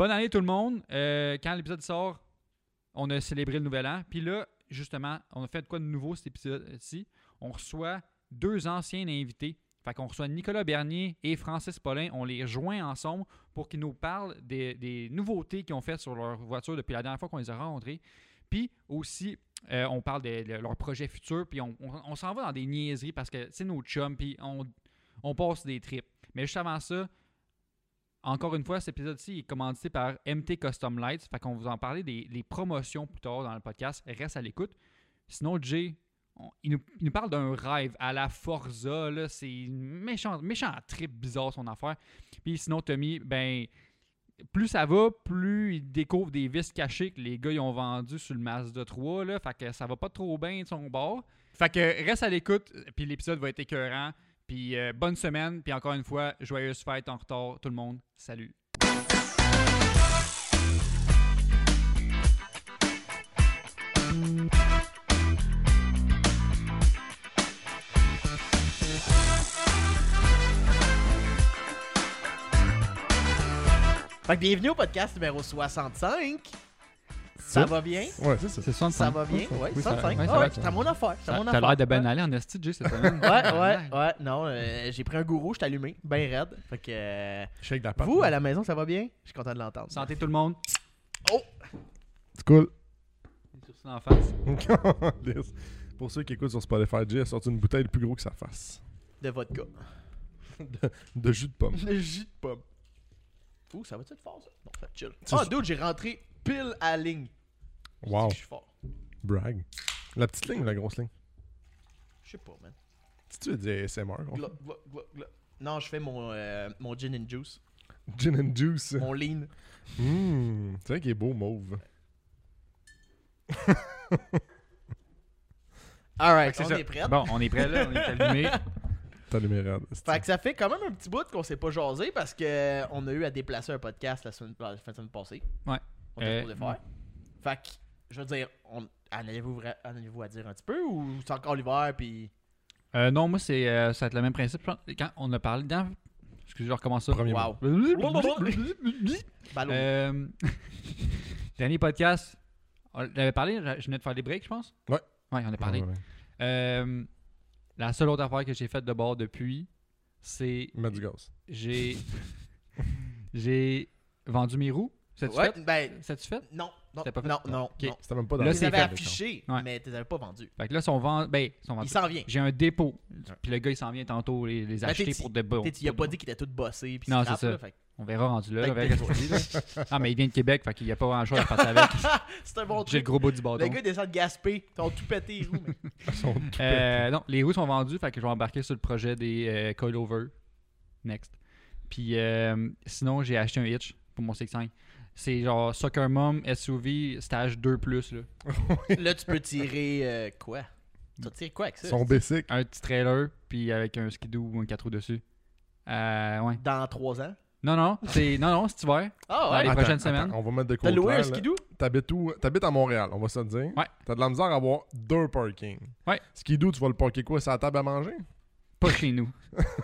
bonne année tout le monde. Quand l'épisode sort, on a célébré le nouvel an. Puis là, justement, on a fait quoi de nouveau cet épisode-ci? On reçoit 2 anciens invités. Fait qu'on reçoit Nicolas Bernier et Francis Paulin. On les rejoint ensemble pour qu'ils nous parlent des nouveautés qu'ils ont faites sur leur voiture depuis la dernière fois qu'on les a rencontrés. Puis aussi, on parle de leurs projets futurs. Puis on s'en va dans des niaiseries parce que c'est nos chums. Puis on passe des trips. Mais juste avant ça, encore une fois, cet épisode-ci est commandité par MT Custom Lights. Fait qu'on va vous en parler des promotions plus tard dans le podcast. Reste à l'écoute. Sinon, Jay, il nous parle d'un rêve à la Forza. Là, c'est une méchant trip bizarre son affaire. Puis sinon, Tommy, ben, plus ça va, plus il découvre des vis cachées que les gars ils ont vendues sur le Mazda 3. Là, fait que ça va pas trop bien de son bord. Fait que reste à l'écoute. Puis l'épisode va être écœurant. Puis bonne semaine. Puis encore une fois, joyeuse fête en retard tout le monde. Salut. Fait que bienvenue au podcast numéro 65. Ça va bien? Ouais, c'est ça. C'est 65. Ça va bien? Ouais, Oui, 65. ouais, ça Ah va. ouais, c'est à mon affaire. C'est à mon T'as affaire. l'air de ben aller en esti, Jay, cette semaine. Ouais. Non, j'ai pris un gourou, je suis allumé, ben raide. Fait que Shake la patte. vous, à la maison, ça va bien? Je suis content de l'entendre. Santé tout le monde. Oh! C'est cool. Sur ça en face. Pour ceux qui écoutent sur Spotify, Jay a sorti une bouteille plus gros que sa face. De vodka. De jus de pomme. De jus de pomme. Ouh, ça va-tu être fort, ça? Non, ça chill. C'est Ah, sûr. dude, j'ai rentré pile à la ligne. Wow. Je suis fort. Brag. La petite ligne ou la grosse ligne? Je sais pas, man. Si tu veux dire ASMR. Gla, gla, gla, gla. Non, je fais mon gin and juice. Gin and juice. Mon lean. C'est vrai qu'il est beau mauve. Alright, Fait que on c'est ça. est prêts. Bon, on est prêt là, on est allumé. T'as les mérades. Fait que ça fait quand même un petit bout qu'on s'est pas jasé parce que on a eu à déplacer un podcast la fin de semaine passée. Ouais. On a supposé faire. Fait que, je veux dire, en avez-vous à dire un petit peu ou c'est encore l'hiver puis... Non, moi, ça va être le même principe. Quand on a parlé dans... Excusez, je recommence ça. Premier Wow. Ballon. Dernier podcast, on avait parlé, je venais de faire des breaks, je pense. Ouais. Ouais, on a parlé. Ouais. La seule autre affaire que j'ai faite de bord depuis, c'est... Mettre du gaz. J'ai vendu mes roues. C'est-tu Ouais, fait? ben... C'est-tu fait? Non, C'était pas fait? non. Ok. Non. C'était même pas dans Là, Tu c'est les avais fait, affichés, Ouais. mais tu les avais pas vendus. Fait que là, ils sont vendus. Il s'en vient. J'ai un dépôt. Puis le gars, il s'en vient tantôt les acheter pour de bon. Il a pas dit qu'il était tout bossé puis Non, scrap, c'est ça. là, fait que- On verra rendu là. Fait On que verra qu'est-ce qu'il dit, là. Ah, mais il vient de Québec, fait qu'il n'y a pas grand-chose à passer avec. C'est un bon J'ai le truc. gros bout du Le bâton. gars descend de Gaspé, ils ont tout pété les roues. mais- Ils sont tout pétés. Non, les roues sont vendues, fait que je vais embarquer sur le projet des coilover. Next. Puis sinon, j'ai acheté un hitch pour mon CX-5. C'est genre Soccer Mom SUV stage 2+. Là. Là, tu peux tirer quoi? Tu vas tirer quoi avec ça? Son basic. Un petit trailer, puis avec un skidoo ou un 4 roues dessus. Ouais. Dans 3 ans? Non, c'est cet hiver. Ah Dans ouais? les prochaines semaines. On va mettre de T'as côté. loué un skidoo? T'habites où? T'habites à Montréal, on va se le dire. Ouais. T'as de la misère à avoir 2 parkings. Ouais. Skidoo, tu vas le parker quoi? C'est à la table à manger? Pas chez nous.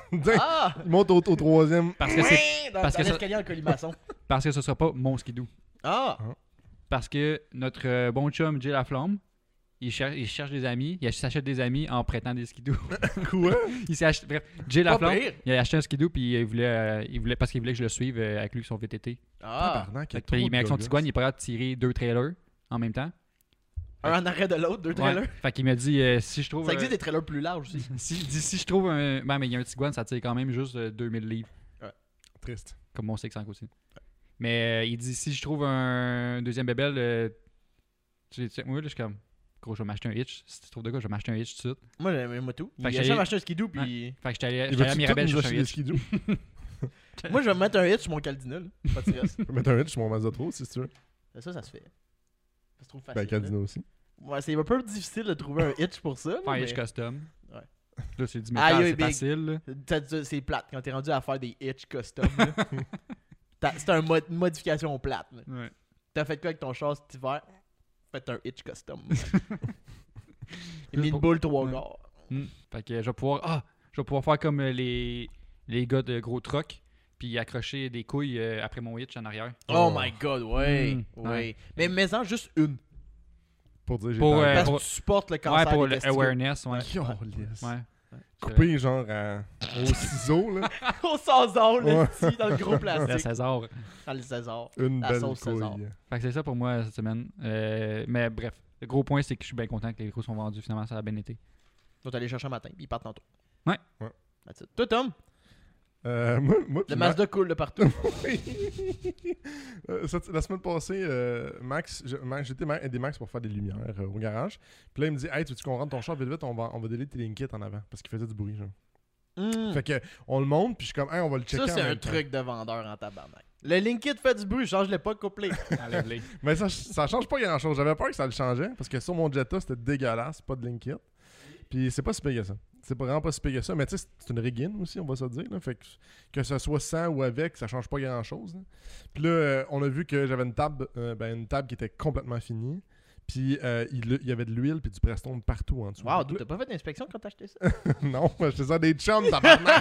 Ah! Il monte au troisième. Parce que c'est Ouais, dans parce que ça- l'escalier en colimaçon. parce que ce sera pas mon skidoo. Ah! Parce que notre bon chum Jay Laflamme, il cherche des amis, il s'achète des amis en prêtant des skidoo. Quoi? Bref, Jay Pas Laflamme, pire. il a acheté un skidoo puis il voulait parce qu'il voulait que je le suive avec lui son VTT. Ah! Tabarnak, il y a Fait que, puis, trop mais avec de son gars, Tiguan, il est prêt à tirer 2 trailers en même temps. Un en arrêt de l'autre, 2 trailers. Ouais. Fait qu'il m'a dit si je trouve Ça existe des trailers plus larges aussi. si je trouve un ben mais il y a un Tiguan, ça tire quand même juste 2000 livres Triste. comme mon CX-5 aussi. Mais il dit si je trouve un deuxième bébel moi là je suis comme gros, je vais m'acheter un hitch. Si tu trouves de quoi, je vais m'acheter un hitch tout de suite. Moi, j'aime tout. Fait que Il a j'ai- jamais acheté un skidoo, puis... Fait que j'étais Il allé à Mirabel nous chercher un acheter des hitch. skidoo? Moi, je vais me mettre un hit sur mon Caldina, là. Pas de stress. Je peux mettre un hitch sur mon Mazda 3 si tu veux. Ça se fait. Ça se trouve facile. Ben, Caldina aussi. là. Ouais, c'est un peu difficile de trouver un hitch pour ça. là, Faire un mais- hitch custom. Ouais. Là, c'est du Aïe, métal, aïe, c'est big. facile. là. C'est plate quand t'es rendu à faire des hitch custom. là. C'est une modification plate. là. Ouais. T'as fait quoi avec ton char cet hiver? Faites un hitch custom. Il mis une boule 3 Ouais. quarts. Fait que je vais pouvoir faire comme les gars de gros truck puis accrocher des couilles après mon hitch en arrière. Oh my god, ouais. Mm, ouais. Mais mets-en juste une. Pour dire j'ai Pour, pas Parce pour- que tu supportes le Ouais, cancer pour des le testicules. awareness, ouais. Calisse. Ouais. Coupé genre au ciseau, là. Au César, Ouais. le dans le gros Le plastique. César. Dans le César. Une La belle sauce César. couille. Fait que c'est ça pour moi cette semaine. Mais bref, le gros point, c'est que je suis bien content que les gros sont vendus. Finalement, ça a bien été. On va aller chercher un matin, puis ils partent tantôt. Ouais. That's it. Toi, Tom, Moi, le Mazda coule de partout. La semaine passée, j'étais aider Max pour faire des lumières au garage. Puis là, il me dit, hey, tu veux qu'on rentre ton char vite, on va délier tes linkits en avant. Parce qu'il faisait du bruit, genre. Fait que, on le monte, puis je suis comme, hey, on va le checker. Ça, c'est en un même temps. truc de vendeur en tabarnak. Le Linkit fait du bruit, change-le pas couplé. Enlève-les. Mais ça change pas grand chose. J'avais peur que ça le changeait, parce que sur mon Jetta, c'était dégueulasse, pas de linkit. Puis c'est pas si pire que ça. C'est vraiment pas si pire que ça. Mais tu sais, c'est une Riggin aussi, on va se dire. Là. Fait que ce soit sans ou avec, ça change pas grand chose. Là. Puis là, on a vu que j'avais une table qui était complètement finie. Puis il y avait de l'huile puis du Prestone partout en dessous. Wow, Fait que t'as pas fait d'inspection quand t'as acheté ça? là- non, j'étais ça des chums, tabarnak.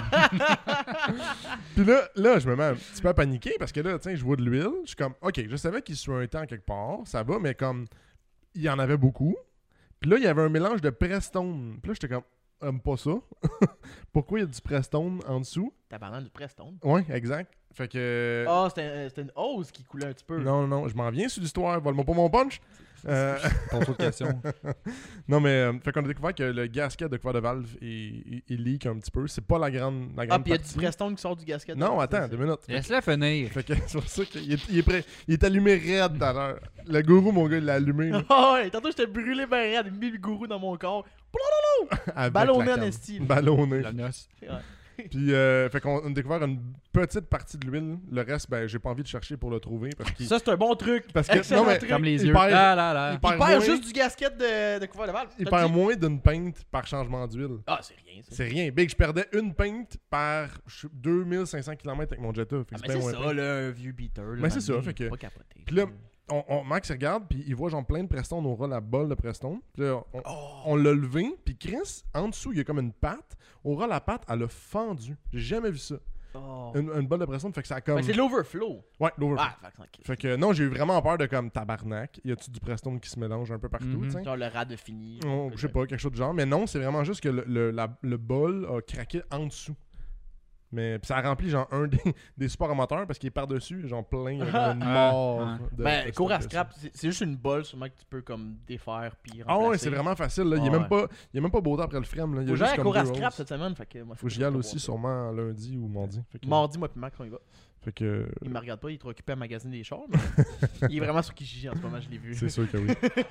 Puis là, je me mets un petit peu à paniquer parce que là, je vois de l'huile. Je suis comme, OK, je savais qu'il se un temps quelque part, ça va, mais comme, il y en avait beaucoup. Puis là, il y avait un mélange de Prestone. Puis là, j'étais comme, aime pas ça. Pourquoi il y a du Prestone en dessous? Tabarnak du Prestone. Ouais, exact. Fait que. Ah, c'était une hausse qui coulait un petit peu. Non, je m'en viens sur l'histoire. Vole-moi pas mon punch. Pas trop de questions. Non, mais fait qu'on a découvert que le gasket de couvert de valve, il leak un petit peu. C'est pas la grande Ah, puis il y a du partie. Prestone qui sort du gasket. Non, attends, 2 minutes. Laisse-la finir. Fait que c'est pour ça qu'il est prêt. Il est allumé raide tout à l'heure. Le gourou, mon gars, il l'a allumé. là, Ah ouais, tantôt j'étais brûlé ben raide, il a mis le gourou dans mon corps. avec Ballonné la en canne. esti. Ballonné. La noce. Ouais. Puis, fait qu'on a découvert une petite partie de l'huile. Le reste, ben, j'ai pas envie de chercher pour le trouver. Parce qu'il Ça, c'est un bon truc. Parce que- Excellent non, mais truc. Comme les Il yeux. perd- Là. il Il perd perd moins- juste du gasket de couvert de valve. il T'as perd dit? moins d'une pinte par changement d'huile. Ah, c'est rien, ça. C'est rien. Big, je perdais une pinte par 2500 km avec mon Jetta. Fait que Ah, c'est mais bien c'est moins ça, pire. là, un vieux beater. Là, Mais c'est ça, maintenant, fait que- Pas capoté. Puis là, Max il regarde, puis il voit genre plein de Prestone, on aura la bolle de Prestone. Puis là, on l'a levé, puis Chris, en dessous, il y a comme une patte. Aura la patte, elle a fendu. J'ai jamais vu ça. Oh. Une bolle de Prestone, fait que ça a comme. Fait que c'est de l'overflow. Ouais, l'overflow. Ah, fait que tranquille. Fait que non, j'ai eu vraiment peur de comme tabarnak. Y a-tu du Prestone qui se mélange un peu partout, Mhm. tu sais? Genre le rat de fini. Oh, je sais pas, quelque chose de genre. Mais non, c'est vraiment juste que le bol a craqué en dessous. Mais pis ça a rempli genre un des supports moteurs parce qu'il est par-dessus, genre plein, il y a comme une mort. Ah. de- Ben, de cours à stock de scrap, c'est juste une bolle sûrement que tu peux comme défaire puis Ah remplacer. ouais, c'est vraiment facile. Là. Il Ah y a même pas beau temps après le frame. Là. Il y a Faut que juste j'aille à comme cours à deux scrap roses. cette semaine, fait que moi, Faut que j'y aille aussi sûrement lundi ou mardi. Fait que, Mardi, moi puis Max, on y va. fait que Il me regarde pas, il est trop occupé à magasiner des chars. Mais il est vraiment sur Kijiji en ce moment, je l'ai vu. c'est sûr que oui.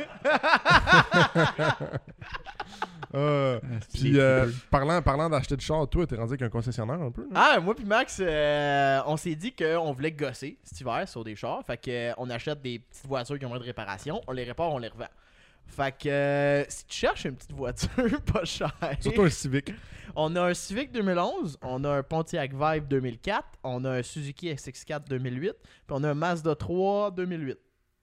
Puis parlant d'acheter de char, toi, t'es rendu avec un concessionnaire un peu. Là? Ah, moi puis Max, on s'est dit qu'on voulait gosser cet hiver sur des chars. Fait que on achète des petites voitures qui ont moins de réparation, on les répare, on les revend. Fait que si tu cherches une petite voiture pas chère, Surtout un Civic. on a un Civic 2011, on a un Pontiac Vibe 2004, on a un Suzuki SX4 2008, puis on a un Mazda 3 2008.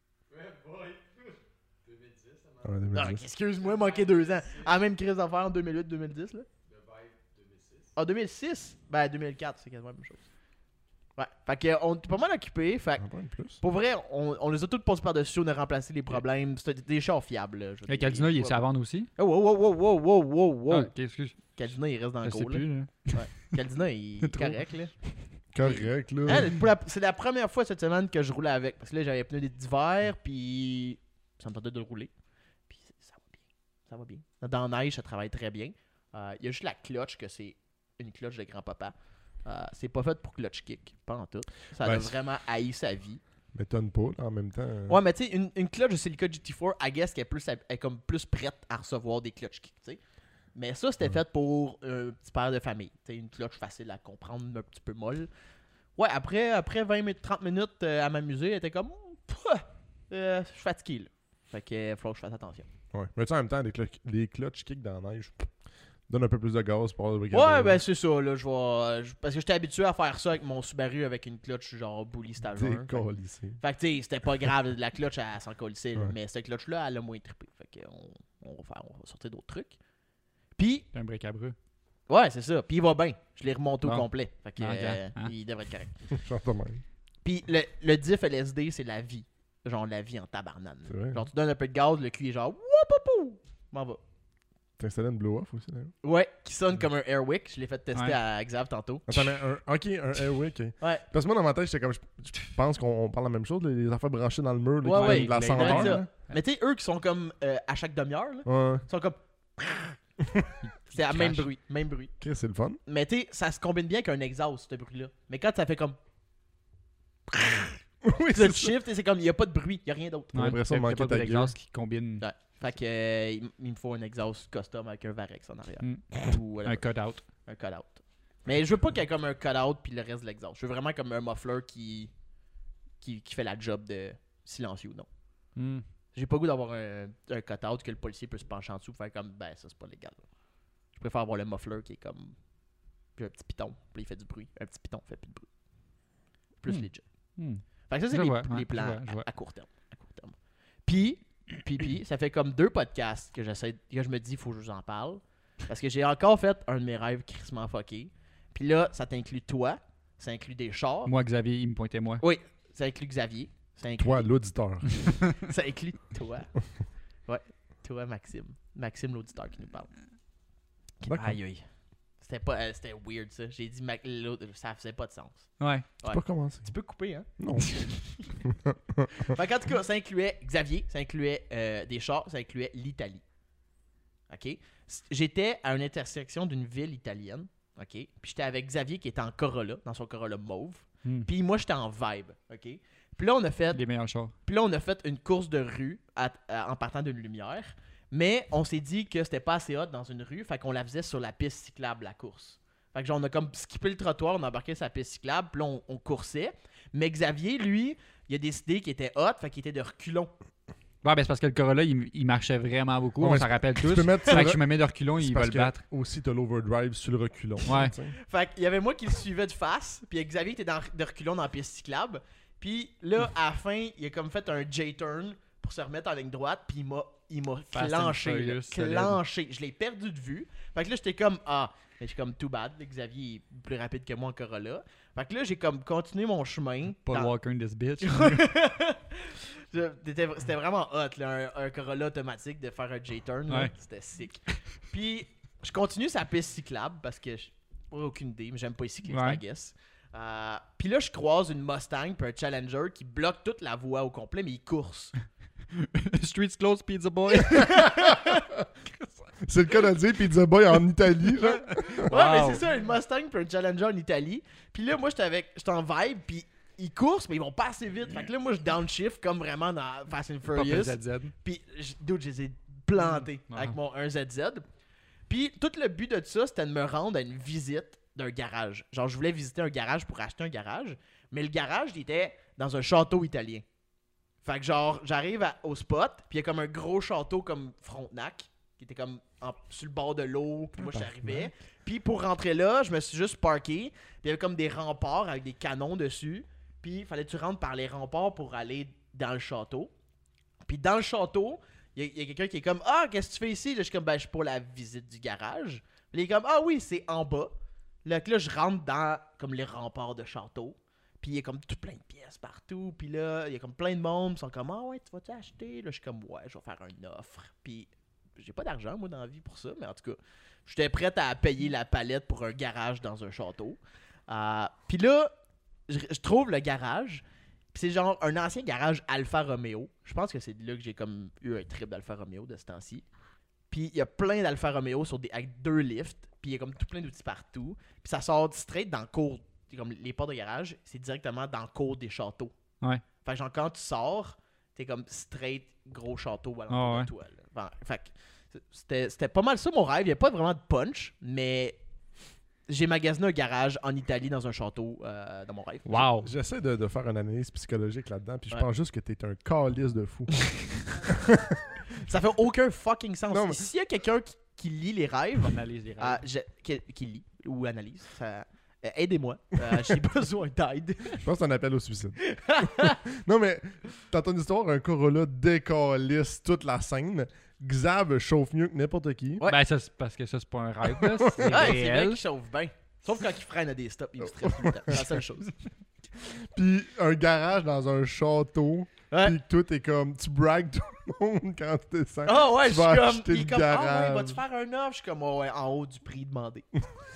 Ouais, Ah, 2010. excuse-moi, manqué 2 ans. À la même crise d'affaires en 2008-2010 là. Ah, 2006? Ben 2004, c'est quasiment la même chose. Ouais, fait que on est pas mal occupé, fait que Ah, pas une plus. pour vrai, on les a tous passés par-dessus, on a remplacé les problèmes. C'était des chars fiables. Là, je veux Et dire, Caldina, il est ouais. à vendre aussi? Oh, wow. Ah, ok, excuse. Caldina, il reste dans le Je sais cours. là. plus. Là. Caldina, il est Trop. correct. Là. Correct, là. Hein, c'est la première fois cette semaine que je roulais avec. Parce que là, j'avais les pneus d'hiver, puis ça me tentait de le rouler. Puis ça va bien. Ça va bien. Dans la neige, ça travaille très bien. Il y a juste la clutch, que c'est une clutch de grand-papa. C'est pas fait pour clutch kick, pas en tout. Ça a Ouais, vraiment haï sa vie. M'étonne pas, là, en même temps. Ouais, mais tu sais, une clutch de Celica GT4, I guess qu'elle est comme plus prête à recevoir des clutch kicks, tu sais. Mais ça, c'était fait pour un petit père de famille. Tu sais, une clutch facile à comprendre, un petit peu molle. Ouais, après 20-30 minutes à m'amuser, elle était comme, je suis fatigué, là. Fait que faut que je fasse attention. Ouais. Mais tu sais, en même temps, les clutch kicks dans la neige, donne un peu plus de gaz pour avoir le Ouais, ben c'est ça, là, parce que j'étais habitué à faire ça avec mon Subaru avec une clutch genre bully stager. Décalissé. Fait que tu sais, c'était pas grave, la clutch elle s'en colissait, là, Ouais. mais cette clutch-là, elle a moins trippé. Fait que on va sortir d'autres trucs. Puis, Un bric à bras. Ouais, c'est ça. Puis il va bien. Je l'ai remonté au Bon. complet. Fait que, Hein? il devrait être correct. J'entends même. Puis le diff LSD, c'est la vie. Genre la vie en tabarnane. C'est vrai. Genre tu donnes un peu de gaz, le cul est genre woupoupou. M'en va. T'as installé une blow-off aussi, d'ailleurs? Ouais, qui sonne comme un Airwick. Je l'ai fait tester Ouais. à Xav tantôt. Attends, mais un Airwick. Ok. Ouais. Parce que moi, dans ma tête, j'étais comme. Je pense qu'on parle la même chose, les affaires branchées dans le mur, là, Ouais, qui ouais, donnent de la les- senteur. c'est ça. là. Mais tu sais, eux qui sont comme à chaque demi-heure, là, Ouais. ils sont comme. C'est le même crachent. bruit. Même bruit. Ok, c'est le fun. Mais tu sais, ça se combine bien avec un exhaust, ce bruit-là. Mais quand ça fait comme. Oui, Tu c'est ça. shift, c'est comme, il n'y a pas de bruit, il n'y a rien d'autre. J'ai l'impression de T'as manquer pas ta d'exhaust qui combine Ouais. Fait que, il me faut un exhaust custom avec un Varex en arrière. Mm. Ou un whatever, cut-out. un cut-out. Mais je veux pas qu'il y ait comme un cut-out puis le reste de l'exhaust. Je veux vraiment comme un muffler qui fait la job de silencieux ou non. Hmm. J'ai pas le goût d'avoir un cut-out que le policier peut se pencher en dessous et faire comme, ben ça c'est pas légal. Je préfère avoir le muffler qui est comme. Puis un petit piton, puis il fait du bruit. Un petit piton fait plus de bruit. Plus legit. Hmm. Fait que ça, c'est Je les, vois, les ouais, plans je vois. à court terme. À court terme. Puis, ça fait comme 2 podcasts que je me dis, il faut que je vous en parle. Parce que j'ai encore fait un de mes rêves crissement fucké. Puis là, ça t'inclut toi, ça inclut des chars. Moi, Xavier, il me pointait moi. Oui, ça inclut Xavier. Ça inclut, Toi, l'auditeur. ça inclut toi. Ouais, toi, Maxime. Maxime, l'auditeur qui nous parle. D'accord. Aïe, aïe. C'était weird, ça. J'ai dit, ça faisait pas de sens. Ouais. Tu Ouais. peux commencer. Tu peux couper, hein? Non. Fait qu'en tout cas, ça incluait Xavier, ça incluait des chars, ça incluait l'Italie. OK? J'étais à une intersection d'une ville italienne. OK? Puis j'étais avec Xavier qui était en Corolla, dans son Corolla mauve. Hmm. Puis moi, j'étais en vibe. OK? Puis là, on a fait, Les meilleurs chars. une course de rue en partant d'une lumière. Mais on s'est dit que c'était pas assez hot dans une rue. Fait qu'on la faisait sur la piste cyclable, la course. Fait que genre, on a comme skippé le trottoir, on a embarqué sur la piste cyclable, puis là, on coursait. Mais Xavier, lui, il a décidé qu'il était hot, fait qu'il était de reculons. Ouais, ben c'est parce que le Corolla, il marchait vraiment beaucoup. Ouais, on s'en rappelle Tu tous. peux mettre Fait que je me mets de reculons, C'est il va parce le que battre. Aussi, t'as l'overdrive sur le reculon. Ouais. tu sais. Fait qu'il y avait moi qui le suivais de face, puis Xavier était de reculons dans la piste cyclable. Puis là, à la fin, il a comme fait un J-turn pour se remettre en ligne droite, puis il m'a Fast and clenché. Furious, Là, solide. clenché. Je l'ai perdu de vue. Fait que là, j'étais comme, mais je suis comme too bad. Xavier est plus rapide que moi en Corolla. Fait que là, j'ai comme continué mon chemin. Paul dans- Walker in this bitch. C'était vraiment hot, là, un Corolla automatique de faire un J-turn. là. Ouais. C'était sick. Puis, je continue sa piste cyclable parce que j'ai aucune idée, mais j'aime pas les cyclistes, Ouais. I guess. Puis là, je croise une Mustang puis un Challenger qui bloque toute la voie au complet, mais il course. Streets close, Pizza Boy. C'est le cas de dire Pizza Boy en Italie, genre. Ouais, mais c'est ça, une Mustang puis un Challenger en Italie. Puis là, moi, j'étais en vibe, puis ils coursent, mais ils vont pas assez vite. Fait que là, moi, je downshift comme vraiment dans Fast and Pas Furious. ZZ. Puis, dude, je les ai plantés Ouais. avec mon 1ZZ. Puis, tout le but de ça, c'était de me rendre à une visite d'un garage. Genre, je voulais visiter un garage pour acheter un garage, mais le garage, il était dans un château italien. Fait que, genre, j'arrive au spot, puis il y a comme un gros château comme Frontenac, qui était comme sur le bord de l'eau. Puis moi, j'arrivais. Puis, pour rentrer là, je me suis juste parké. Puis, il y avait comme des remparts avec des canons dessus. Puis, il fallait que tu rentres par les remparts pour aller dans le château. Puis, dans le château, il y a quelqu'un qui est comme, qu'est-ce que tu fais ici? Là, je suis comme, ben, je suis pour la visite du garage. Puis, il est comme, oui, c'est en bas. Là, je rentre dans comme les remparts de château. Puis il y a comme tout plein de pièces partout. Puis là, il y a comme plein de monde. Ils sont comme, ouais, tu vas-tu acheter? Là, je suis comme, ouais, je vais faire une offre. Puis j'ai pas d'argent, moi, dans la vie pour ça. Mais en tout cas, j'étais prêt à payer la palette pour un garage dans un château. Puis là, je trouve le garage. Puis c'est genre un ancien garage Alfa Romeo. Je pense que c'est de là que j'ai comme eu un trip d'Alfa Romeo de ce temps-ci. Puis il y a plein d'Alfa Romeo avec 2 lifts. Puis il y a comme tout plein d'outils partout. Puis ça sort straight dans le cours. Comme les portes de garage, c'est directement dans le cours des châteaux. Ouais. Fait que genre quand tu sors, t'es comme straight gros château à Ah l'entour ouais. de toi. Là. Fait que c'était pas mal ça mon rêve. Il n'y a pas vraiment de punch, mais j'ai magasiné un garage en Italie dans un château dans mon rêve. Wow. J'essaie de faire une analyse psychologique là-dedans, puis je Ouais. pense juste que t'es un calice de fou. Ça fait aucun fucking sens. Non, mais- S'il y a quelqu'un qui lit les rêves, Analyse les rêves. qui lit ou analyse, ça, aidez-moi. J'ai besoin d'aide. Je pense que c'est un appel au suicide. Non, mais t'entends une histoire, un Corolla décalisse toute la scène, Xav chauffe mieux que n'importe qui. Ouais. Ben, ça, c'est parce que ça, c'est pas un rêve, là. C'est Ouais, c'est vrai réel. qu'il chauffe bien. Sauf quand il freine à des stops, il me stresse tout le temps. C'est la seule chose. Puis un garage dans un château. Ouais. Puis que tout est comme. Tu bragues tout le monde quand tu descends. Ah ouais, Tu je suis vas comme. acheter Il est le comme. Ah ouais, garage. vas-tu faire un offre? Je suis comme, oh, ouais, en haut du prix demandé.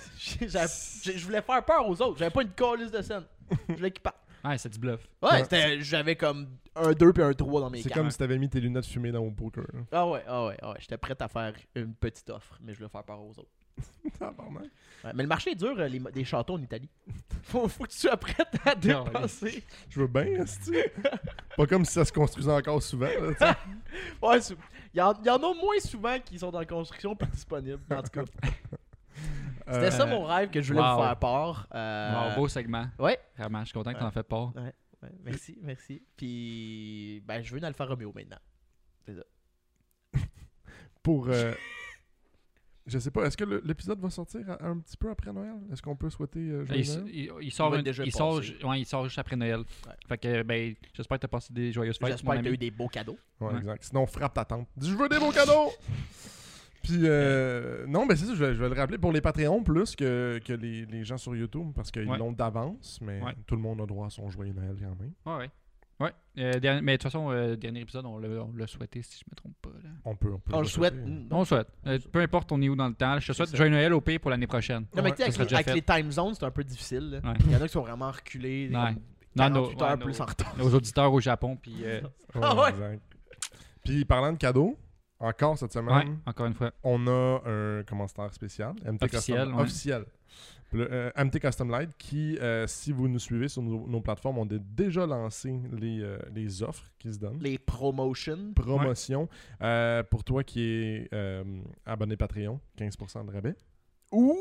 Je voulais faire peur aux autres. J'avais pas une calice de scène. Je voulais qu'ils partent. Ouais, c'est du bluff. Ouais, j'avais comme un 2 puis un 3 dans mes C'est cartes. comme si t'avais mis tes lunettes fumées dans mon poker. là. Ah ouais. J'étais prêt à faire une petite offre, mais je voulais faire peur aux autres. Tabarnak. Ouais, mais le marché est dur, des châteaux en Italie. Faut que tu sois prête à dépenser. Je veux bien, esti. Pas comme si ça se construisait encore souvent. Là, tu sais. Ouais, il y en a moins souvent qui sont en construction puis disponibles, en tout cas. C'était ça mon rêve que je voulais vous faire part. Wow, beau segment. Ouais. Vraiment, je suis content que t'en fais part. Ouais, merci. Puis, ben, je veux une Alfa Romeo maintenant. C'est ça. Pour. Je sais pas, est-ce que l'épisode va sortir un petit peu après Noël? Est-ce qu'on peut souhaiter joyeux Noël? Il sort, va être déjà il sort juste après Noël. Ouais. Fait que, ben, j'espère que t'as passé des joyeuses fêtes. J'espère que t'as eu des beaux cadeaux. Ouais, Ouais. exact. Sinon, frappe ta tante. Dis, je veux des beaux cadeaux! Puis, non, ben c'est ça, je vais le rappeler pour les Patreons plus que les gens sur YouTube parce qu'ils Ouais. l'ont d'avance, mais Ouais. tout le monde a droit à son joyeux Noël quand même. Ouais. Mais de toute façon, dernier épisode, on l'a souhaité, si je me trompe pas. Là. On peut On le souhaite. On le souhaite. Peu importe on est où dans le temps. Je te souhaite ça. joyeux Noël au pire pour l'année prochaine. Non, mais Ouais, tu sais, ça sera avec déjà les time zones, c'est un peu difficile. Là. Ouais. Il y en a qui sont vraiment reculés. Ouais. Comme Non, 48 heures nos- plus en retard. Nos auditeurs au Japon, puis Ah ouais? Exact. Puis, parlant de cadeaux, encore cette semaine, ouais, encore une fois. on a un commanditaire spécial, MT Officiel, Custom, ouais. officiel. MT Custom Light qui, si vous nous suivez sur nos plateformes, ont déjà lancé les offres qui se donnent. Les promotions. Promotion pour toi qui es abonné Patreon, 15% de rabais. Ou,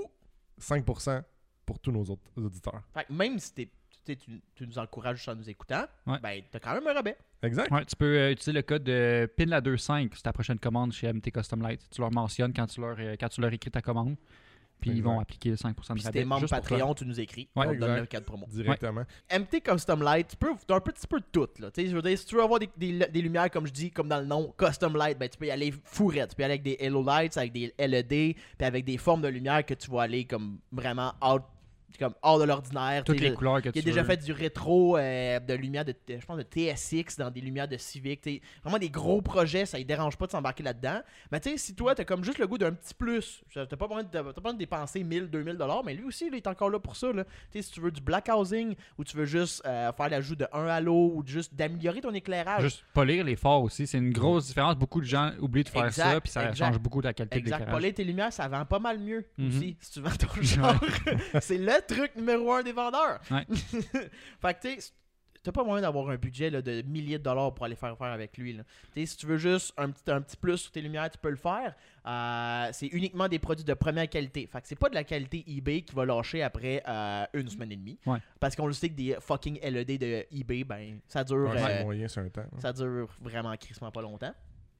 5% pour tous nos autres auditeurs. fait que même si tu nous encourages juste en nous écoutant, Ouais. ben, t'as quand même un rabais. Exact. Ouais, tu peux utiliser le code PINLA25 sur ta prochaine commande chez MT Custom Light. Tu leur mentionnes quand tu leur écris ta commande. Puis ils Exact. vont appliquer le 5% de Puis si rabais. t'es membre juste pour toi. Patreon, tu nous écris. Ouais, on te donne exact. le code promo. Directement. MT Custom Light, t'as un petit peu de tout. Là. Tu sais, je veux dire, si tu veux avoir des lumières, comme je dis, comme dans le nom, Custom Light, ben, tu peux y aller fourrette. Tu peux y aller avec des Hello Lights, avec des LED, puis avec des formes de lumière que tu vas aller comme vraiment hors de l'ordinaire. Toutes Tu sais, les couleurs que qui a tu déjà veux. fait du rétro, de lumière je pense de TSX dans des lumières de Civic. T'sais, vraiment des gros projets, ça ne dérange pas de s'embarquer là-dedans. Mais tu sais, si toi, t'as comme juste le goût d'un petit plus, t'as pas besoin de dépenser 1000, 2000 $, mais lui aussi, il est encore là pour ça. Là. Si tu veux du black housing ou tu veux juste faire l'ajout de un halo ou juste d'améliorer ton éclairage. Juste polir les phares aussi, c'est une grosse différence. Beaucoup de gens oublient de faire Exact, ça, puis ça exact. change beaucoup de la qualité de Exact. l'éclairage. Poler tes lumières, ça vend pas mal mieux Mhm. aussi, si tu vends ton genre. C'est le truc numéro 1 des vendeurs. Ouais. Fait que tu sais, t'as pas moyen d'avoir un budget là, de milliers de dollars pour aller faire avec lui. Là. Si tu veux juste un petit plus sur tes lumières, tu peux le faire. C'est uniquement des produits de première qualité. Fait que c'est pas de la qualité eBay qui va lâcher après une semaine et demie. Ouais. Parce qu'on le sait que des fucking LED de eBay, ben ça dure. Ouais, c'est moyen, c'est un temps. hein. Ça dure vraiment crissement pas longtemps.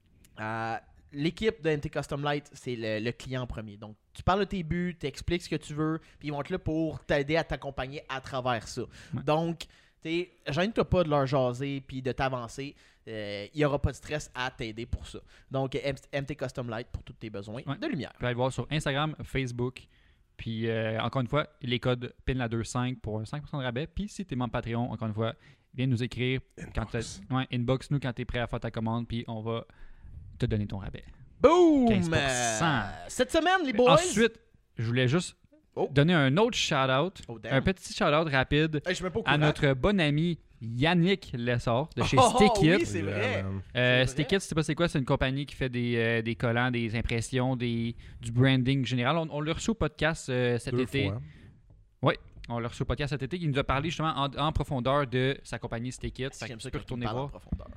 L'équipe de MT Custom Light, c'est le client en premier. Donc, tu parles de tes buts, tu expliques ce que tu veux, puis ils vont être là pour t'aider à t'accompagner à travers ça. Ouais. Donc, gêne-toi pas de leur jaser puis de t'avancer. Il n'y aura pas de stress à t'aider pour ça. Donc, MT Custom Light pour tous tes besoins Ouais. de lumière. Tu peux aller voir sur Instagram, Facebook. Puis, encore une fois, les codes PINLA25 pour un 5% de rabais. Puis, si tu es membre Patreon, encore une fois, viens nous écrire. Inbox nous quand tu es prêt à faire ta commande. Puis, on va te donner ton rabais. Boom! 15%. Cette semaine, les boys! Ensuite, je voulais juste donner un autre shout-out. Oh, damn. Un petit shout-out rapide Hey, je suis même pas au à courant. notre bon ami Yannick Lessard de chez Oh, Stickit. oui, c'est vrai. man. c'est Stickit, tu sais pas c'est quoi, c'est une compagnie qui fait des collants, des impressions, du branding général. On l'a reçu au podcast cet 2 été. fois. On l'a reçu au podcast cet été. Il nous a parlé justement en profondeur de sa compagnie Stickit. Fait que J'aime ça tu peux quand tu retourner parles en voir. profondeur.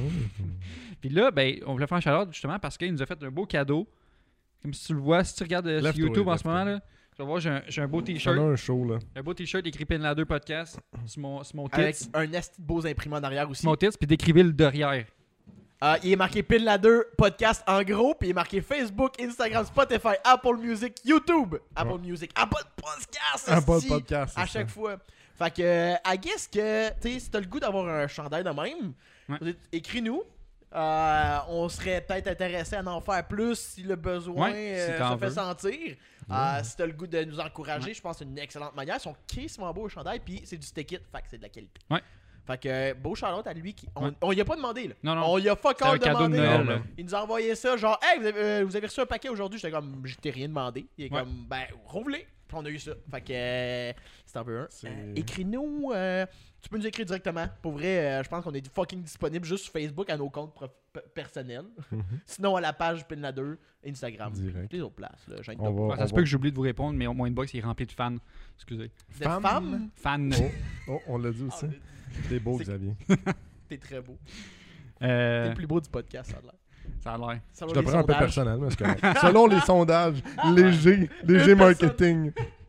Puis là, ben, on voulait faire un shout-out justement parce qu'il nous a fait un beau cadeau. Comme si tu le vois, si tu regardes sur Lève-toi, YouTube en ce lève-toi. moment, là, tu vas voir, j'ai un beau On t-shirt. a un show, là. Un beau t-shirt écrit Pinla 2 podcast sur mon Avec tits. un esti de beaux imprimés en arrière aussi. Sur mon tits, puis décrivez le derrière. Il est marqué Pin la 2 podcast en gros, puis il est marqué Facebook, Instagram, Spotify, Apple Music, YouTube. Apple Music, Apple Podcast. Un bon esti, podcast. à c'est chaque ça. fois. Fait que, I guess que, tu sais, si t'as le goût d'avoir un chandail de même, Ouais. écris-nous. On serait peut-être intéressé à en faire plus si le besoin Ouais, si t'en se fait veux. sentir. Si t'as le goût de nous encourager, je pense que c'est une excellente manière. Ils sont crissement beaux au chandail, puis c'est du stick it, fait que c'est de la qualité. Ouais. Fait que beau shout-out à lui. Ouais. On y a pas demandé, là. Non, non. On y a fuck C'est un all cadeau de demandé. Noël. là. là. Il nous a envoyé ça, genre, hey, vous avez reçu un paquet aujourd'hui. J'étais comme, je t'ai rien demandé. Il est Ouais. comme, ben, rouvre-les. Puis on a eu ça. Fait que, si t'en veux un, C'est- écris-nous. Tu peux nous écrire directement. Pour vrai, je pense qu'on est fucking disponible juste sur Facebook à nos comptes personnels. Sinon, à la page Pilna 2, Instagram. Direct. Les autres places, là. J'ai On va- Ouais, ça se peut que j'oublie de vous répondre, mais mon inbox est rempli de fans. Excusez. de femmes. Fans. Oh, on l'a dit aussi. T'es beau, C'est- Xavier. T'es très beau. Euh, T'es le plus beau du podcast, ça a l'air. ça a l'air. Selon Je le les prends un peu sondages. personnel, mais c'est correct. Selon les sondages, léger marketing.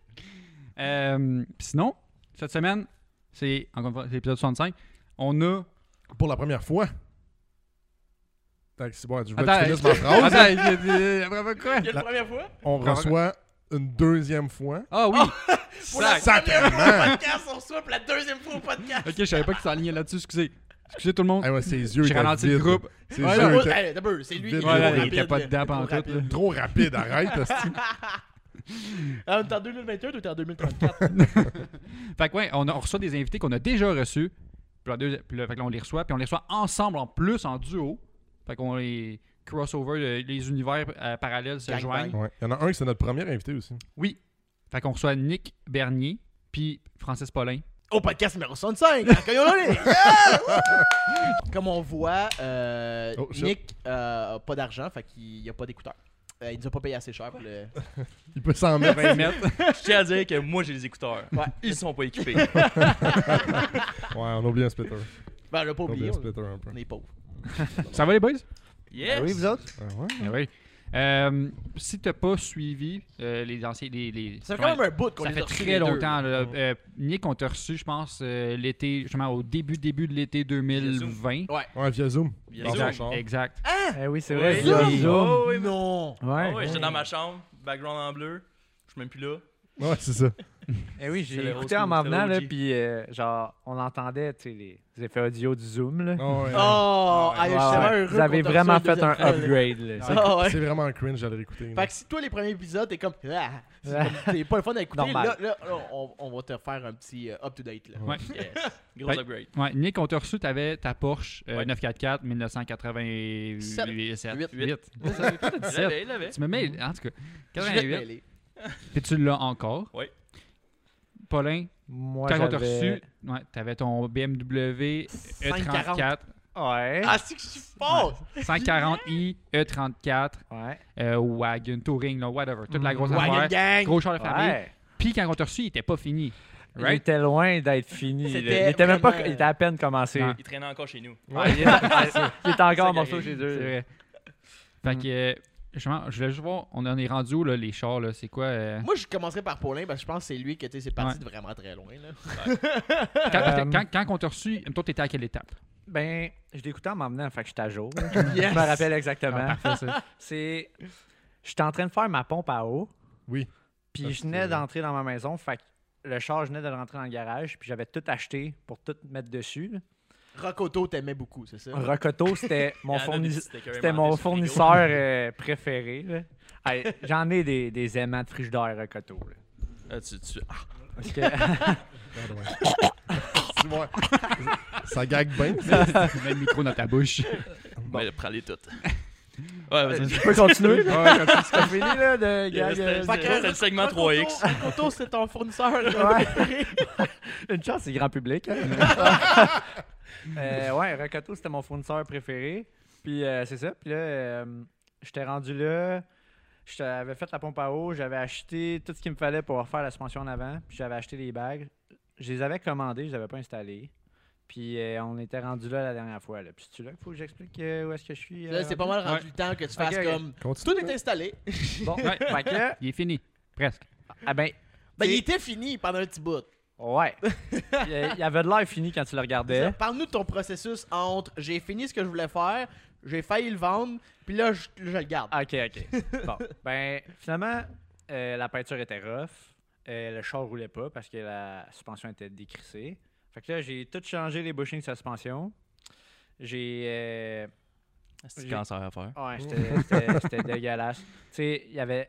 Puis sinon, cette semaine, c'est encore une fois, c'est l'épisode 65. On a. Pour la première fois. C'est bon, je veux que Attends, tu finisses ma phrase. Attends, après quoi? Il y a la première fois. On reçoit une deuxième fois. Ah oui! Pour la Sac. première fois au Sacrément! podcast, on reçoit pour la deuxième fois au podcast. Ok, je savais pas que tu t'enlignais là-dessus, excusez. Excusez tout le monde. Ah ouais, ses yeux J'ai étaient ralenti le vides. groupe. Ses Ouais, yeux non, étaient hey, d'abord, c'est lui qui est vide. trop Ouais, rapide. il était pas là. dedans Trop pendant tout, rapide. là. trop rapides, arrête, hostie. On est en 2021 ou t'es en 2034? Fait que ouais, on reçoit des invités qu'on a déjà reçus. Puis là, fait que là, on les reçoit. Puis on les reçoit ensemble en plus, en duo. Fait qu'on les crossover, les univers parallèles se Gangbang. joignent. Ouais. Il y en a un qui c'est notre premier invité aussi. Oui. Fait qu'on reçoit Nick Bernier, puis Francis Paulin. Au podcast numéro 65, accueillons-le! Yeah! Wouh! Comme on voit, Oh, shit. Nick a pas d'argent, fait qu'il n'y a pas d'écouteurs. Il nous a pas payé assez cher pour le... Il peut s'en mettre. 20 mètres. Je tiens à dire que moi j'ai les écouteurs. Ouais. Ils sont pas équipés. Ouais, on a oublié un splitter. Ben, on l'a pas On a oublié, oublié un splitter un peu. on est pauvres. Ça va les boys? Yes! Oui, vous autres? Ah ouais? Ah oui. Si t'as pas suivi les anciens... Ça fait quand même un bout qu'on Ça les fait a reçus très les deux. longtemps. Là. Nick, on t'a reçu, je pense, l'été, justement, au début de l'été 2020. Ouais, via Zoom. Via Dans Zoom. son Exact. char. Exact. Eh oui, c'est Oui, vrai. oui. via Oui. Zoom. Oh, oui, Non! Ouais. Ouais, j'étais dans ma chambre, background en bleu. Je suis même plus là. Ouais, c'est ça. Eh oui, C'est j'ai le écouté old en m'en school, venant, c'est là, l'OG. puis genre, on entendait, tu sais, les effets audio du Zoom, là. Oh, ouais. Oh! Ouais, hey, Ouais, je suis tellement ouais. heureux Vous avez qu'on t'a vraiment reçu fait un deuxième fois, là. upgrade, là. Ah ouais. C'est vraiment cringe, j'allais l'écouter. Fait que si toi, les premiers épisodes, t'es comme. Ah, c'est pas le fun à écouter. Normal. Là, on va te faire un petit up-to-date. Là. Ouais. Yes. Gros Ouais. upgrade. Ouais, Nick, on t'a reçu, t'avais ta Porsche Ouais. 944 1987. Sept. 8. Huit. Il l'avait. Tu me mets, en tout cas, Je vais te 88. mêler. Puis tu l'as encore. Oui. Paulin, Moi, quand on t'a j'avais... reçu, ouais, t'avais ton BMW 540. E34, Ouais. Ah, c'est que je suis fort! 140i E34, Ouais. Wagon, Touring, là, whatever, toute la grosse Wagon affaire. Gang! Gros char de famille. Ouais. Puis quand on t'a reçu, il était pas fini. Il Right? était loin d'être fini. C'était là. Il était même pas... vraiment- Il était à peine commencé. Non. Il traînait encore chez nous. Ouais, il était encore en Ça morceau qui chez C'est eux. vrai. Fait que, justement, je voulais juste voir, on en est rendu où, là, les chars, là, c'est quoi? Moi, je commencerai par Paulin parce que je pense que c'est lui qui c'est parti Ouais. de vraiment très loin. Là. Quand on t'a reçu, toi, t'étais à quelle étape? Ben, je l'écoutais en m'emmenant, fait que j'étais à jour. Yes. Je me rappelle exactement. Ah, parfait, ça. C'est... J'étais en train de faire ma pompe à eau. Oui. Puis Ça, je venais c'est- d'entrer dans ma maison. Fait que le char, je venais de rentrer dans le garage. Puis j'avais tout acheté pour tout mettre dessus. là. Rocoto t'aimait beaucoup, c'est ça? Rocoto, c'était Il y mon, en a des fournisseur, stickers c'était aimantés mon sur le frigo. fournisseur préféré. là. Hey, j'en ai des aimants de frigidaire Rocoto. là. Ah, Parce que... Tu vois, ça gague bien. ça. Tu mets le micro dans ta bouche. Ben, prends-les toutes. Ouais, vas-y. Tu peux continuer? Ouais, C'est fini là, de Il restait- gag. C'était le segment 3X. Rocoto, c'est ton fournisseur. Ouais. Une chance, c'est grand public. Hein? Ouais, Rocoto, c'était mon fournisseur préféré. Puis c'est ça. Puis là, j'étais rendu là. J'avais fait la pompe à eau. J'avais acheté tout ce qu'il me fallait pour refaire la suspension en avant. Puis j'avais acheté les bagues. Je les avais commandées, je les avais pas installées. Puis on était rendu là la dernière fois. Là. Puis c'est là qu'il faut que j'explique où est-ce que je suis. Là, c'est pas mal rendu Ouais. le temps que tu fasses Ok, ok. comme. Continue. Tout est installé. Bon, Ouais. fait que, Il est fini. Presque. ah ben, Ben, il était fini pendant un petit bout. ouais. Il y avait de l'air fini quand tu le regardais. Parle-nous de ton processus entre j'ai fini ce que je voulais faire, j'ai failli le vendre, puis là, je le garde. Ok, ok. Bon, ben, finalement, la peinture était rough. Le char roulait pas parce que la suspension était décrissée. Fait que là, j'ai tout changé les bushings de suspension. J'ai C'est du cancer à faire. Ouais, c'était dégueulasse. Tu sais, il y avait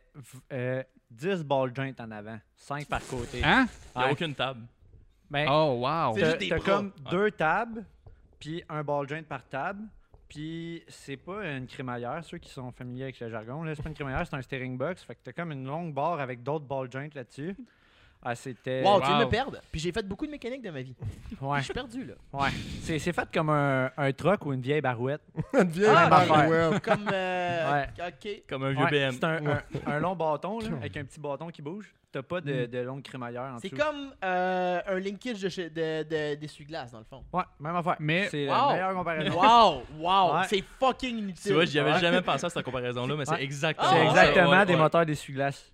10 ball joints en avant, 5 par côté. Hein? Il n'y a Ouais. aucune table. Ben, Oh, wow. C'est juste des t'as bras. comme 2 tables, puis un ball joint par table. Puis c'est pas une crémaillère, ceux qui sont familiers avec le jargon. Là, c'est pas une crémaillère, c'est un steering box. Fait que t'as comme une longue barre avec d'autres ball joints là-dessus. Ah, c'était. Wow, tu viens de Wow. me perdre. Puis j'ai fait beaucoup de mécanique de ma vie. Ouais, Je suis perdu, là. ouais. C'est fait comme un truck ou une vieille barouette. Une vieille Ah, barouette. Comme. Ouais. Ok. Comme un vieux Ouais, BM. c'est un long bâton là, avec un petit bâton qui bouge. T'as pas de longue crémaillère en C'est dessous. comme un linkage d'essuie-glace, dans le fond. Ouais, même affaire. Mais- c'est Wow. la meilleure comparaison. Wow! Ouais. C'est fucking inutile. Tu vois, j'y avais Ouais. jamais pensé à cette comparaison-là, mais Ouais. c'est exactement C'est Ah, exactement ça. Ouais, des ouais. moteurs d'essuie-glace.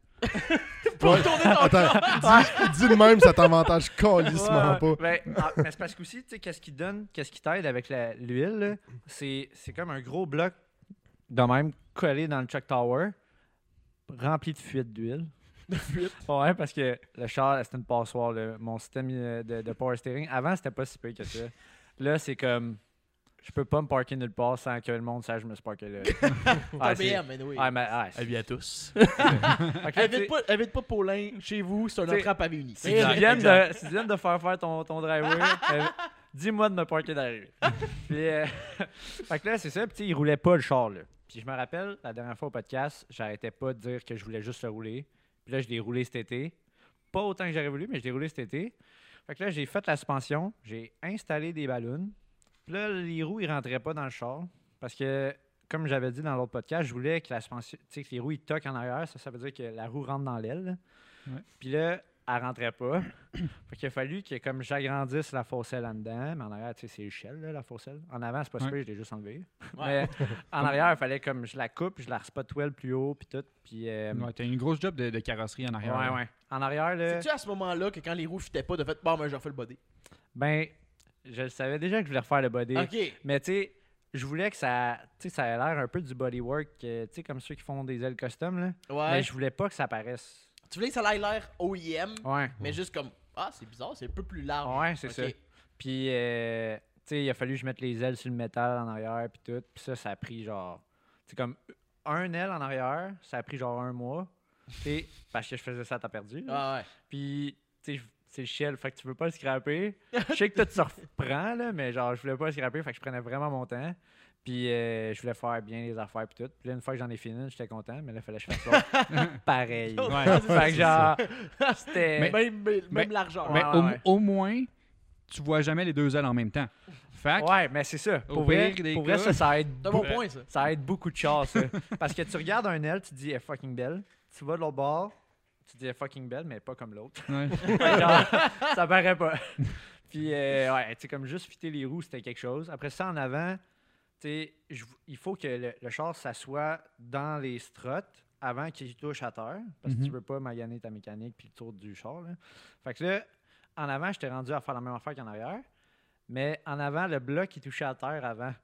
Pour tourner ton Attends, dis de même, ça t'avantage calissement pas. Ben, mais c'est parce qu'aussi, tu sais, qu'est-ce qui t'aide avec l'huile, là, c'est comme un gros bloc de même collé dans le truck tower, rempli de fuite d'huile. De fuite? Ouais, parce que le char, c'était une passoire, là. Mon système de power steering. Avant, c'était pas si peu que ça. Là, c'est comme, je peux pas me parker nulle part sans que le monde sache que je me suis parké là. un c'est- BM, anyway. Ouais, mais, Avis à tous. Fait que là, tu sais, Évite pas Paulin chez vous, c'est un T'sais, entrée à pavé uni. si tu viens de faire ton driveway, dis-moi de me parker dans la rue. Puis, fait que là, c'est ça. Puis, tu sais, il roulait pas le char, là. Puis, je me rappelle, la dernière fois au podcast, j'arrêtais pas de dire que je voulais juste le rouler. Puis là, je l'ai roulé cet été. Pas autant que j'aurais voulu, mais je l'ai roulé cet été. Fait que là, j'ai fait la suspension, j'ai installé des ballons. Puis là, les roues, ils rentraient pas dans le char. Parce que, comme j'avais dit dans l'autre podcast, je voulais que la suspension, tu sais, que les roues, ils toquent en arrière. Ça veut dire que la roue rentre dans l'aile. Là. Ouais. Puis là, elle rentrait pas. Fait qu'il a fallu que comme j'agrandisse la fosselle en dedans, mais en arrière, tu sais, c'est l'échelle, là, la fosselle. En avant, c'est pas Ouais. super, je l'ai juste enlevé. Mais en arrière, il fallait comme je la coupe, je la spotwell plus haut, puis tout. Puis, Ouais, t'as une grosse job de carrosserie en arrière. ouais, là. ouais. En arrière, là, C'est-tu à ce moment-là que quand les roues fitaient pas, de fait, bon, ben, je refais le body? ben, je savais déjà que je voulais refaire le body. Ok. Mais tu sais, je voulais que ça, tu sais, ça ait l'air un peu du bodywork, tu sais, comme ceux qui font des ailes custom, là. Ouais. Mais je voulais pas que ça paraisse. Tu voulais que ça ait l'air OEM, Ouais. mais juste comme, ah, c'est bizarre, c'est un peu plus large. Ouais, c'est Ok. ça. Puis, tu sais, il a fallu que je mette les ailes sur le métal en arrière, puis tout. Puis ça a pris genre, tu sais, comme un aile en arrière, ça a pris genre 1 mois. Tu sais, parce que je faisais ça à temps perdu. là. Ah ouais. Puis, tu sais, c'est le shell, fait que tu veux pas le scraper. Je sais que toi, tu te reprends, là, mais genre, je voulais pas le scraper, fait que je prenais vraiment mon temps. Puis, je voulais faire bien les affaires, puis tout. Puis là, une fois que j'en ai fini, j'étais content, mais là, il fallait que je fasse l'autre. Pareil. Ouais. Fait que genre, c'était. Même l'argent. Mais Ouais, ouais. au moins, tu vois jamais les deux ailes en même temps. Fait que, Ouais, mais c'est ça. Au Pour vrai, pire des pour vrai, cas- ça aide C'est un bon beaucoup. point, ça. Ça aide beaucoup de chars, ça. Parce que tu regardes un aile, tu te dis, elle est fucking belle. Tu vas de l'autre bord, tu te dis, elle est fucking belle, mais pas comme l'autre. ouais. Fait que genre, ça paraît pas. Puis, ouais, tu sais, comme juste fitter les roues, c'était quelque chose. Après ça, en avant, tu sais, il faut que le char s'assoie dans les struts avant qu'il touche à terre. Parce que Mhm. tu veux pas maganer ta mécanique puis le tour du char. Là. Fait que là, en avant, j'étais rendu à faire la même affaire qu'en arrière. Mais en avant, le bloc, il touchait à terre avant.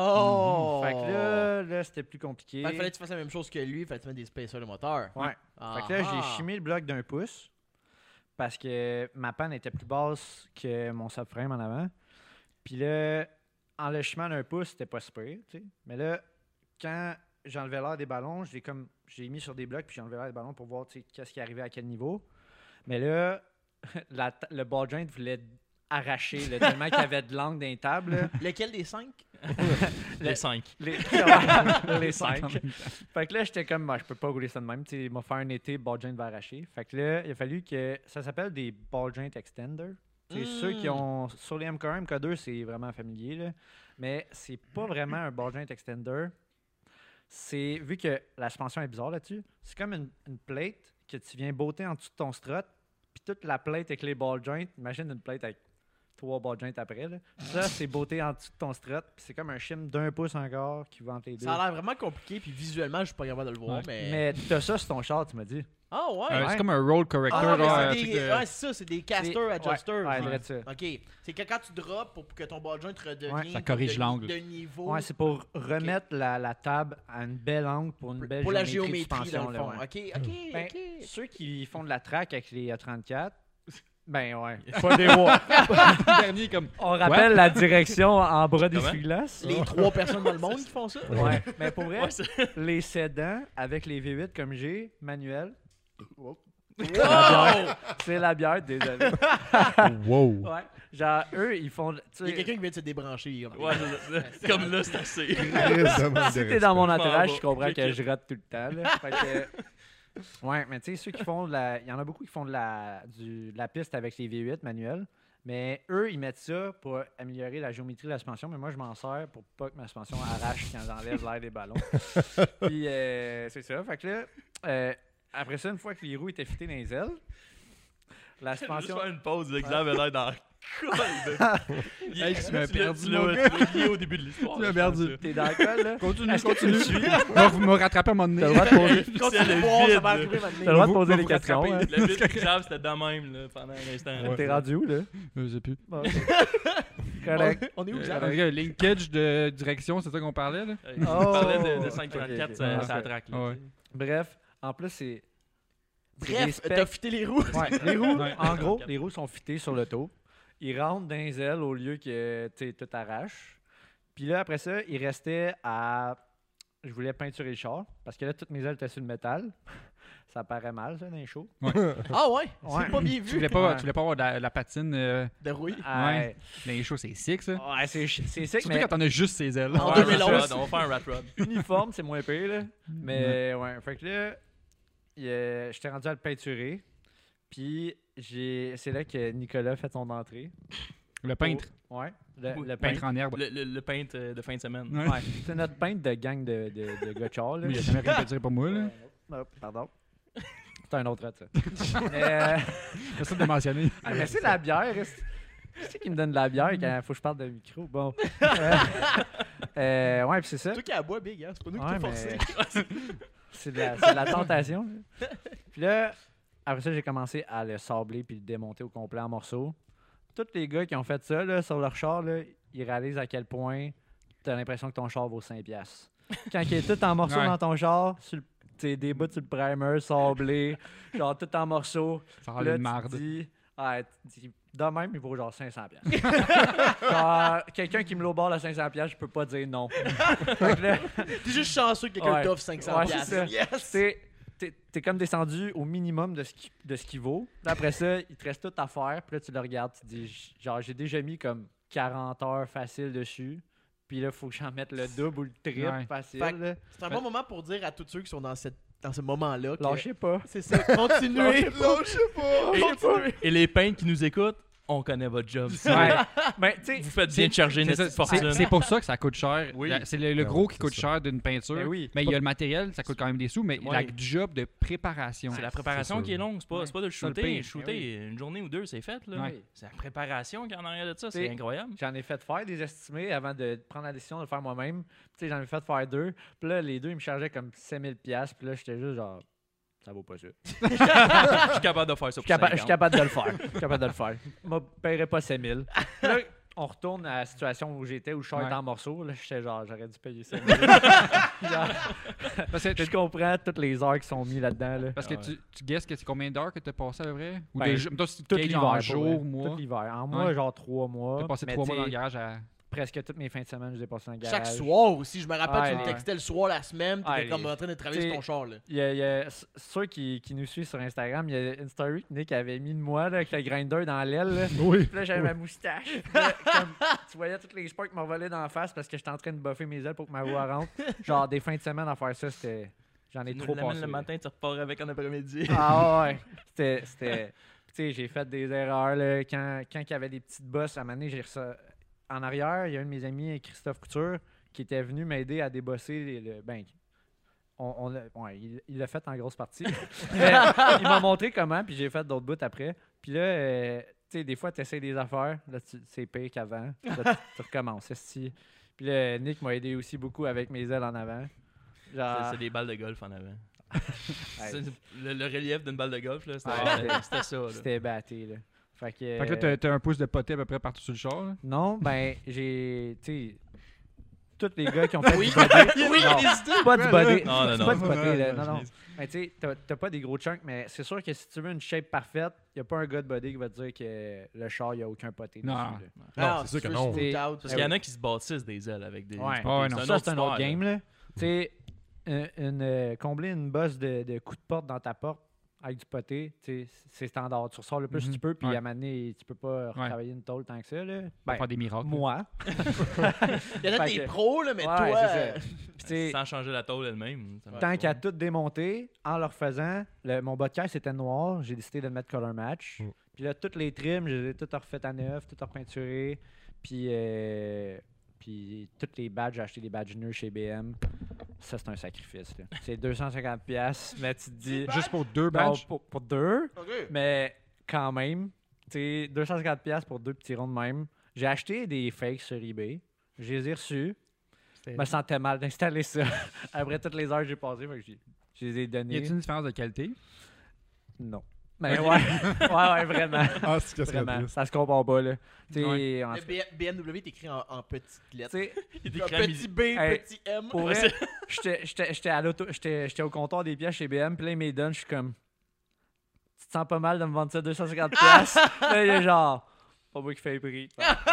Oh! Fait que là c'était plus compliqué. Fait qu'il fallait que tu fasses la même chose que lui, fallait que tu mettes des spacers de moteur. Ouais. Ah, Fait que là, j'ai ah. chimé le bloc d'1 pouce parce que ma panne était plus basse que mon subframe en avant. Puis là, en le chimant d'1 pouce, c'était pas super, tu sais. Mais là, quand j'enlevais l'air des ballons, j'ai mis sur des blocs puis j'ai enlevé l'air des ballons pour voir, tu sais, qu'est-ce qui arrivait à quel niveau. Mais là, le ball joint voulait arracher là, tellement qu'il y avait de l'angle dans les tables. là. Lequel des 5? Les 5. Les 5. Fait que là, j'étais comme, je peux pas rouler ça de même. Tu sais, il m'a fait un été, le ball joint va arracher. Fait que là, il a fallu que. Ça s'appelle des ball joint extender. C'est ceux qui ont. Sur les MK1, MK2, c'est vraiment familier, là. Mais c'est pas vraiment un ball joint extender. C'est. Vu que la suspension est bizarre là-dessus, c'est comme une plate que tu viens botter en dessous de ton strut. Puis toute la plate avec les ball joints. Imagine une plate avec 3 ball joints après. Là. Ça, c'est botté en dessous de ton strut. Puis c'est comme un shim d'1 pouce encore qui va entre les deux. Ça a l'air vraiment compliqué, puis visuellement, je suis pas capable de le voir, Ouais. mais... Mais t'as ça sur ton char, tu m'as dit. Ah ouais? Ouais. C'est comme un roll corrector. Ah, mais là, un c'est truc des... de- ouais, c'est ça, c'est des casters, adjusters. Ouais, Ouais. ouais, ça. OK. C'est que quand tu drops pour que ton ball joint redevienne Ouais. Ça corrige de, l'angle. de niveau Ouais, c'est pour remettre la table à une belle angle pour une belle pour la géométrie de géométrie, dans suspension, le fond. là, ouais. OK, OK, Ben, OK. Ceux qui font de la track avec les A34, Ben ouais. Pas des rois. Le dernier, comme. On rappelle la direction en bras d'essuie-glace. Les 3 personnes dans le monde qui font ça. Ouais. Mais pour vrai, Ouais, c'est- les sédans avec les V8 comme j'ai, manuel. Wow! C'est la bière, désolé. Wow. Ouais. Genre, eux, ils font. Il y a quelqu'un qui vient de se débrancher. il est comme- Ouais, c'est- comme là, c'est assez. Si t'es dans mon entourage, Je je comprends m'en que vais. je rate tout le temps. Là. Fait que, ouais, mais tu sais, ceux qui font de la. Il y en a beaucoup qui font de la piste avec les V8 manuels. Mais eux, ils mettent ça pour améliorer la géométrie de la suspension. Mais moi, je m'en sers pour pas que ma suspension arrache quand j'enlève l'air des ballons. Puis, c'est ça. Fait que là, après ça, une fois que les roues étaient fitées dans les ailes, la Juste suspension. faire une pause, l'examen avait l'air dans le col. Hey, tu m'as perdu, Tu mon l'as lié au début de l'histoire. Tu m'as je perdu. pense, T'es dans le col, là? Continue, Est-ce que tu me suis? Vous me rattrapez à un moment T'as le donné. droit de poser, C'est Continue le de boire, ça vide, va là. arriver t'as le maintenant. droit de Vous- poser vous des vous questions. rattrapez. hein. Le vide du jab, c'était de même là, pendant un instant. Ouais. T'es rendu où, là? Je sais plus. Bon. Correct. On est où, Jean? Linkage de direction, c'est ça qu'on parlait, là? On parlait de Oh! 544, Ok, ça ok. ça traque. là, Ouais. tu sais. Bref, en plus, c'est des Bref, specs. t'as fité les roues. Ouais, les roues, Ouais. en gros, les roues sont fitées sur le taux. Ils rentrent dans les ailes au lieu que tu sais, tout arrache. Puis là, après ça, il restait à. Je voulais peinturer le char parce que là, toutes mes ailes étaient sur le métal. Ça paraît mal, ça, dans les shows. Ah ouais? Ouais. C'est pas bien Tu vu. voulais pas, Ouais. tu voulais pas avoir de la patine De rouille. Ouais, dans les shows, c'est sick, ça. ouais, c'est sick, Surtout mais quand t'en as juste ses ailes. En Ouais, 2011. rat rod, on va faire un rat rod. uniforme, c'est moins pire, là. Mais ouais, fait que là, j'étais rendu à le peinturer. Puis c'est là que Nicolas a fait son entrée. Le peintre. Ouais, le Peintre peintre. en herbe. Le peintre de fin de semaine. Ouais. Ouais, c'est notre peintre de gang de gars de char, là. Oui, il a jamais rien peinturé pour moi, là. Non, pardon. C'est un autre ça. Mais, Personne de mentionner. mais c'est la bière. C'est qui me donne de la bière quand il faut que je parle de micro. Bon. Ouais, puis c'est ça. C'est toi qui as bois, Big, hein? C'est pas nous qui Ouais, t'as mais forcé. c'est de la tentation. là. Puis là, après ça, j'ai commencé à le sabler puis le démonter au complet en morceaux. Tous les gars qui ont fait ça là, sur leur char, là, ils réalisent à quel point tu as l'impression que ton char vaut 5$. Quand il est tout en morceaux Ouais. dans ton char, des bouts sur le primer, sablé, genre tout en morceaux. Ça Puis rend là, une tu marde. te dis, ouais, tu dis, de même, il vaut genre 500$. Genre, quelqu'un qui me l'au-bord à 500$, je peux pas dire non. Fait que là, T'es juste chanceux que quelqu'un Ouais. t'offre 500$. Ouais, c'est ça. Yes! t'es comme descendu au minimum de ce qu'il vaut. Là, après ça, il te reste tout à faire. Puis là, tu le regardes, tu te dis, genre, j'ai déjà mis comme 40 heures facile dessus. Puis là, il faut que j'en mette le double ou le triple Ouais. facile. Fait que- là. C'est un bon moment pour dire à tous ceux qui sont dans ce moment-là que Lâchez pas. c'est ça. Continuez. Lâchez pas! Et les peintres qui nous écoutent, on connaît votre job. Ouais. Ben, tu sais, Vous faites bien de charger une C'est ça, petite fortune. c'est pour ça que ça coûte cher. Oui. C'est le Ben gros ouais, qui c'est coûte ça. cher d'une peinture. Ben oui. Mais il y a le matériel, ça coûte quand même des sous, mais Ouais. la job de préparation. C'est la préparation C'est qui est ça. longue, c'est pas, Ouais. c'est pas de le Ça le shooter. pire. Shooter une journée ou deux, c'est fait. Là. Ouais. C'est la préparation qui est en arrière de ça, T'sais, c'est incroyable. j'en ai fait faire des estimés avant de prendre la décision de le faire moi-même. Tu sais, j'en ai fait faire 2. Puis là, les deux, ils me chargeaient comme 5000$. Puis là, j'étais juste genre, ça vaut pas ça. Je suis capable de faire ça Je suis pour je suis capable de le faire. Je suis capable de le faire. Je ne paierais pas 5000. Puis là, on retourne à la situation où j'étais, où je suis Ouais. en morceaux. Là, j'étais genre, j'aurais dû payer 5000. Genre, Parce que, je comprends toutes les heures qui sont mises là-dedans. Là. parce que tu guesses que c'est combien d'heures que tu as passé à peu près? Ou Ben, de jours? Mettons, si tu Tout gages l'hiver. en pour jours, vrai. mois. Tout l'hiver. En mois, Ouais. genre 3 mois. Tu as passé Mais 3 mois dans le t'sais, garage à. presque toutes mes fins de semaine, je les ai passées dans le garage. Chaque soir aussi. Je me rappelle, Ouais, tu me ouais. textais le soir la semaine, puis Ouais, t'étais comme en train de travailler t'sais, sur ton char. Là. Il y a ceux qui nous suivent sur Instagram, il y a une story que Nick avait mis de moi là, avec le grinder dans l'aile. Là. Oui. Puis là, j'avais ma moustache. Puis là, comme, tu voyais tous les sports qui m'envolaient dans la face parce que j'étais en train de buffer mes ailes pour que ma voix rentre. Genre, des fins de semaine à faire ça, c'était. J'en ai Tu trop nous l'amènes passé. le là. matin, tu repars avec en après-midi. Ah ouais. C'était. Tu sais, j'ai fait des erreurs. Là, quand il y avait des petites bosses, à un moment donné, j'ai reçu. En arrière, il y a un de mes amis, Christophe Couture, qui était venu m'aider à débosser le. Ben, il l'a fait en grosse partie. Mais il m'a montré comment, puis j'ai fait d'autres bouts après. Puis là, tu sais, des fois, tu essaies des affaires, là, c'est pire qu'avant. Là, tu recommences. esti. Puis là, Nick m'a aidé aussi beaucoup avec mes ailes en avant. Genre, C'est des balles de golf en avant. ouais, C'est le relief d'une balle de golf, là, Ouais, c'était ça. Là. c'était batté. Là. Fait que Fait que là, t'as un pouce de poté à peu près partout sur le char. là. non, ben, tu sais, tous les gars qui ont fait Oui. du body. Oui, Non, c'est pas du body. Non, C'est non, pas non. du body, là. Ouais, Non, non. Mais tu sais, t'as pas des gros chunks, mais c'est sûr que si tu veux une shape parfaite, y a pas un gars de body qui va te dire que le char, y a aucun poté dessus. Non. là. Non, c'est sûr que non. Parce qu'il y en a qui se bâtissent des ailes avec des. Ouais. Ouais, non. Ça, c'est un autre sport, game, là. Tu sais, combler une bosse de coups de porte dans ta porte avec du poté, tu sais, c'est standard. Tu ressors le plus que tu peux, puis Ouais. à un moment donné, tu peux pas retravailler une tôle tant que ça, là. On va Ben, faire des miracles. moi. Il y en a Fait des que- pros, là, mais Ouais, toi. c'est ça. Puis tu sais, Sans changer la tôle elle-même. ça marche tant pas. qu'à tout démonter, en le refaisant, mon bas de caisse était noir, j'ai décidé de le mettre color match. Mm. Puis là, toutes les trims, je les ai toutes refaites à neuf, toutes repeinturées. Puis toutes les badges, j'ai acheté des badges neufs chez BM. Ça, c'est un sacrifice. Là. C'est 250$, mais tu te dis... Juste pour 2 Non, badges. pour deux, OK. mais quand même, tu sais, 250$ pour deux petits ronds de même. J'ai acheté des fakes sur eBay. Je les ai reçus. Je me sentais mal d'installer ça. Après toutes les heures que j'ai passées, fait que je les ai Y donnés. a-t-il une différence de qualité? Non. Mais ouais, ouais, vraiment. Ah, c'est que c'est Vraiment. triste. Ça se compare pas, là. Tu sais, Ouais. en Le fait, BMW est écrit en petites tu lettres. sais, Il y a Comme des crèmes petit B, Hey, petit M. pour vrai, j'étais au comptoir des pièces chez BM, puis là, il me donne, je suis comme, tu te sens pas mal de me vendre ça 250$? Là, il est genre, pas moi qui fais le prix.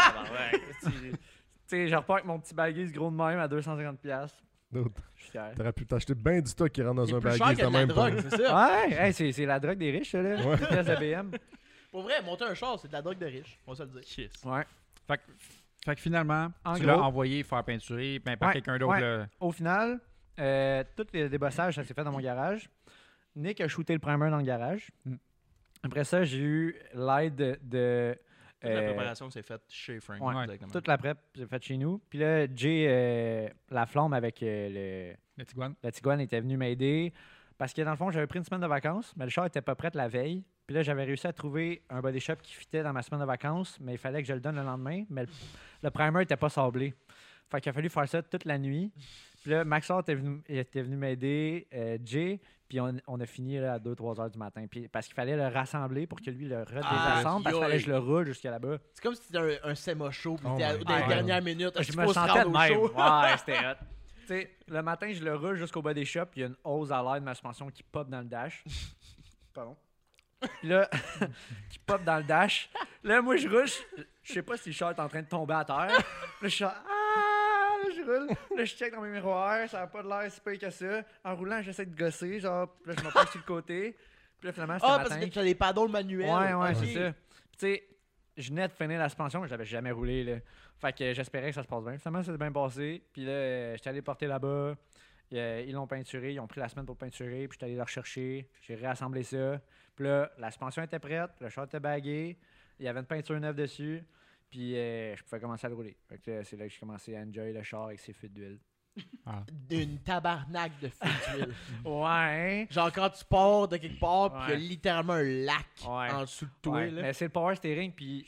Tu sais, je repars avec mon petit baguette gros de même à 250$. D'autres. Je suis fier. T'aurais pu t'acheter bien du stock qui rentre dans C'est un plus cher baguette que de de la même drogue, pas. c'est ça? Ouais, hey, c'est la drogue des riches, ça, là. Ouais. Les pièces de BM. Pour vrai, monter un char, c'est de la drogue de riche. On va se le dire. Kiss. Ouais. Fait que finalement, En tu l'as gros. envoyé faire peinturer ben, par Ouais, quelqu'un d'autre. ouais. là. Au final, tous les débossages, ça s'est fait dans mon garage. Nick a shooté le primer dans le garage. Mm. Après ça, j'ai eu l'aide de Toute la Euh, préparation s'est faite chez Frank. ouais. directement. toute la prep, j'ai fait chez nous. Puis là, Jay, la flamme avec Le Tiguan. la Tiguan était venu m'aider. Parce que dans le fond, j'avais pris une semaine de vacances, mais le char était pas prêt la veille. Puis là, j'avais réussi à trouver un body shop qui fitait dans ma semaine de vacances, mais il fallait que je le donne le lendemain. Mais le primer était pas sablé. Fait qu'il a fallu faire ça toute la nuit. Puis là, Maxor était venu m'aider, Jay, puis on a fini là, à 2-3 heures du matin. Puis, parce qu'il fallait le rassembler pour que lui le redésassemble, parce qu'il fallait que je le roule jusqu'à là-bas. C'est comme si c'était un SEMA show, puis Oh t'es my dans les God. dernières minutes. Je il me faut se sentais rendre de au même. show. Ouais, c'était hot. Tu sais, le matin, je le roule jusqu'au body shop, puis il y a une hose à l'air de ma suspension qui pop dans le dash. Pardon. Puis là, qui pop dans le dash. Là, moi, je roule. Je sais pas si le char est en train de tomber à terre. Là, je suis là, là, je roule. Là, je check dans mes miroirs. Ça n'a pas de l'air si pire que ça. En roulant, j'essaie de gosser. Genre, puis là, je me penche sur le côté. Puis là, finalement, c'était Ah, le parce matin. que tu as des paddles manuels. Ouais, ouais, Ok. c'est ça. Puis, tu sais, je venais de finir la suspension, mais je l'avais jamais roulé, là. Fait que j'espérais que ça se passe bien. Finalement, ça s'est bien passé. Puis là, j'étais allé porter là-bas. Ils l'ont peinturé. Ils ont pris la semaine pour peinturer. Puis j'étais allé le rechercher. J'ai réassemblé ça. Puis là, la suspension était prête. Le char était bagué. Il y avait une peinture neuve dessus. Puis je pouvais commencer à le rouler. Fait que là, c'est là que j'ai commencé à enjoy le char avec ses fuites d'huile. Une tabarnak de feu d'huile. Ouais. Genre quand tu pars de quelque part, puis il y a Ouais. littéralement un lac Ouais. en dessous de toi. Ouais, là. mais c'est le power steering. Puis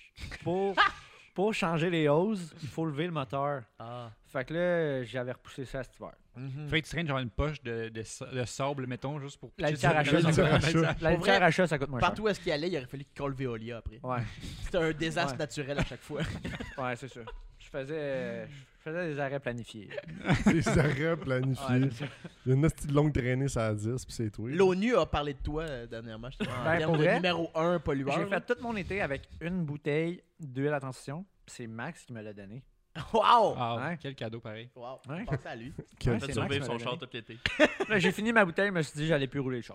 pour changer les hoses, il faut lever le moteur. Ah. Fait que là, j'avais repoussé ça cet hiver. Fait que tu traînes genre une poche de sable, mettons, juste pour. La pitcher litière à ça. chat, La litière à chat. La Pour litière vrai, à chat, ça coûte moins cher. Partout où est-ce qu'il allait, il aurait fallu qu'il colle Veolia après. Ouais, C'était un désastre Ouais. naturel à chaque fois. ouais, c'est ça. Je faisais des arrêts planifiés. Des arrêts planifiés. Ouais, c'est ça. Il y a une petite longue traînée sur la 10, puis c'est tout. L'ONU a parlé de toi dernièrement. Je en Ben, termes pour de vrai, numéro 1 pollueur. J'ai fait tout mon été avec une bouteille d'huile à transition. Puis c'est Max qui me l'a donné. Wow! Ah, Ouais. Quel cadeau pareil. Wow! Ouais. Pensez à lui. Quel- Ouais, Fait c'est survivre Max son qui me l'a char donné. tout l'été. Là, j'ai fini ma bouteille, je me suis dit j'allais plus rouler le char.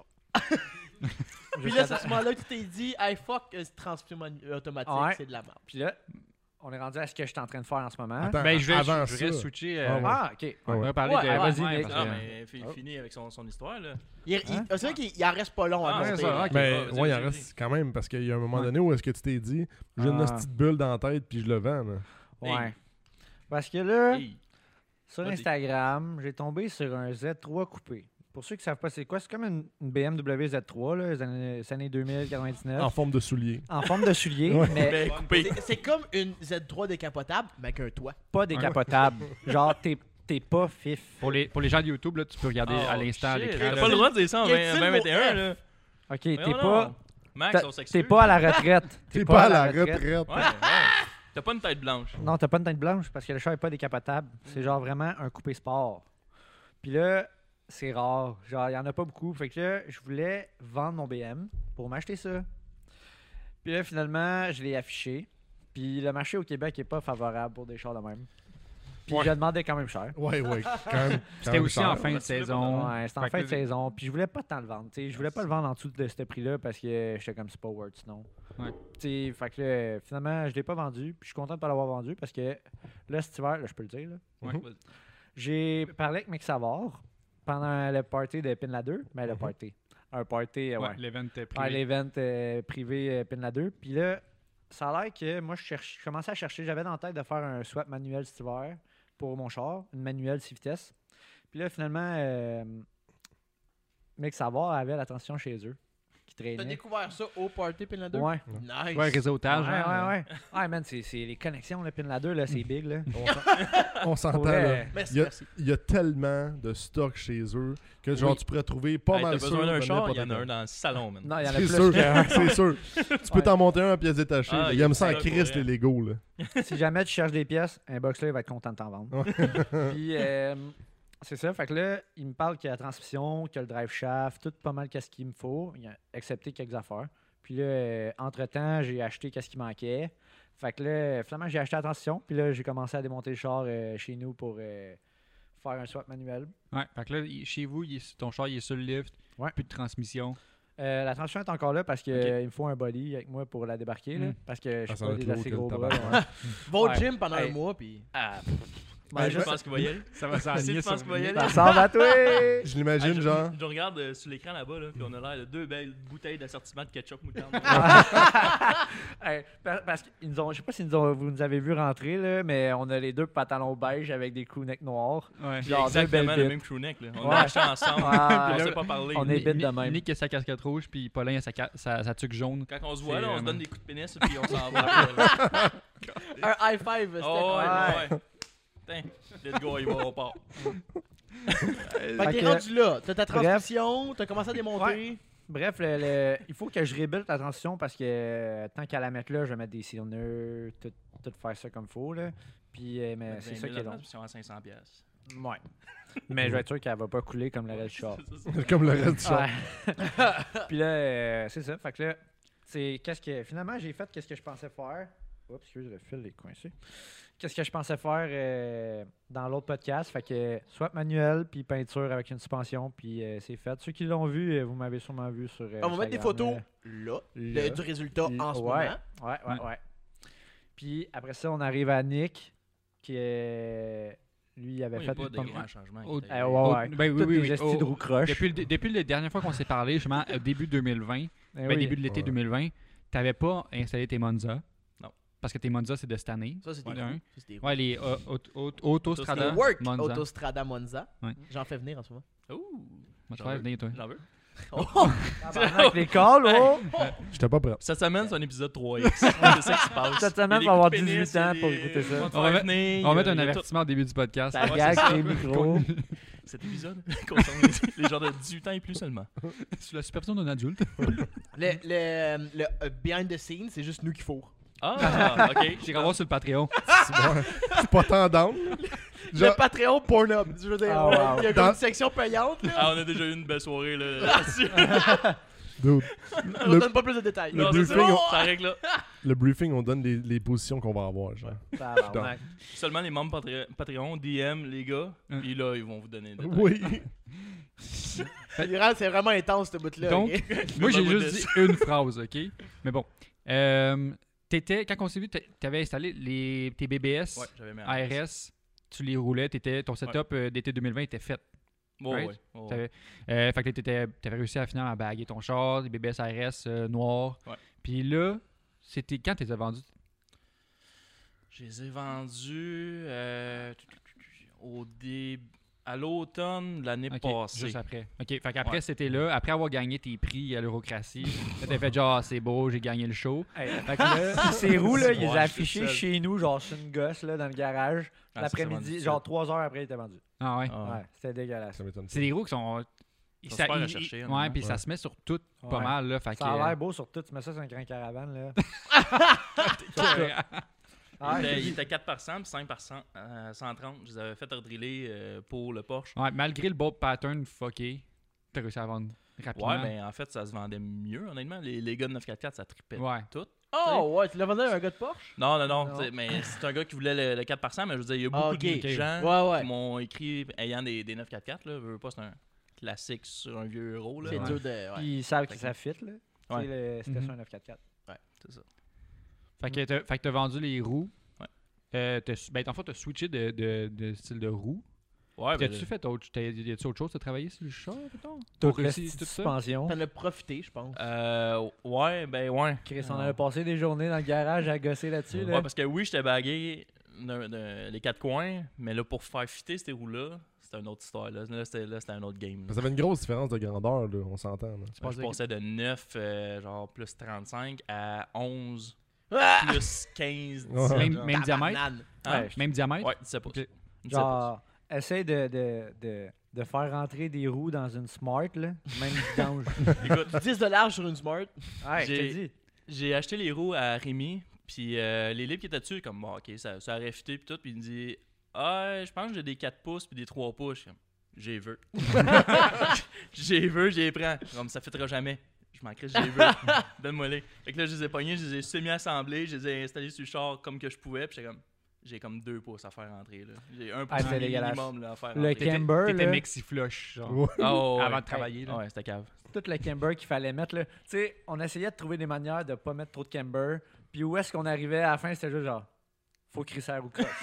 Puis là, c'est à ce moment-là que tu t'es dit, hey fuck, transmission automatique, Ouais. c'est de la merde. Puis là, on est rendu à ce que je suis en train de faire en ce moment. Attends, Ben, je vais avant je voudrais ça. switcher. Ah ouais. Ah, ok. On va parler Ouais, de. ouais, vas-y, ouais, Nick. parce Non, que- mais fini avec son histoire, là. C'est vrai qu'il en reste pas long à Ah, monter. ouais, ça, là. ok. Mais vas-y, ouais, il en vas-y, reste quand même, parce qu'il y a un moment Ouais. donné où est-ce que tu t'es dit, j'ai une Ah. petite bulle dans la tête, puis je le vends. Là. Ouais. Parce que là, Hey. sur Vas-y. Instagram, j'ai tombé sur un Z3 coupé. Pour ceux qui savent pas c'est quoi, c'est comme une BMW Z3, là, les années 2099, En forme de soulier. en forme de soulier, Ouais. mais Ben, coupé. C'est comme une Z3 décapotable, mais avec un toit. pas décapotable. Genre, t'es pas fif. Pour les gens de YouTube, là, tu peux regarder Oh, à l'instant à shit. l'écran. T'as là. pas le droit de dire ça en Y a-t-il le mot 2021, F? là. Ok, t'es Voyons pas, donc. Max, on s'excuse. t'es pas à la retraite. T'es pas à la retraite. Ouais, ouais. T'as pas une tête blanche. Non, t'as pas une teinte blanche parce que le char est pas décapotable. C'est genre vraiment un coupé sport. Puis là, c'est rare. Genre, il y en a pas beaucoup. Fait que là, je voulais vendre mon BM pour m'acheter ça. Puis là, finalement, je l'ai affiché. Puis le marché au Québec est pas favorable pour des chars de même. Puis Ouais. je demandais quand même cher. Ouais, quand même. C'était aussi en cher. fin de saison. Ouais, c'était en Fait fin que de saison. Puis je voulais pas tant le vendre. T'sais, je voulais pas le vendre en dessous de ce prix-là parce que j'étais comme c'est pas worth sinon. Ouais. T'sais, fait que là, finalement, je l'ai pas vendu. Puis je suis content de pas l'avoir vendu parce que là, cet hiver, là, je peux le dire, là, Ouais. j'ai parlé avec Mick Savard pendant le party de Pinla 2. Ben, le party. Un party, ouais. Ouais, l'event Ouais, privé. l'event privé Pinla 2. Puis là, ça a l'air que moi, je commençais à chercher. J'avais dans la tête de faire un swap manuel cet hiver pour mon char, une manuelle 6 vitesses. Puis là, finalement, Mick Savard avait la transition chez eux qui T'as traînait. découvert ça au Party Pinla 2? Ouais. Nice. Ouais, réseautage. Ouais, hein. ouais. Ouais, man, c'est les connexions, le Pinla 2, là, c'est big, là. On s'entend, Pour là. vrai, Merci, Il y, a, merci. il y a tellement de stock chez eux que genre Oui. tu pourrais trouver pas Hey, mal t'as sûr besoin d'un de char, il y en a n'importe un dans le salon, man. Non, il y en a C'est plus sûr, qu'un. c'est sûr. Tu peux t'en monter un à pièces détachées. Ah, Il il y a aime ça en ça, pour Christ, vrai. les Lego, là. Si jamais tu cherches des pièces, un boxer va être content de t'en vendre. Puis, c'est ça. Fait que là, il me parle qu'il y a la transmission, qu'il y a le drive shaft, tout pas mal qu'est-ce qu'il me faut. Il a accepté quelques affaires. Puis là, entre-temps, j'ai acheté qu'est-ce qui manquait. Fait que là, finalement, j'ai acheté la transmission. Puis là, j'ai commencé à démonter le char chez nous pour faire un swap manuel. Ouais, fait que là, chez vous, ton char, il est sur le lift. Ouais. Plus de transmission. La transmission est encore là parce qu'il Ok. me faut un body avec moi pour la débarquer. Là, Mm. parce que je Ah, suis ça pas va être des lourd assez que gros le bras. tabarnak. Ouais. Va au Ouais. gym pendant Hey. un mois, puis... Ah, Ouais, je je pense qu'il va y aller. Ça va Si s'aligner tu penses qu'il va y aller. ça ressemble à toi! Je l'imagine, Ah, genre. Je regarde sur l'écran là-bas, là, puis on a l'air de deux belles bouteilles d'assortiment de ketchup moutarde. Hey, parce qu'ils nous ont, je sais pas si vous nous avez vu rentrer, là, mais on a les deux pantalons beige avec des crewnecks noirs. Ouais. Genre deux Exactement belles le bites. même crewneck. Là. On Ouais. l'a acheté ensemble. Ah, puis on là, s'est pas parlé. on est bête de même. Nick a sa casquette rouge, puis Paulin a sa tuque jaune. Quand on se voit, là, on se donne des coups de pénis, puis on s'en va. Un high five, c'était Oh, quoi? ouais. Putain, let's go, il va au port. Fait que Fait t'es que- rendu là. T'as ta Bref. transmission, t'as commencé à démonter. Bref, il faut que je rebuild la transition parce que tant qu'à la mettre là, je vais mettre des cylindres, tout faire ça comme il faut. Là. Puis, mais c'est ça qui est long. C'est à 500 pièces. Ouais. Mais je vais être sûr qu'elle va pas couler comme le reste du char. Comme le reste du char. Ouais. Puis là, c'est ça. Fait que là, c'est finalement j'ai fait qu'est-ce que je pensais faire. Oups, excuse, le fil est coincé. Qu'est-ce que je pensais faire dans l'autre podcast. Fait que swap manuel, puis peinture avec une suspension, puis c'est fait. Ceux qui l'ont vu, vous m'avez sûrement vu sur. On va mettre des photos Instagram, là, là. du résultat en ce Ouais. moment. Ouais. Puis après ça, on arrive à Nick, qui lui avait Il n'y fait a pas de tout le grands changements. Oh, Il était- ouais. Ben oui, Toutes oui, des oui. gestis de roue croche. Depuis la dernière fois qu'on s'est parlé, justement, début 2020, début de l'été Ouais. 2020, t'avais pas installé tes Monza. Non. Parce que tes Monza, c'est de cette année. Ça, c'est des Ouais, roues. un. Ça, c'est des roues. Ouais, les Autostrada Le Work Monza. Autostrada Monza. Ouais. J'en fais venir en ce moment. Ouh, Moi, je vais venir, toi. j'en veux. Oh! Avec les calls, oh! J'étais pas prêt. Cette semaine, c'est un épisode 3X. C'est ça qui se passe. Cette semaine, Il y faut a des avoir coups de 18 pénis, ans il y a pour des- écouter ça. On On va mettre- il On va mettre un y a tout. avertissement au début du podcast. Ça Ouais, gag c'est ça. les micros. Cet épisode concerne les gens de 18 ans et plus seulement. Sous la supervision d'un adulte. Le behind the scenes, c'est juste nous qui fourrent. Ah, ok. J'ai revoir sur le Patreon. Je suis pas tant down. Le Genre, Patreon Pornhub. Je veux dire, Ah, wow. il y a Dans- comme une section payante. Là. Ah, on a déjà eu une belle soirée là. dude, On ne donne pas plus de détails. le Non, c'est ça. briefing, Ça règle là. le briefing, on donne les positions qu'on va avoir. Genre. Tabarnak. Seulement les membres Patreon, DM, les gars. Hein. Puis là, ils vont vous donner des détails. Oui. C'est vraiment intense, ce bout-là. Donc, ok? moi, j'ai Remember juste this. dit une phrase, OK? Mais bon. Quand on s'est vu, t'avais installé tes BBS Ouais, j'avais mis ARS. Tu les roulais. Ton setup d'été 2020 était fait. Ouais, right? ouais, ouais. Fait que t'avais réussi à finir à baguer ton char, les BBS ARS noirs. Ouais. Puis là, c'était quand tu les as vendus? Je les ai vendus à l'automne de l'année Ok, passée. juste après. OK, fait qu'après, Ouais. c'était là. Après avoir gagné tes prix à l'Eurocratie, là, t'as fait genre, ah, c'est beau, j'ai gagné le show. Hey, fait que là, ces roues, là, ils les Ouais, ont je suis affichés seul. chez nous, genre sur une gosse, là, dans le garage. Ah, L'après-midi, c'est genre 3 heures après, ils étaient vendus. Ah ouais. Ah. Ouais, c'était dégueulasse. Ça m'étonne pas. C'est des roues qui sont... Ils sont super recherchés, Ouais, honnêtement. puis ça se met sur tout pas Ouais. mal, là. Fait Ça a l'air beau sur tout. Tu mets ça sur un grand caravane, là. Ah, Il était 4 par 100 puis 5 par 130. Je les avais fait redriller pour le Porsche. Ouais, malgré le bolt pattern fucké, t'as réussi à vendre rapidement. Ouais, ben en fait, ça se vendait mieux, honnêtement. Les gars de 944, ça tripait Ouais. tout. Oh, ouais, tu l'as vendu à un gars de Porsche? Non. Non. Mais c'est un gars qui voulait le 4 par 100, mais je veux dire, il y a beaucoup ok. de gens Ouais, ouais. qui m'ont écrit ayant des 944. Là, je veux pas, c'est un classique sur un vieux euro. Là. C'est Ouais. dur de. Ouais. Ils savent que ça fit, là. Ouais. Tu sais, C'était Mhm. sur un 944. C'est ça. Fait que t'as vendu les roues. Ouais. Ben, en fait, t'as switché de style de roue. Ouais, ben, T'as-tu fait autre, y a-tu autre chose? T'as travaillé sur le char, mettons? T'as Pour réussir réussi tout ça? suspension. T'en as profité, je pense. ouais. Chris, on avait passé des journées dans le garage à gosser là-dessus. Là. Ouais, parce que oui, j'étais bagué les 4 coins, mais là, pour faire fitter ces roues-là, c'était une autre histoire. Là, c'était un autre game. là. Ça avait une grosse différence de grandeur, là, on s'entend. là. Je passais de 9, genre plus 35, à 11, Ah! plus 15, 17. Ouais. Même- genre. même diamètre? Tabarnane. Hein? Ouais, Même diamètre? Ouais, 17 pouces. Ok. 17 pouces. Genre, essaye de faire rentrer des roues dans une Smart, là. Même vidange. Écoute, 10 $ sur une Smart. Ouais, je J'ai- te dis. j'ai acheté les roues à Rémi, puis les livres qui étaient dessus, comme, bon, ok, ça aurait fité, puis tout, puis il me dit, ah, je pense que j'ai des 4 pouces, puis des 3 pouces. Je suis comme, j'ai veux. J'ai veux, j'y prends. Comme, ça fêtera jamais. Je manquerais, j'ai veux. Donne-moi les. Fait que là, je les ai pognés, je les ai semi-assemblés, je les ai installés sur le char comme que je pouvais, puis j'étais comme, j'ai comme 2 pouces à faire rentrer, là. J'ai 1 pouce c'était dégueulasse. minimum, là, à faire Le rentrer. Camber, T'étais là. Mexi-flush, genre. Ouais. Oh, ouais. Avant de travailler, là. Ouais, c'était cave. Tout le camber qu'il fallait mettre. Là. Tu sais, on essayait de trouver des manières de pas mettre trop de camber. Puis où est-ce qu'on arrivait à la fin, c'était juste genre, faut crisser ou croche.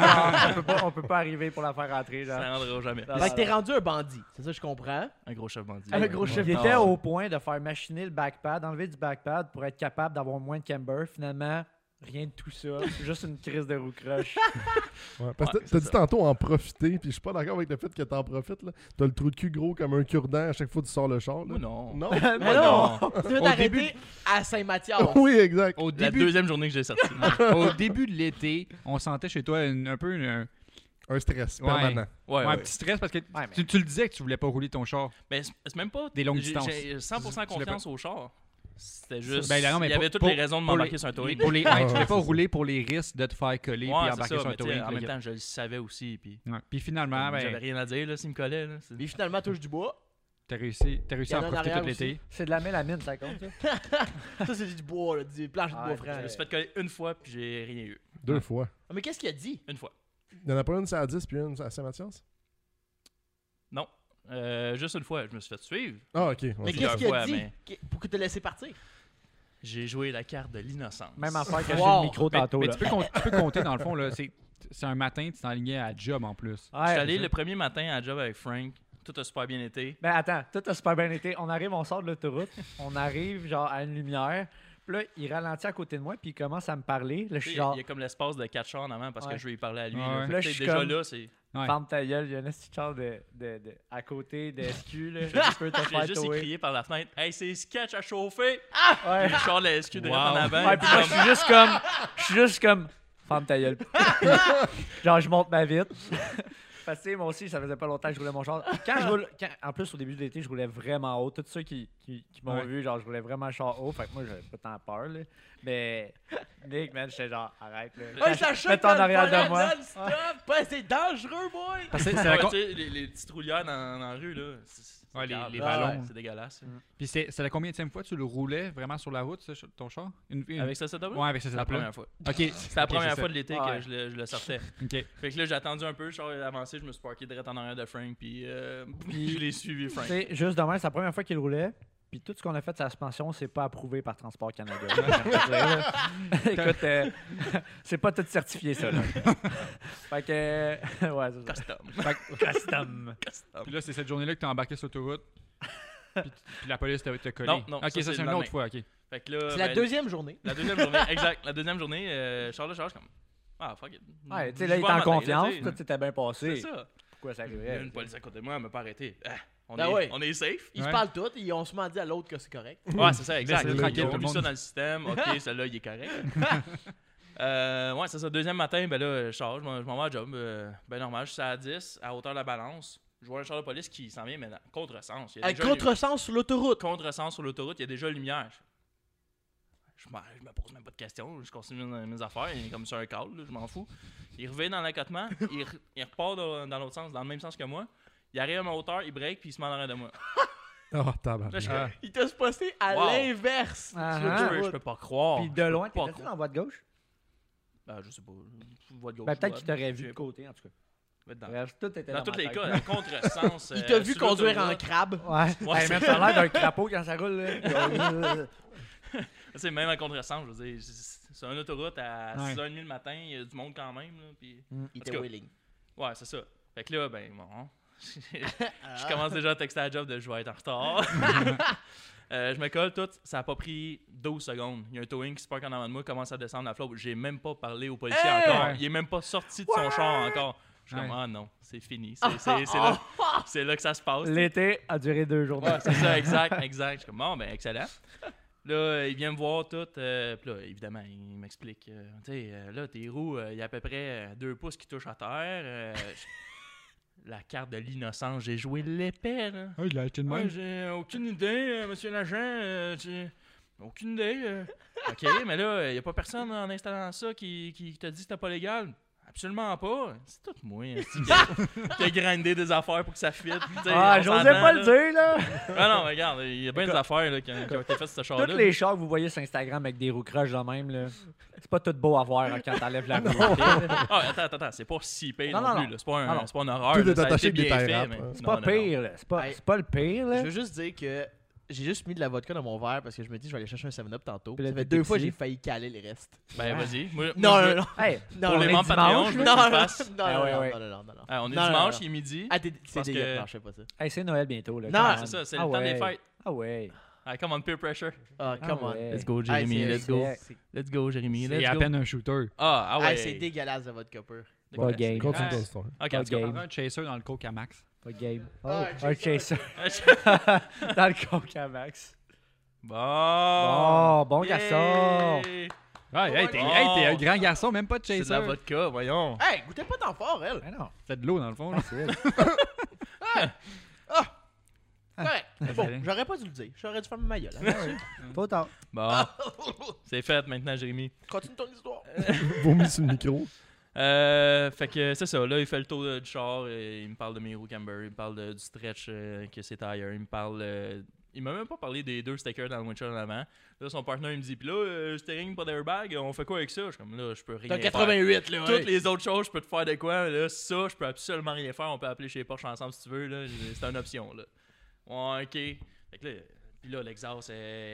on peut pas arriver pour la faire rentrer. Genre. Ça rendra jamais. Ah, Fait que t'es rendu un bandit. C'est ça, je comprends. Un gros chef bandit. Un gros chef Il bandit. était au point de faire machiner le backpad, enlever du backpad pour être capable d'avoir moins de camber. Finalement, rien de tout ça. Juste une crise de roue croche. Ouais, parce que Ouais, t'as c'est dit ça. tantôt en profiter, puis je suis pas d'accord avec le fait que t'en profites. Là. T'as le trou de cul gros comme un cure-dent à chaque fois que tu sors le char. Là. Ou non. Non? Mais non! Tu veux Au t'arrêter début- à Saint-Mathias. Oui, exact. Au La début, deuxième journée que j'ai sorti. au début de l'été, on sentait chez toi un peu Un stress Ouais. permanent. Ouais, un ouais. petit stress parce que mais- tu le disais que tu voulais pas rouler ton char. Mais c'est même pas. Des longues j'ai- distances. J'ai 100% Tu l'as confiance au char. C'était juste. Ben, là, non, mais il y avait pour- toutes les raisons de pour m'embarquer les- sur un touring. Pour les, Ouais, tu voulais ouais, pas c'est rouler pour les risques de te faire coller puis Ouais, c'est embarquer ça. sur un Mais tu sais, touring. en même temps, je le savais aussi. Puis Puis finalement, j'avais ben, rien à dire là, s'il me collait. Là. Puis finalement, touche du bois. t'as réussi Il y à en en a en profiter arrière tout l'été. C'est de la mélamine, ça compte, ça? Ça, c'est du bois, là, du planche de Ah, bois je franc. Je me suis fait coller une fois, puis j'ai rien eu. 2 fois. Ah, mais qu'est-ce qu'il a dit? Une fois. Il y en a pas une à 10 puis une à Saint-Mathias? Non. Juste une fois, je me suis fait suivre. Ah, ok. Mais Ouais. qu'est-ce qu'il a fois, dit? mais- Pour que tu te laisses partir? J'ai joué la carte de l'innocence. Même affaire que Wow. j'ai le micro Mais, tantôt. mais là. tu peux compter dans le fond, là. C'est un matin, tu t'enlignais à job en plus. Ouais, Je suis allé c'est ça. le premier matin à job avec Frank. Tout a super bien été. Ben attends, tout a super bien été. On arrive, on sort de l'autoroute, on arrive genre à une lumière. Puis là, il ralentit à côté de moi, puis il commence à me parler. Là, je suis genre, Il y a comme l'espace de 4 chars en avant parce Ouais. que je vais y parler à lui. Ouais, là. ouais. Fait Là, que, je tu sais, suis déjà comme- là, c'est. Ouais. ferme ta gueule, il y a un petit char à côté de SQ, là. Je peux te J'ai faire juste tower. crié par la fenêtre. Hey, c'est sketch à chauffer! Ouais. Le char de la SQ direct Wow. en avant. Ouais, puis puis moi, comme- je suis juste comme, ferme ta gueule. Genre, je monte ma vitre. Parce que, tu sais, moi aussi, ça faisait pas longtemps que je roulais mon char. En plus, au début de l'été, je roulais vraiment haut. Tous ceux qui m'ont Ouais. vu, genre, je roulais vraiment char haut. Fait que moi, j'avais pas tant peur, là. Mais, Nick, man, j'étais genre, arrête, là. Ouais, ça choque Mets-toi en arrière de moi. non-stop. Ouais, c'est dangereux, boy! Parce que c'est Ouais, la tu con- sais, les petites roulières dans la rue, là. Ouais, les Ah, ballons. ouais. C'est dégueulasse. Puis c'est la combienième fois tu le roulais vraiment sur la route, ça, ton char? Avec ce setup-là? Ouais, avec ce C'est la setup-là. première fois. Ok. C'est la première fois de l'été Ouais. que je le sortais. Ok. Fait que là, j'ai attendu un peu, le char est avancé, je me suis parké direct en arrière de Frank, puis Puis- je l'ai suivi, Tu Frank. sais, juste demain, c'est la première fois qu'il roulait. Puis tout ce qu'on a fait de sa suspension, c'est pas approuvé par Transport Canada. Écoute, c'est pas tout certifié, ça. Là. Fait que, ouais, c'est ça. Custom. Custom. Custom. Puis là, c'est cette journée-là que t'as embarqué sur l'autoroute. puis la police t'a collé. Non, non, Ok, ça, ça, c'est c'est le une autre lendemain. fois, ok. Fait que là, C'est la ben, deuxième journée. La deuxième journée, exact. La deuxième journée, je suis comme. Ah, fuck it. Ouais, tu sais, Je là, vais il est en matin, là, confiance. tu sais. Tout s'était bien passé. C'est ça. Pourquoi ça Il y a arriverait? une police à côté de moi, elle m'a pas arrêté. Ah, Ben ouais. on est safe. Ils se Ouais. parlent tous, ils ont sûrement dit à l'autre que c'est correct. Ouais, c'est ça, exact. Laissez-le Ils tranquille, ont tout le mis ça monde. dans le système. Ok, celui-là, il est correct. Ouais, c'est ça. Deuxième matin, ben là, je charge, je m'en vais à job. Ben normal, je suis à 10, à hauteur de la balance. Je vois un char de police qui s'en vient, mais dans contresens. Il y a Un déjà contresens sur l'autoroute. contresens sur l'autoroute, il y a déjà lumière. je me pose même pas de questions. Je continue mes affaires. Il est comme sur un call, là, je m'en fous. Il revient dans l'accotement. Il repart dans l'autre sens, dans le même sens que moi. Il arrive à ma hauteur, il break, puis il se met en arrière de moi. Oh, Là, tabarnak. je suis comme, Il t'a posté à Wow. l'inverse. je peux pas croire. Puis de Je peux loin, pas t'étais-tu dans la voie de gauche? Ben, je sais pas. Voie de gauche, Ben, peut-être droite, qu'il t'aurait je vu sais de pas. côté, en tout cas. Dans, Bref, tout était dans dans tous ma les tête. cas, à contresens. Il t'a vu sur conduire en l'autoroute. crabe. Ouais. Ouais, Hey, c'est man, ça a l'air d'un crapaud quand ça roule, là. C'est même à contresens, je veux dire. C'est une autoroute à Ouais. 6h30 le matin, il y a du monde quand même. Là, puis... Il En tout était cas. willing. Ouais, c'est ça. Fait que là, ben, bon. Je commence déjà à texter à la job de je vais être en retard. Je me colle tout. Ça a pas pris 12 secondes. Il y a un towing qui se parque en avant de moi, commence à descendre la flotte. J'ai même pas parlé au policier Hey! encore. Il est même pas sorti de son char encore. Je suis comme, Ouais. ah non, c'est fini. C'est là que ça se passe. L'été a duré 2 jours. Ouais, c'est ça, exact. Je suis comme, bon, ben, excellent. Là, il vient me voir tout. Puis là, évidemment, il m'explique. Tu sais, là, tes roues, il y a à peu près 2 pouces qui touchent à terre. La carte de l'innocence, j'ai joué l'épée, là. Ah, il l'a acheté de Ouais, même. j'ai aucune idée, monsieur l'agent. J'ai aucune idée. OK, mais là, il n'y a pas personne en installant ça qui t'a dit que c'était pas légal. Absolument pas. C'est tout moi, qui a grindé des affaires pour que ça fitte. tu sais, Ah, on j'osais s'entend, pas là. le dire, là. Ah non, mais regarde, il y a bien des affaires là, qui ont été faites sur ce char-là. Tous les chars que vous voyez sur Instagram avec des roues croches de même, là, c'est pas tout beau à voir hein, quand t'enlèves la roue. Ah, attends, c'est pas si pire Non, non, non, plus. non. Là. C'est pas, Non, non. c'est pas une horreur. Tout là, est ça a attaché été avec des bien tie fait, wraps, mais- hein. C'est non, pas non, pire, là. C'est pas le pire, là. Je veux juste dire que j'ai juste mis de la vodka dans mon verre parce que je me dis je vais aller chercher un 7-Up tantôt. Puis là, Ça fait t'es 2 fois petit. j'ai failli caler les restes. Ben, vas-y. Moi, Non, moi, non, je- non. Hey, Non, Pour on les est membres dimanche, Patreon, je veux non, que tu non, fasses. non, Ah non, ouais, non, ouais. non, non, non, non. Ah, on est Non, non, dimanche, non. il est midi. Ah, c'est Parce dégueu. que- Non, je fais pas ça. hey, c'est Noël bientôt, là. Non, Come on. C'est ça, c'est Ah le temps des ouais. fêtes. Ah ouais. Ah, come on, peer pressure. Ah, come on. ouais. Let's go, Hey, Jérémy, c'est- let's go. c'est- Let's go, Jérémy, C'est let's à go. peine un shooter. Ah ouais. Hey, c'est dégueulasse de vodka pur. Pas game. Continue Ah. ton histoire. Ok, Pas en tout cas. game. Un chaser dans le coke à max. Pas game. Oh, Ah, un chaser. Dans le coke à max. Bon. Oh, bon Yeah. garçon. Ouais, hey, t'es Bon. un grand garçon, même pas de C'est chaser. de la vodka, voyons. Hey, goûtez pas tant fort, elle. Mais non. C'est de l'eau dans le fond. là. Correct. Ah, Bon, c'est- j'aurais pas dû le dire. J'aurais dû faire ma gueule. hein. Trop tard. Bon. C'est fait maintenant, Jérémy. Continue ton histoire. Vomis sur le micro. Fait que c'est ça, là il fait le tour du char, il me parle de mes roues camber, il me parle du stretch que c'est ailleurs, il me parle... il m'a même pas parlé des 2 stickers dans le windshield en avant. Là son partenaire il me dit, pis là, steering pas d'airbag, on fait quoi avec ça? Je suis comme là, je peux rien T'as faire. 88, là. Toutes les autres choses, je peux te faire de quoi, là, ça, je peux absolument rien faire, on peut appeler chez Porsche ensemble si tu veux, là, c'est une option, là. Ouais, ok. Fait que là, pis là, l'exhaust,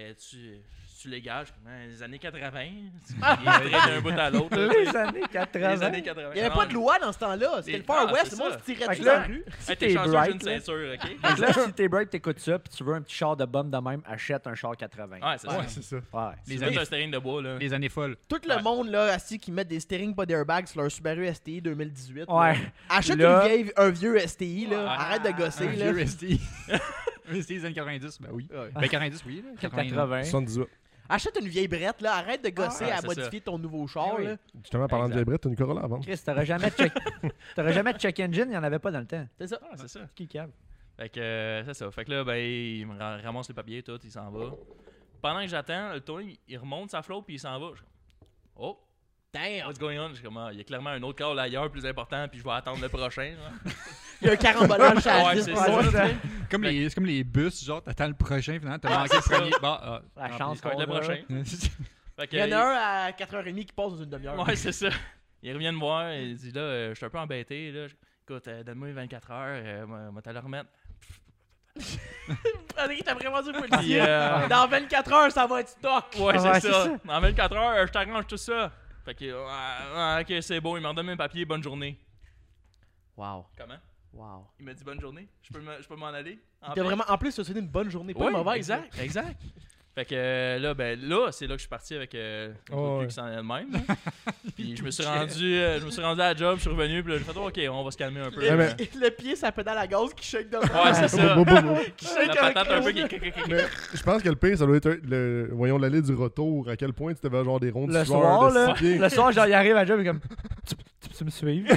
tu légal, je suis comme, les années 80, il est d'un bout à l'autre, là, Les années 80. les années 80. Il y avait pas de loi dans ce temps-là. C'était le Far Ah, West. c'est Le monde ça. se tirait Fait dessus que dans là- la rue. Hey, Si t'es t'es chanceux, j'ai bright, une là. ceinture, ok? Fait que là, si t'es break, t'écoutes ça, puis tu veux un petit char de bombe de même, achète un char 80. Ouais, c'est ça. Ouais, c'est ça. Ouais. Les C'est années, un steering de bois, là. les années folles. Tout le Ouais. monde là assis qui met des steering pas d'airbag sur leur Subaru STI 2018. là. Ouais. Achète Là- un vieux STI là. Ouais. Arrête de gosser Un là. vieux STI. Un STI des années 90, ben oui. Ouais. Ben 90, oui. Là. 80. 80. 78. Achète une vieille brette là. Arrête de gosser Ouais, à c'est modifier ton nouveau char Eh oui. là. Justement, parlant de Exact. vieille brette, t'as une Corolla à vendre. Chris, t'aurais jamais de check engine, il n'y en avait pas dans le temps. C'est ça. Ah, c'est ça. Qui cave? Fait que, c'est ça. Fait que là, ben, il me ramasse les papiers, tout, il s'en va. Pendant que j'attends, le towing, il remonte sa flotte, puis il s'en va. Je suis comme, oh, Damn. what's going on? Je suis comme, ah, il y a clairement un autre call ailleurs plus important, puis je vais attendre le prochain. genre. Il y a un carambolage à Ouais, 10 c'est points. ça. C'est comme les bus, genre, t'attends le prochain, finalement, t'as manqué le c'est ça. premier. Bah, La Ah, chance puis ça va être qu'on le a. prochain. Fait que, Il y en a un à 4h30 qui passe dans une demi-heure. Ouais, c'est ça. Il revient me voir, il dit là, je suis un peu embêté. Là. Écoute, donne-moi 24 heures, moi t'allais le remettre. André, t'as vraiment dit pour le Puis, dire. Dans 24 heures, ça va être stock. Ouais, Ah c'est ouais, ça. c'est ça. Dans 24 heures, je t'arrange tout ça. Fait que, ok, c'est beau, il m'en donne mes papiers, bonne journée. Wow. Comment? Wow. Il m'a dit bonne journée. Je peux m'en aller? T'as vraiment, en plus, tu as souhaité une bonne journée, pas Ouais, une mauvaise. exact, exact. Fait que là, c'est là que je suis parti avec le Oh, gars ouais. qui s'en est de même. là. Puis je me suis rendu à la job, je suis revenu, puis là, j'ai fait ok, on va se calmer un peu. Le, mais- le pied, ça pédale à gaz qui shake de même. Ouais, c'est ça. Qui shake La un patate un peu crayon. qui. Mais je pense que le pire, ça doit être voyons l'allée du retour. À quel point tu t'avais genre des rondes Le sueur soir, de là, 6 pieds. le soir, genre, il arrive à la job, il est comme. peux-tu me suivre?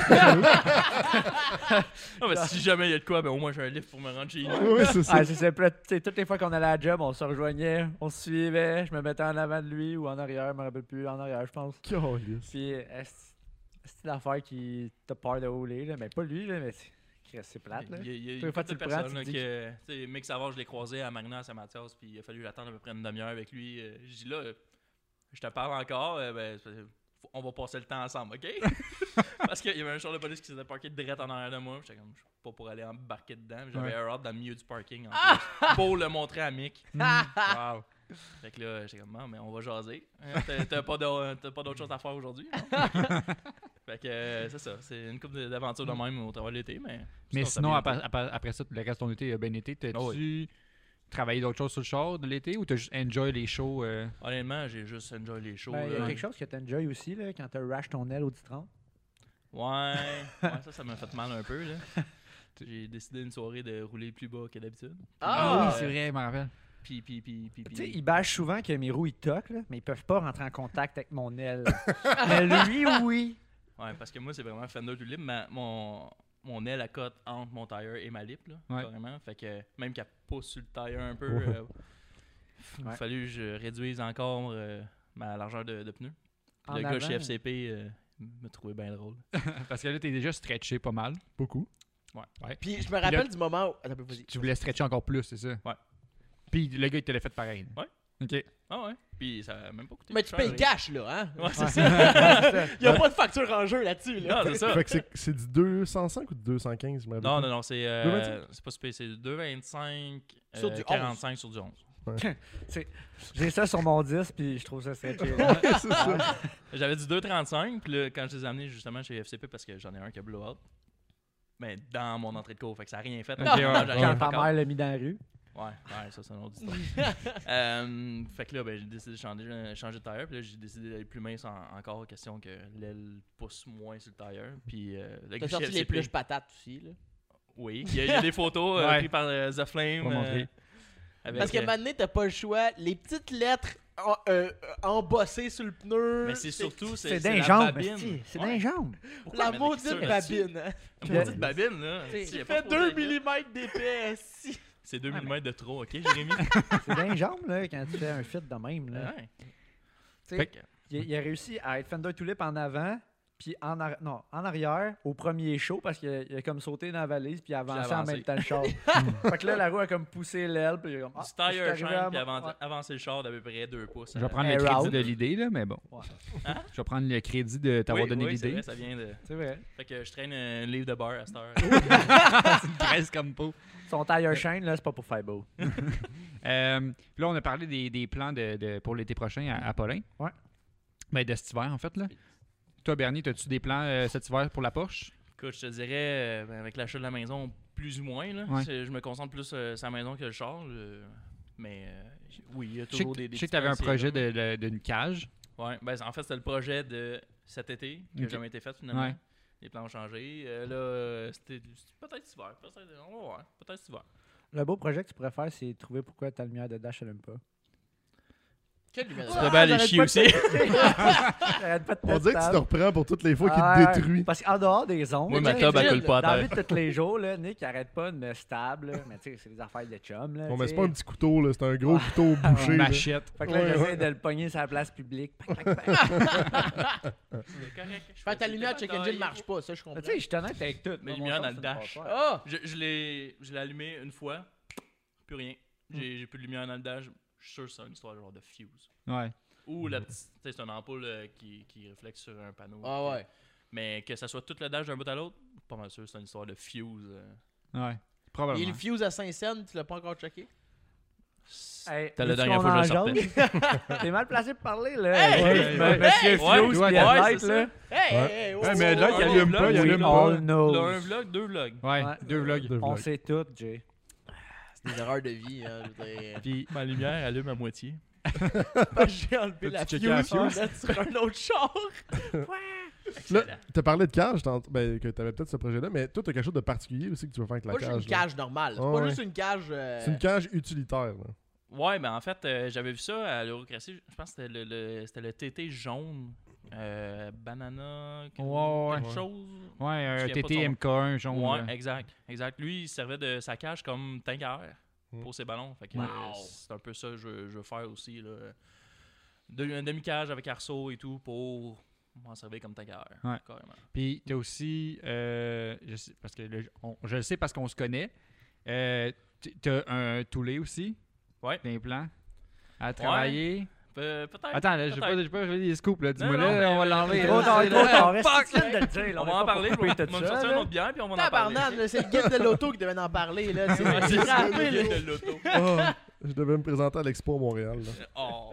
Non, mais si jamais il y a de quoi, ben au moins j'ai un lift pour me rendre chez nous. Oui, c'est ça. Ah, c'est ça. Puis là, tu sais, toutes les fois qu'on allait à la job, on se rejoignait, on se suivait, je me mettais en avant de lui ou en arrière, je me rappelle plus, en arrière, je pense. Calisse. Puis, c'est l'affaire qui t'a peur de rouler, là. Mais pas lui, là, mais c'est plate, là. Il y a Tous les fois que tu de le prends, personnes tu là, te dis que. Tu sais, Mick Savard, je l'ai croisé à Marina à Saint-Mathias, puis il a fallu attendre à peu près une demi-heure avec lui. Je dis là, je te parle encore, on va passer le temps ensemble, OK? Parce qu'il y avait un char de police qui s'était parké direct en arrière de moi. J'étais comme, je suis pas pour aller embarquer dedans. J'avais un rod dans le milieu du parking en plus, pour le montrer à Mick. Wow. Fait que là, j'étais comme, ah, mais on va jaser. T'as pas d'autre chose à faire aujourd'hui? Non? Fait que c'est ça. C'est une couple d'aventures de même au travail de l'été. Mais Sinon, ça bien après ça, le reste de ton été a bien été. T'as-tu Oh oui. travaillé d'autres choses sur le char de l'été ou t'as juste enjoy les shows? Honnêtement, j'ai juste enjoy les shows. Ben, il y a là. quelque chose que t'enjoys aussi, là, quand t'as rash ton aile au ditron. Ouais, ça m'a fait mal un peu. Là. J'ai décidé une soirée de rouler plus bas que d'habitude. oui, c'est vrai, je me rappelle. Puis. Tu sais, ils bâchent souvent que mes roues, ils toquent, là, mais ils peuvent pas rentrer en contact avec mon aile. Mais lui, oui. Ouais, parce que moi, c'est vraiment Fender tout libre. Mon aile à cote entre mon tire et ma lip, là, Ouais. carrément. Fait que même qu'elle pousse sur le tire un peu, Ouais. il a fallu que je réduise encore ma largeur de pneu. Puis En le gars avant. chez FCP me trouvait bien drôle. Parce que là, t'es déjà stretché pas mal. Beaucoup. Puis je me rappelle du moment où. Attends, vas-y. Tu voulais stretcher encore plus, c'est ça? Ouais. Puis le gars, il te l'a fait pareil. Ouais. OK. Ah ouais. Puis ça a même pas coûté. Mais tu cher, payes rien. cash, là, hein? Ouais, c'est Ouais. ça. Il y a pas de facture en jeu là-dessus, là. Non, c'est ça. Fait que c'est du 205 ou du 215, je me rappelle Non, pas. non, c'est 2,25? c'est pas super, c'est 2,25 Sur du 45 sur du 11. J'ai ça sur mon disque, puis je trouve ça stretché. là. C'est ça. J'avais du 2,35, puis là, quand je les ai amenés justement chez FCP, parce que j'en ai un qui a blow out, mais dans mon entrée de cours, fait que ça n'a rien fait. Ok, ouais. J'arrive Quand ta encore. mère l'a mis dans la rue. Ouais, ça c'est une autre histoire. Fait que là, ben, j'ai décidé de changer de tire, puis là, j'ai décidé d'aller plus mince encore, question que l'aile pousse moins sur le tire. Puis le T'as gars sorti chez les FCP, pluches patates aussi, là. oui, il y a des photos Ouais. prises par The Flame. Faut montrer. Avec, Parce que maintenant, t'as pas le choix. Les petites lettres embossées sur le pneu. mais c'est surtout C'est la d'un jambes, babine. esti, c'est Ouais. d'un jambes. Pourquoi La mettre l'écriture maudite là-dessus? babine. Hein. La maudite babine, là. T'sais, Si, y a il pas fait de 2 photo avec mm d'épais. Si. C'est 2 Ouais, mm de trop, ok, Jérémy? C'est d'un jambes, là, quand tu fais un fit de même, là. Ouais. Tu sais, Fait que- il a réussi à être Fender Tulip en avant, puis en arrière, au premier show, parce qu'il a comme sauté dans la valise, puis il a avancé en avancé. même temps le char. Fait que là, la roue a comme poussé l'aile, puis j'ai comme. Du je suis tire arrivé à shank, puis mon- ouais. avancer le char d'à peu près 2 pouces. Je vais prendre Hey, le crédit Raoul. de l'idée, là, mais bon. Ouais. Hein? Je vais prendre le crédit de t'avoir Oui, donné oui, c'est l'idée. vrai, ça vient de... C'est vrai. Fait que je traîne un livre de bar à cette heure. C'est une graisse comme peau. Son tire chain, là, c'est pas pour faire beau. Là, on a parlé des plans pour l'été prochain à Paulin. Ouais. Ben, de cet hiver, en fait. Là. Toi, Bernie, as-tu des plans cet hiver pour la Porsche? Écoute, je te dirais, avec l'achat de la maison, plus ou moins, là, Ouais. je me concentre plus sur la maison que le char. Mais oui, il y a Je sais toujours que des tu avais un petits projet principes, d'une cage. Ouais, ben, en fait, c'était le projet de cet été qui n'a Ok. jamais été fait finalement. Ouais. Les plans ont changé. C'était peut-être cet hiver. On va voir. Peut-être cet hiver. Le beau projet que tu pourrais faire, c'est trouver pourquoi ta lumière de dash, elle aime pas. Quelle lumière. Tu peux bien aller j'arrête chier pas aussi. J'arrête pas de On dirait que tu te reprends pour toutes les fois qu'il Ah, te détruit. Parce qu'en dehors des ondes, Moi, ma James tub, elle Hill, coule pas dans à la vie terre. de tous les jours, là, Nick arrête pas de me stable. Là, mais tu sais, c'est des affaires de chum. Là, Bon, mais tu c'est sais. pas un petit couteau, là, c'est un gros couteau bouché. là. Machette. Fait que là, Ouais, j'essaie ouais. de le pogner sur la place publique. Pac, pac, pac. C'est correct. Fait que ta lumière check engine marche pas, ça je comprends. Mais tu sais, je suis honnête avec tout. Mes Mon lumières chum, dans le c'est une dash. passoire. Ah! Je l'ai allumé une fois, plus rien. J'ai plus de lumière dans le dash. Je suis sûr que c'est une histoire genre de fuse. Ouais. Ou la petite, tu sais, c'est une ampoule qui reflète sur un panneau. Ah ouais. Mais que ça soit tout le dash d'un bout à l'autre, pas mal sûr, c'est une histoire de fuse. Ouais. Et Probablement. le fuse à Saint-Saëns, tu l'as pas encore checké? Hey, T'as la veux-tu dernière qu'on fois que je en le jase? T'es mal placé pour parler, là. Hey! Hey, Ouais, Monsieur ouais, Fuse, ouais, puis Headlight, c'est ça. là. Hey, Ouais. hey, hey, Ouais, mais là, il ouais, allume ouais, pas, il ouais, allume ouais. pas. All knows. Là, un vlog, 2 vlogs. Ouais, Ouais. 2 vlogs. Deux On vlogs. sait tout, Jay. C'est des erreurs de vie, hein. Je veux dire. Puis ma lumière allume à moitié. J'ai enlevé la T'as-tu fuse checké la pour fuse? mettre sur un autre char. Là, t'as parlé de cage, ben, que t'avais peut-être ce projet-là, mais toi, t'as quelque chose de particulier aussi que tu veux faire avec la Pas juste cage. une là. cage normale. C'est Ouais, pas ouais. juste une cage. C'est une cage utilitaire. Là. Ouais, ben en fait, j'avais vu ça à l'Eurocratie. Je pense que c'était le TT jaune. Banana, Ouais. quelque chose. Ouais, un Je me souviens pas de TT son nom. MK1, genre. Ouais, exact. Lui, il servait de sa cage comme tank à air pour ses ballons. Fait que, Wow. c'est un peu ça que je veux faire aussi. Là. Un demi-cage avec arceau et tout pour m'en servir comme tank à air. Ouais. Carrément. Puis t'as aussi, je sais, parce que je le sais parce qu'on se connaît, t'as un toulet aussi, Ouais. d'implant, à travailler. Peut-être. Attends, là, j'ai peut-être. pas révélé les scoops, là. Dis-moi Non, là, non, mais, on va l'enlever. Trop là, tard, c'est trop là. tard. Reste Fuck! tu viens de le dire. On est va en pas parler. pour On couper va tout me ça, sortir là. une autre bière puis on va en parler. Tabarnak, là, c'est le guide de l'auto qui devait en parler. Là. C'est Ouais, c'est ça, rappelé, le là. guide de l'auto. Ah, je devais me présenter à l'Expo à Montréal. Là. Oh.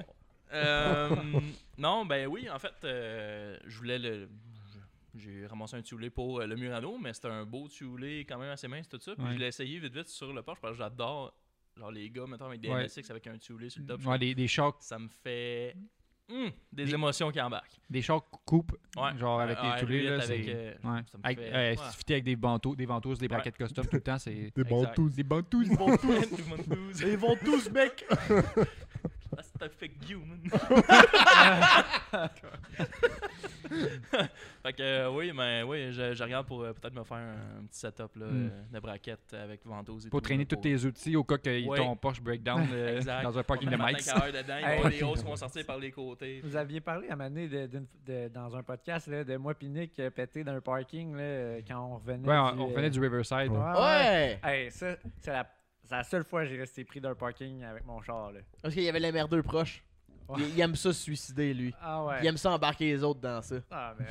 Non, ben oui, en fait, je voulais j'ai ramassé un tuelet pour le Murano, mais c'était un beau tuelet quand même assez mince, tout ça. Puis Ouais. je l'ai essayé vite sur le Porsche parce que j'adore genre les gars, mettons, avec des Ouais. NSX avec un tuelet sur le top. Ouais, des chocs, Ça me fait des émotions qui embarquent. des chocs coupes, Ouais. genre avec les toulets, là, avec, c'est... ça Ouais. me Avec, fait- ouais, ouais. fitter avec des ventouses, des braquettes custom tout le temps, c'est... Des bons Exact. tous. Des ventouses! Ils vont tous. Tout le monde douze. Ils vont tous, mec. Ah, c'est un fake you, man. Fait que oui, je regarde pour peut-être me faire un petit setup là, de braquettes avec ventouse et Pour tout, traîner là, tous tes outils au cas que Ouais. ton Porsche breakdown Exact. dans un parking de On va Mike's. mettre un tank à air dedans, il va y Hey. avoir des hausses qui vont sortir par les côtés. Vous aviez parlé à un moment donné dans un podcast là, de moi pis Nick pété dans un parking là, quand on revenait. Ouais, on revenait du Riverside. Ouais. Hey, ça, c'est la seule fois que j'ai resté pris d'un parking avec mon char. Là. Parce qu'il y avait l'MR2 proche. Ouais. Il aime ça se suicider, lui. Ah ouais. Il aime ça embarquer les autres dans ça. Ah, man.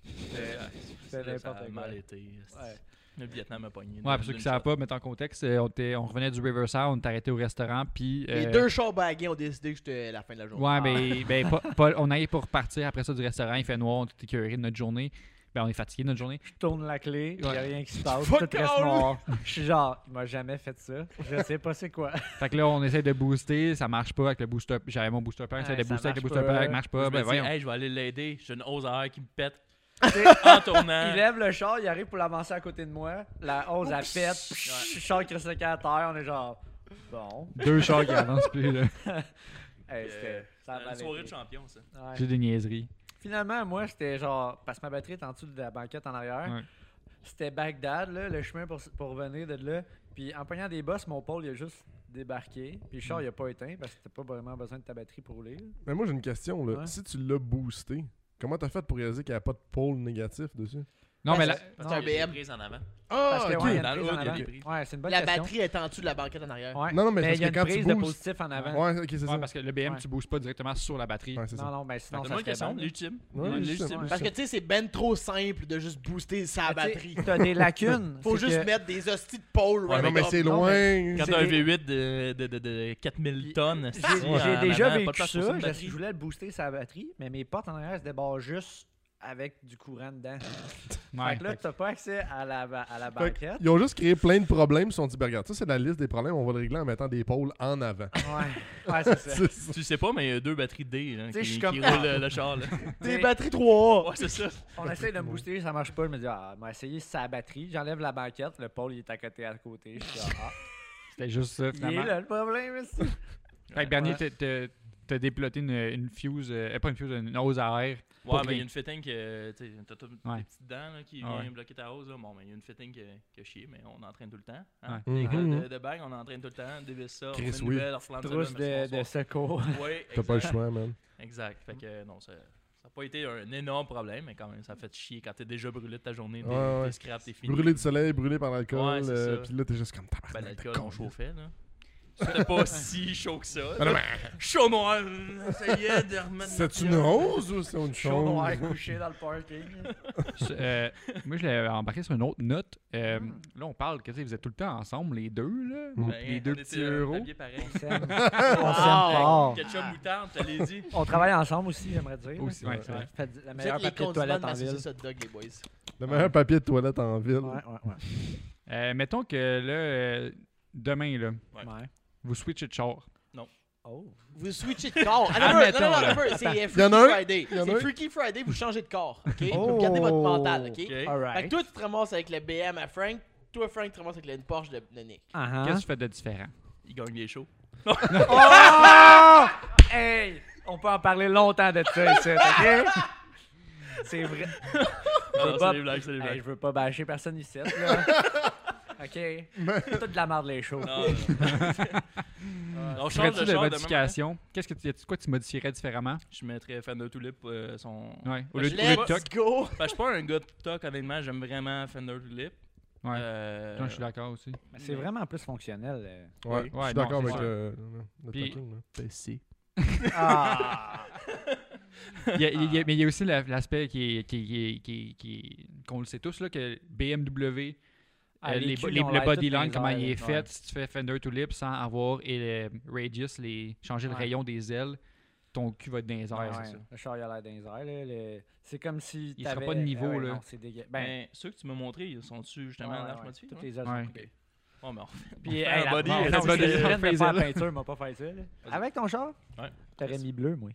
C'est n'importe ça a quoi. mal été. Ouais. Le Vietnam a pogné. Ouais, pour ceux qui ne savent pas, mettre en contexte, on revenait du Riverside, on est arrêté au restaurant, puis... Les deux chars bagués ont décidé que j'étais à la fin de la journée. Ouais, Paul, on allait pour repartir après ça du restaurant, il fait noir, on est écœuré de notre journée. Ben, on est fatigué de notre journée. Je tourne la clé, il n'y a Ouais. rien qui se passe, Fuck tout reste all! noir. Je suis genre, il m'a jamais fait ça. Je sais pas c'est quoi. Fait que là, on essaie de booster, ça marche pas avec le booster. J'avais mon booster pack, j'essaie Ouais, de ça booster avec le marche booster pas. pack, marche pas. Je Ben me dis, voyons. hey, je vais aller l'aider. J'ai une hausse à air qui me pète T'sais, en tournant. il lève le char, il arrive pour l'avancer à côté de moi. La hausse, elle pète. Le char qui reste à terre, on est genre, bon. Deux chars qui avancent plus, là. Hey, c'était. Ça a Une mal soirée été. de champion, ça. Ouais. J'ai des niaiseries. Finalement, moi, c'était genre. Parce que ma batterie est en dessous de la banquette en arrière. Ouais. C'était Bagdad, là, le chemin pour revenir de là. Puis en pognant des bosses, mon pôle, il a juste débarqué. Puis le char, il a pas éteint parce que t'as pas vraiment besoin de ta batterie pour rouler. là. Mais moi, j'ai une question. Là. Ouais. Si tu l'as boosté, comment t'as fait pour réaliser qu'il n'y a pas de pôle négatif dessus? Non, mais Ben, là, Parce Non, qu'il y a BM. des prises en avant. Parce Ah, que, ok. ouais, il y a Dans une le prise en hood, il y a avant. des prises. Ouais, c'est une bonne La question. batterie est en dessous de la banquette en arrière. Ouais. Non, non, mais mais parce il y a que une quand tu prise de boostes- positif en avant. Ouais, ok, c'est ça. ouais, parce que le BM, Ouais. tu boostes pas directement sur la batterie. Ouais, c'est ça. Non, non, ben sinon, ça Donne-moi une serait question, bon. légitime. Ouais, Légitime. légitime. Parce que tu sais, c'est ben trop simple de juste booster sa Mais tu sais, batterie. T'as des lacunes. Faut c'est juste que- mettre des hosties de pôle. Ouais, right non, mais up. c'est Non, loin. Quand C'est t'as un des- V8 de 4000 tonnes, J'ai déjà vécu pas de place pour ça. une batterie. Je voulais le booster sa batterie, mais mes portes en arrière se débarrent juste avec du courant dedans. Ouais. Fait que là, t'as pas accès à la banquette. Ils ont juste créé plein de problèmes. Ils se sont dit, ben, regarde, ça, c'est la liste des problèmes. On va le régler en mettant des pôles en avant. Ouais, ouais, c'est ça. C'est ça. Tu sais pas, mais il y a deux batteries D là, Tu sais, je qui suis comme- roulent le char. Là. Des batteries 3A. Ouais, c'est ça. On essaye de me booster, ça marche pas. Je me dis, ah, on va essayer sa batterie. J'enlève la banquette, le pôle il est à côté. Je suis ah, C'était juste ça, il est finalement. là le problème, aussi. Fait que Bernier, Ouais. t'as déploté une fuse, pas une fuse, une hose à air. Ouais, Pour mais il y rien. a une fitting que. Tu sais, t'as toutes Ouais. des petites dents là, qui Ah vient ouais. bloquer ta hose. Là. Bon, mais il y a une fitting qui a chié, mais on entraîne tout le temps. Ouais. Hein? Les Mhm. gars de bague, on entraîne tout le temps, dévisse ça, on Chris, met une oui. nouvelle, on reflame ça. Trousse de secours. Oui, T'as pas le choix, man. Exact. Fait que non, ça n'a pas été un énorme problème, mais quand même, ça fait chier quand t'es déjà brûlé de ta journée. Ouais, ouais. T'es scrap, t'es fini. Brûlé du soleil, brûlé par l'alcool. Ouais, c'est ça. Puis là, t'es juste comme Ben, tabarnak. l'alcool, on chauffait, là. C'était pas si chaud que ça. Ah, non, mais Chaud noir, essayait de remettre. c'est une notre- rose ou c'est une Chaud chose? noir couché dans le parking. Moi, je l'ai embarqué sur une autre note. Là, on parle que tu sais, vous êtes tout le temps ensemble, les deux, là. Mm. Les deux on petits était, euros. habillés pareil. On s'aime. On s'aime fort. Ketchup moutarde, je te l'ai dit. On travaille ensemble aussi, j'aimerais dire. Aussi, ouais, c'est Ouais. vrai. Fait la Vous êtes meilleure les papier de condiments toilette de en ma ville. saucisse hot dog, les boys. Le meilleur papier de toilette en ville. Ouais, ouais, ouais. Mettons que là, demain, là, Ouais. Ouais. vous switchez de char. Oh. Vous switchez de corps. Ah, Admettons, non, là. c'est Y en Freaky a un. Friday. Y en a C'est un. Freaky Friday, vous changez de corps. OK? Oh. Vous gardez votre mental. OK? Ok. Fait Alright. que toi, tu te ramasses avec le BM à Frank. Toi, Frank, tu te ramasses avec le Porsche de Nick. Uh-huh. Qu'est-ce que tu fais de différent? Il gagne les shows. Oh! Hey! On peut en parler longtemps de ça ici, ok? C'est vrai. Non, pas- c'est des blagues, c'est des Hey, blagues. je veux pas bâcher personne ici, là. OK. C'est tout de la merde, les shows. Non, on change Ferais-tu de de char modification? Qu'est-ce que quoi tu modifierais différemment? Je mettrais Fender Tulip son... Ouais. Au Ben, lieu je de l'ai- toc. go! Ben, je suis pas un gars de toc, honnêtement. J'aime vraiment Fender Tulip. Ouais. Euh, Je suis d'accord aussi. Mais c'est vraiment plus fonctionnel. Ouais, je Ouais, suis d'accord non, avec c'est le Puis- talking, là. PC. Ah! Mais il y a aussi l'aspect qu'on le sait tous, là, que BMW, Ah, les culs, ils ont le l'air body tous dans line, les comment airs, il est ouais. fait, si tu fais Fender Tulip sans avoir et le Radius, changer le Ouais. rayon des ailes, ton cul va être dans les airs. Ouais, c'est ça. le char, il a l'air dans les airs. Là. C'est comme si Il sera t'avais- pas de niveau, ouais, là. Non, c'est dégueu. Ben, Ben, ceux que tu m'as montrés, ils sont-tu justement ouais, large ouais, modifiés? toutes ouais? les ailes Ouais. sont Ok. Bon, mais on refait- Puis, on fait hey, un body, la on body, fait c'est ça. de faire Fais-le. peinture, m'a pas fait ça. Là. Avec ton char? Ouais. T'aurais mis bleu, moi.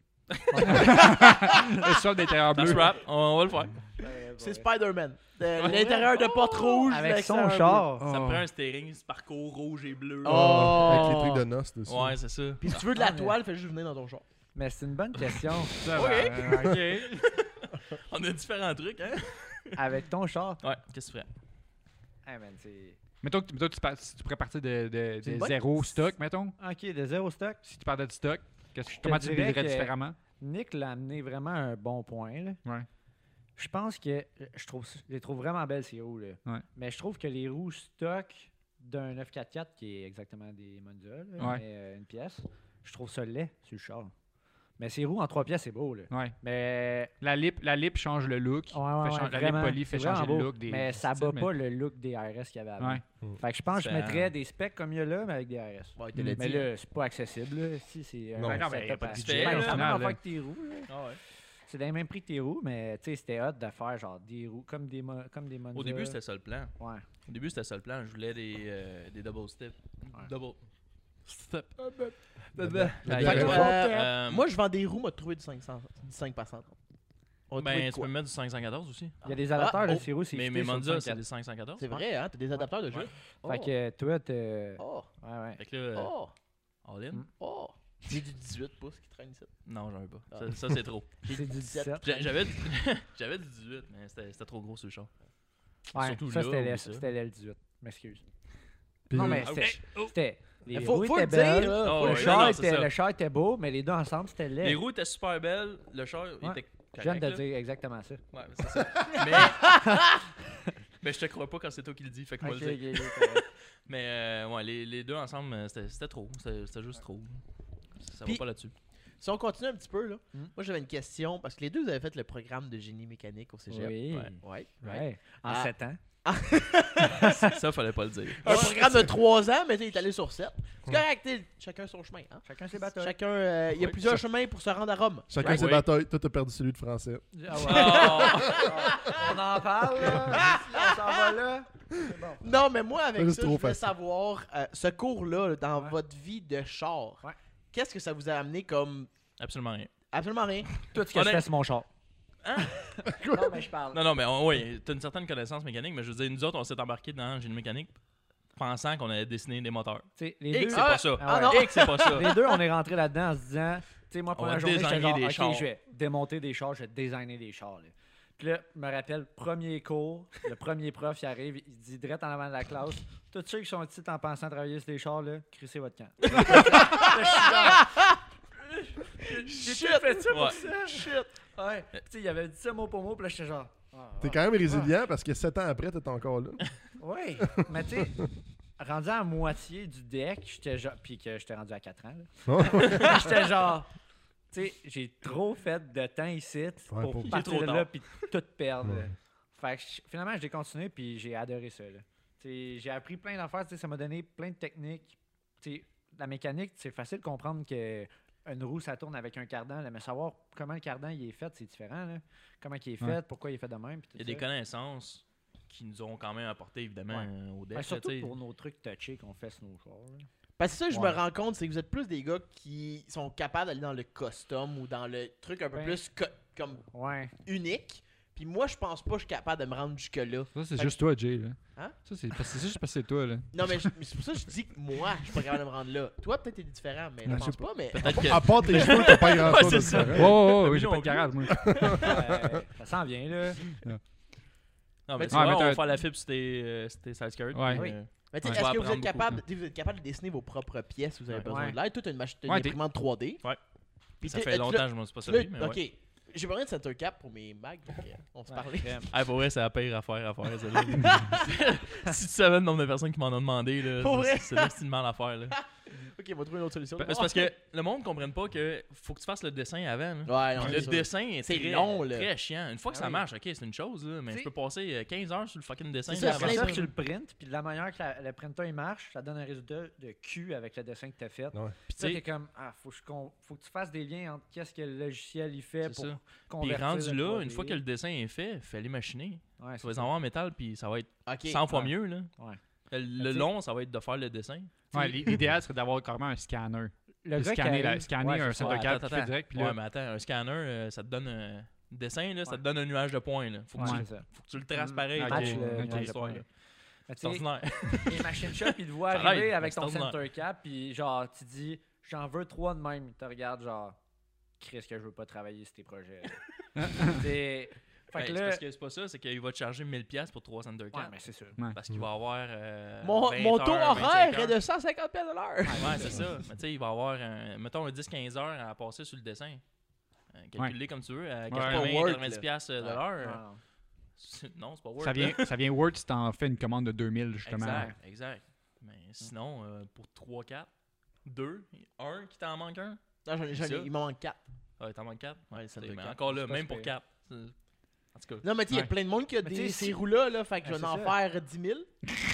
Le sol d'intérieur That's bleu. rap, on va le faire. C'est Spider-Man. L'intérieur de porte rouge. Avec son l'extérieur char. Ça me Oh. prend un steering parcours rouge et bleu. Oh. Avec les trucs de noces dessus. Ouais, c'est ça. bleu. Puis si tu veux de la Ah, mais- toile, fais juste venir dans ton char. Mais c'est une bonne question. Ça va. OK. On a différents trucs, hein? Avec ton char, Ouais, qu'est-ce que tu ferais? hey man, c'est... Mettons que si tu pourrais partir de C'est une bonne- zéro stock, mettons. OK, de zéro stock. Si tu partais de stock, te comment tu le dirais builderais que- différemment? Nick l'a amené vraiment à un bon point. Là. Ouais. Je pense que je les trouve vraiment belles, ces roues. Là. Ouais. Mais je trouve que les roues stock d'un 944, qui est exactement des Monza, là, Ouais. mais, une pièce, je trouve ça laid sur le char. Mais ces roues en 3 pièces, c'est beau. Là. Ouais. Mais La lip change le look. ouais, ouais, Fait ouais, changer- la vraiment, lip polie fait c'est changer vraiment le beau. look des Mais ça styles, bat mais- pas le look des RS qu'il y avait avant. Ouais. Fait que je pense que je C'est- mettrais des specs comme il y a là, mais avec des RS. Ouais, te l'ai Mais dit. là, c'est pas accessible. Là. Si, c'est un Non. Ben non, mais y a setup pas de à- budget, Ben, là, c'est la au même final, affaire là. que tes roues. Là. Ah ouais. C'est dans le même prix que tes roues, mais tu sais, c'était hot de faire genre des roues comme des Monza. Au début, c'était ça le plan. Ouais. Au début, c'était ça le plan. Je voulais des double step. Double step. La- Fait que, Euh, moi, je vends des roues, m'a trouvé du 500, du 5 par 130. On va trouver Ben, de tu quoi? peux mettre du 514 aussi. Il y a des adapteurs Ah, de oh. ces roues, c'est Mais fité mes sur le Monza, c'est 54. des 514. C'est vrai, hein? T'as des adapteurs de jeu? Ouais. Oh. Fait que toi, t'es. Oh. Ouais, ouais. Fait que là, Oh. all in? Mm. Oh. J'ai du 18 pouces qui traîne ici. Non, j'en ai pas. Ah. Ça, c'est trop. C'est du 17. J'avais j'avais du 18, mais c'était trop gros sur le char. Ouais, Surtout ça, là, c'était oublie ça. l'L18. M'excuse. Puis, Non, mais Ah, c'était. ok. C'était. Les Mais roues faut étaient le dire, belles. là. Oh, faut Le ouais, le char non, non, était- c'est ça. le char était beau, mais les deux ensemble, c'était laid. Les roues étaient super belles. Le char il Ouais. était Je viens correct. de là. dire exactement ça. Ouais, c'est ça. Mais je te crois pas quand c'est toi qui le dis. Fait que moi Ok, le dire. ok, ok, correct. Mais ouais, les deux ensemble, c'était trop. C'était juste trop. Ça va Puis- pas là-dessus. Si on continue un petit peu, là, Hmm. moi j'avais une question, parce que les deux vous avez fait le programme de génie mécanique au cégep. Oui. Ouais. Ouais. Ouais. En Ah. 7 ans. Ça, fallait pas le dire. Un programme de 3 ans, mais tu sais, il est allé sur 7. C'est correct, tu sais, chacun son chemin. Hein? Chacun ses batailles. Chacun, il y a Oui. plusieurs chemins pour se rendre à Rome. chacun Right? ses Oui. batailles. Toi, t'as perdu celui de français. Ah ouais. Oh! On en parle, là. On s'en va là. C'est bon. Non, mais moi, avec Ça, ça, c'est je trop voulais facile. savoir, ce cours-là, dans Ouais. votre vie de char, Ouais. qu'est-ce que ça vous a amené comme... Absolument rien. Absolument rien. Tout ce que je Honnête- fais, c'est mon char. Hein? Non, mais je parle. Non, mais oui, t'as une certaine connaissance mécanique, mais je veux dire, nous autres, on s'est embarqués dans le génie mécanique pensant qu'on allait dessiner des moteurs. Tu sais, les Et deux, que c'est pas ça. Ah non. ouais. Et que c'est pas ça. les deux, on est rentrés là-dedans en se disant, tu sais, moi, On première va journée, j'étais designer genre, des ok, chars. je vais démonter des chars, je vais designer des chars. Là. Puis là, je me rappelle, premier cours, le premier prof, il arrive, il dit direct en avant de la classe, tous ceux qui sont ici en pensant travailler sur des chars, là, crissez votre camp. Shit! fait ça pour Ouais. ça? Shit! Ouais. Tu sais, il avait dit ça mot pour mot, puis là, j'étais genre. T'es quand même résilient parce que 7 ans après, t'es encore là. Oui, mais tu sais, rendu à moitié du deck, j'étais genre. Puis que j'étais rendu à 4 ans, là. J'étais genre. Tu sais, j'ai trop fait de temps ici pour pour- partir trop de tard. là puis tout perdre. Ouais. là. Fait que finalement, j'ai continué puis j'ai adoré ça. Là. Tu sais, j'ai appris plein d'affaires, tu sais, ça m'a donné plein de techniques. Tu sais, la mécanique, c'est facile de comprendre que une roue, ça tourne avec un cardan, là, mais savoir comment le cardan il est fait, c'est différent. Là. Comment il est fait, Ouais. pourquoi il est fait de même. puis tout Il y a des ça. connaissances qui nous ont quand même apporté, évidemment, au deck. Ben, là, surtout tu sais. pour nos trucs touchés qu'on fait sur nos chars. là. Parce que ça, je Ouais. me rends compte, c'est que vous êtes plus des gars qui sont capables d'aller dans le custom ou dans le truc un peu Ben. plus comme Ouais. unique. Puis moi, je pense pas que je suis capable de me rendre jusque-là. Ça, c'est Fait juste toi, Jay. Là. Hein? Ça, c'est juste parce que c'est toi. Là. Non, mais c'est pour ça que je dis que moi, je suis pas capable de me rendre là. Toi, peut-être t'es différent, mais je Ouais, pense je sais pas, mais... Peut-être que. À part tes cheveux, t'as pas grand chose Ouais, de c'est ça. différent. Ouais, j'ai non pas de plus. garage, moi. Ça s'en vient, là. Non, mais Mais tu ouais, vois, mais on t'as- va faire la fibre sur tes side skirts. Ouais. puis, Oui. Mais tu sais, Ouais. est-ce Ça va que vous êtes apprendre capable, vous êtes capable de dessiner vos propres pièces si vous avez Ouais. besoin Ouais. de l'aide? Toi, t'as une machine, t'as une Ouais, t'es- imprimante 3D. Ouais. Puis Ça t'es- fait là- longtemps que je m'en suis pas là, servi, mais ok. ouais. J'ai besoin de center cap pour mes mags, donc on se parlait. Ah, pour vrai, c'est la pire affaire, celle-là. Si tu savais le nombre de personnes qui m'en ont demandé, là, Pour vrai? c'est là que c'est une mal affaire. Là. Ok, on va trouver une autre solution. C'est parce que le monde ne comprenne pas que faut que tu fasses le dessin avant. Là. Ouais, non, Puis c'est le sûr. dessin est C'est très, long, là. très chiant. Une fois que Ah ça oui. marche, ok, c'est une chose, là, mais T'sais- je peux passer 15 heures sur le fucking dessin. C'est là, ça, avant c'est ça, ça. que tu le printes, puis de la manière que le printer il marche, ça donne un résultat de cul avec le dessin que tu as fait. Ouais. Puis T'sais- tu t'es comme, faut que tu fasses des liens entre qu'est-ce que le logiciel il fait C'est pour ça. Puis convertir rendu le là, 3D. une fois que le dessin est fait, fais-les machiner. Ouais, Tu c'est vas les ça. avoir en métal, puis ça va être Ok. 100 fois Ouais. mieux. Là. Ouais. Le t'sais- long, ça va être de faire le dessin. Ouais, l'idéal serait d'avoir carrément un scanner. Le gars qui Scanner, arrive- scanner ouais, un c'est ça. center Ouais, cap attends, qui fait attends. direct. Puis Ouais, là, mais attends, un scanner, ça te donne un dessin, là, ça Ouais. te donne un nuage de points. Là. Faut, que Ouais, tu, c'est ça. faut que tu le traces Mm. pareil. Ok, Match ok. le nuage de L'histoire, points. là. Mais tu C'est sais, ordinaire. les machine shop, ils te voient Ça arriver aide, avec c'est ton ordinaire. center cap, puis genre, tu dis, j'en veux 3 de même. Tu regardes, genre, Chris, que je veux pas travailler sur tes projets. là. C'est- Fait que Ben, là. c'est parce que c'est pas ça, c'est qu'il va te charger 1000$ pour 3 center Ouais, cap. mais c'est sûr. Ouais. Parce qu'il va avoir. Mon 20 taux heures, horaire 25 est de 150 pièces de l'heure. Ouais, c'est ça. Mais tu sais, il va avoir, mettons, un 10-15 heures à passer sur le dessin. Calculer comme tu veux, à C'est pas Word, 80-90$ de là. l'heure. Non. Non, c'est pas Word. ça vient Word si t'en fais une commande de 2000, justement. Exact. Mais sinon, pour 3-4, 2, 1 qui t'en manque un. Non, ça. il m'en manque 4. Ouais, t'en manques 4. Ouais, ça doit être quatre. Encore là, C'est pas même pour super. 4. En tout cas, Non, mais tu sais, il y a Ouais. plein de monde qui a Mais tu sais, ces si- roues-là, là, fait que je Ouais, vais en c'est ça. faire 10 000.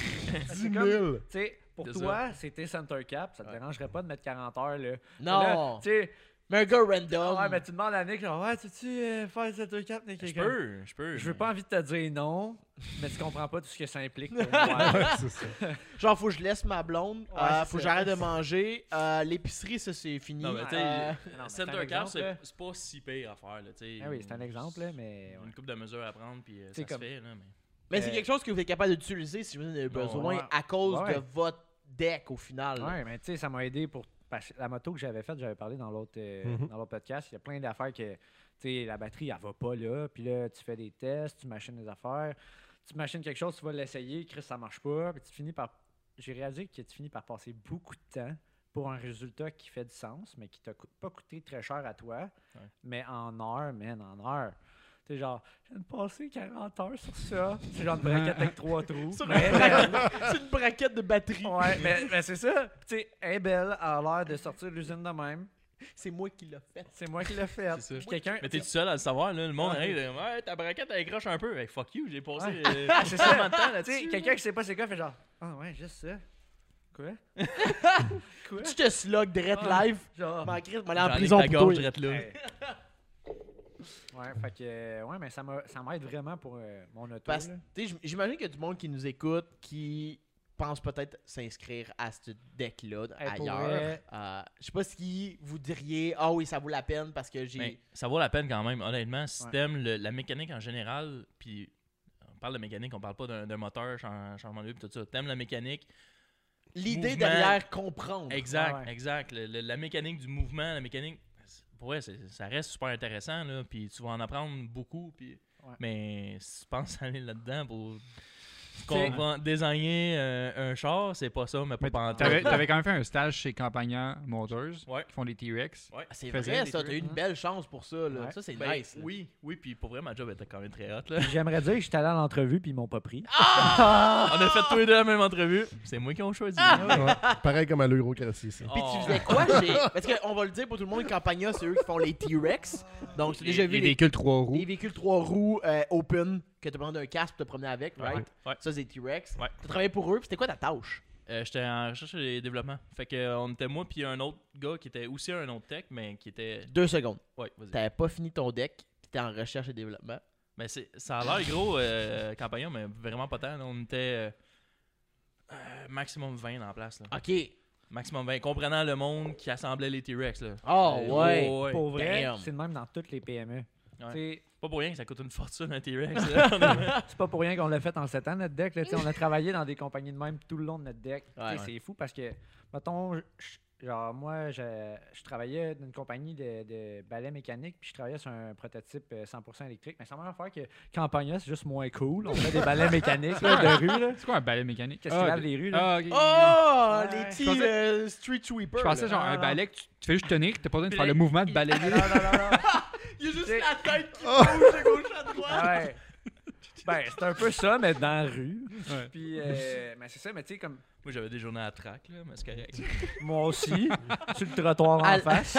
10 comme- 000. Tu sais, pour C'est toi, c'était center cap, ça te dérangerait pas de mettre 40 heures, là. Non. Là, tu sais, Mais un gars random. ouais, mais tu demandes à Nick, genre, ouais, tu faire center cap, Nick? je peux. Je veux pas envie de te dire non, mais tu comprends pas tout ce que ça implique pour moi. Ouais, c'est ça. Genre, faut que je laisse ma blonde. Ouais, c'est faut que ça. j'arrête de manger. L'épicerie, ça, c'est fini. Non, mais tu sais, Non, mais c'est un Center cap, exemple, là. c'est pas si pire à faire. Là, tu sais. Ah oui, c'est un exemple, là, mais. Une coupe de mesures à prendre, puis ça se comme- fait. Là, mais... Mais c'est quelque chose que vous êtes capable d'utiliser si vous en avez Bon, besoin ouais. à cause Ouais. de votre deck au final. là. Ouais, mais tu sais, ça m'a aidé pour. Parce que la moto que j'avais faite, j'avais parlé dans l'autre dans l'autre podcast, il y a plein d'affaires que. Tu sais, la batterie, elle va pas là. Puis là, tu fais des tests, tu machines des affaires. Tu machines quelque chose, tu vas l'essayer, Chris, ça marche pas. Puis tu finis par. J'ai réalisé que tu finis par passer beaucoup de temps pour un résultat qui fait du sens, mais qui t'a pas coûté très cher à toi. Ouais. Mais en heure, en heure. Tu sais, genre, je viens de passer 40 heures sur ça. C'est genre une braquette avec 3 trous. Sur Mais- une braquette- c'est une braquette de batterie. Ouais, mais c'est ça. Tu sais, elle est belle, elle a l'air de sortir de l'usine de même. C'est moi qui l'ai fait. C'est moi qui l'ai fait. C'est ça. Puis quelqu'un. Mais t'es tout seul à le savoir, là. Le monde Ouais. arrive, ouais, ta braquette, elle croche un peu. Hey, fuck you, j'ai passé Ouais. C'est tellement ça. de temps Tu sais, là-dessus. quelqu'un qui sait pas c'est quoi fait genre, ah ouais, juste ça. Quoi? Quoi? Tu te slog direct Ouais. live. Genre. M'en crie, m'aller en J'en ai prison ta pour gorge toi. drette là. Hey. Ouais, fait que. Ouais, mais ça m'aide vraiment pour mon auto. Parce là. que j'imagine qu'il y a du monde qui nous écoute qui pense peut-être s'inscrire à ce deck-là Hey, pour ailleurs. vrai. Je sais pas si vous diriez ah oui, ça vaut la peine parce que j'ai. Mais ça vaut la peine quand même, honnêtement. Si Ouais. t'aimes la mécanique en général, puis on parle de mécanique, on parle pas d'un moteur, changement de huile, tout ça. T'aimes la mécanique. L'idée mouvement- derrière comprendre. Exact, Ouais. exact. La mécanique du mouvement, la mécanique. Pour vrai, ça reste super intéressant, là. Puis tu vas en apprendre beaucoup. Puis... Ouais. Mais si tu penses aller là-dedans pour C'est- désigner un char, c'est pas ça, mais pas Mais pantoute. t'avais quand même fait un stage chez Campagna Motors, Ouais. qui font des T-Rex. Ouais. Ah, c'est Faisait vrai, des ça. trucs, T'as eu une hein. belle chance pour ça. Là. Ouais. Ça, c'est Ben, nice. là. oui, puis pour vrai, ma job était quand même très hot. Là. J'aimerais dire que j'étais allé à l'entrevue puis ils m'ont pas pris. On a fait tous les deux la même entrevue. C'est moi qui ai choisi. Ouais. Pareil comme à l'eurocratie, ça. Puis tu faisais quoi chez. Parce qu'on va le dire pour tout le monde, Campagna, c'est eux qui font les T-Rex. Donc, tu as déjà vu Les véhicules 3 roues. les véhicules 3 roues open que tu prends un casque pour te promener avec, Ouais. right? Ouais. Ça, c'est T-Rex. Ouais. Tu travaillais pour eux, puis c'était quoi ta tâche? J'étais en recherche et développement. Fait que on était moi puis un autre gars qui était aussi un autre tech, mais qui était. 2 secondes. Ouais, vas-y. T'avais pas fini ton deck, puis t'es en recherche et développement. Mais ça a l'air gros, Campagna, mais vraiment pas tant. Là. On était maximum 20 dans la place. Là. OK. Maximum 20, comprenant le monde qui assemblait les T-Rex. Là. Oh, ouais. ouais. Pour vrai, Damn. c'est le même dans toutes les PME. Ouais. Tu sais, pas pour rien que ça coûte une fortune un T-Rex. là. C'est pas pour rien qu'on l'a fait en 7 ans, notre deck. Là. On a travaillé dans des compagnies de même tout le long de notre deck. Ouais. C'est fou parce que, mettons, genre moi, je travaillais dans une compagnie de balais mécaniques, puis je travaillais sur un prototype 100% électrique. Mais c'est la même affaire que Campagna, c'est juste moins cool. On fait des balais mécaniques là, de rue. Là. C'est quoi un balai mécanique? Qu'est-ce qui lave les rues? Là? Ah, ok. Oh, Ouais. les petits Je pensais- street sweepers. Je pensais là. genre Non, un non. balai que tu fais juste tenir, que t'as pas besoin de Puis faire là, le mouvement de balayer. Non, non. Il y a juste C'est- la tête qui bouge de gauche à droite. Ah ouais. Ben, c'est un peu ça, mais dans la rue. Ouais. Puis, mais c'est ça, mais tu sais, comme Moi, j'avais des journées à track, là, mais c'est correct. moi aussi, sur le trottoir en Al- face.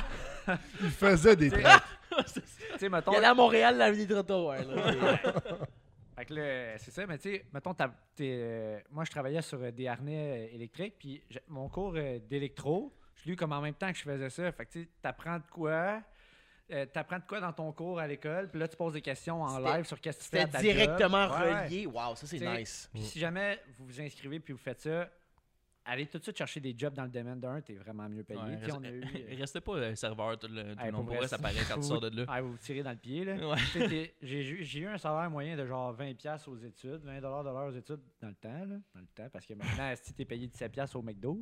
Il faisait des Tu sais, tracks. tu sais, mettons. Il y allait à Montréal, l'avenue des trottoirs. Là. Fait que là, c'est ça, mais tu sais, mettons, moi, je travaillais sur des harnais électriques, puis mon cours d'électro, je l'ai eu comme en même temps que je faisais ça. Fait que tu sais, t'apprends de quoi. T'apprends de quoi dans ton cours à l'école, puis là, tu poses des questions en C'était- live sur qu'est-ce que tu fais à C'était ta directement job. Ouais, ouais. relié. Wow, ça c'est T'sais, nice. Puis si jamais vous vous inscrivez puis vous faites ça, allez tout de suite chercher des jobs dans le domaine d'un, t'es vraiment mieux payé. Ouais, Puis on a eu... Restez pas serveur tout le Hey, long. pour Pour vrai, vrai, ça paraît quand tu sors de là. Ah, vous vous tirez dans le pied, là. Ouais. Tu sais, j'ai eu un salaire moyen de genre 20$ aux études, 20$ de l'heure aux études dans le temps, là. Dans le temps, parce que maintenant, si t'es payé 17$ au McDo.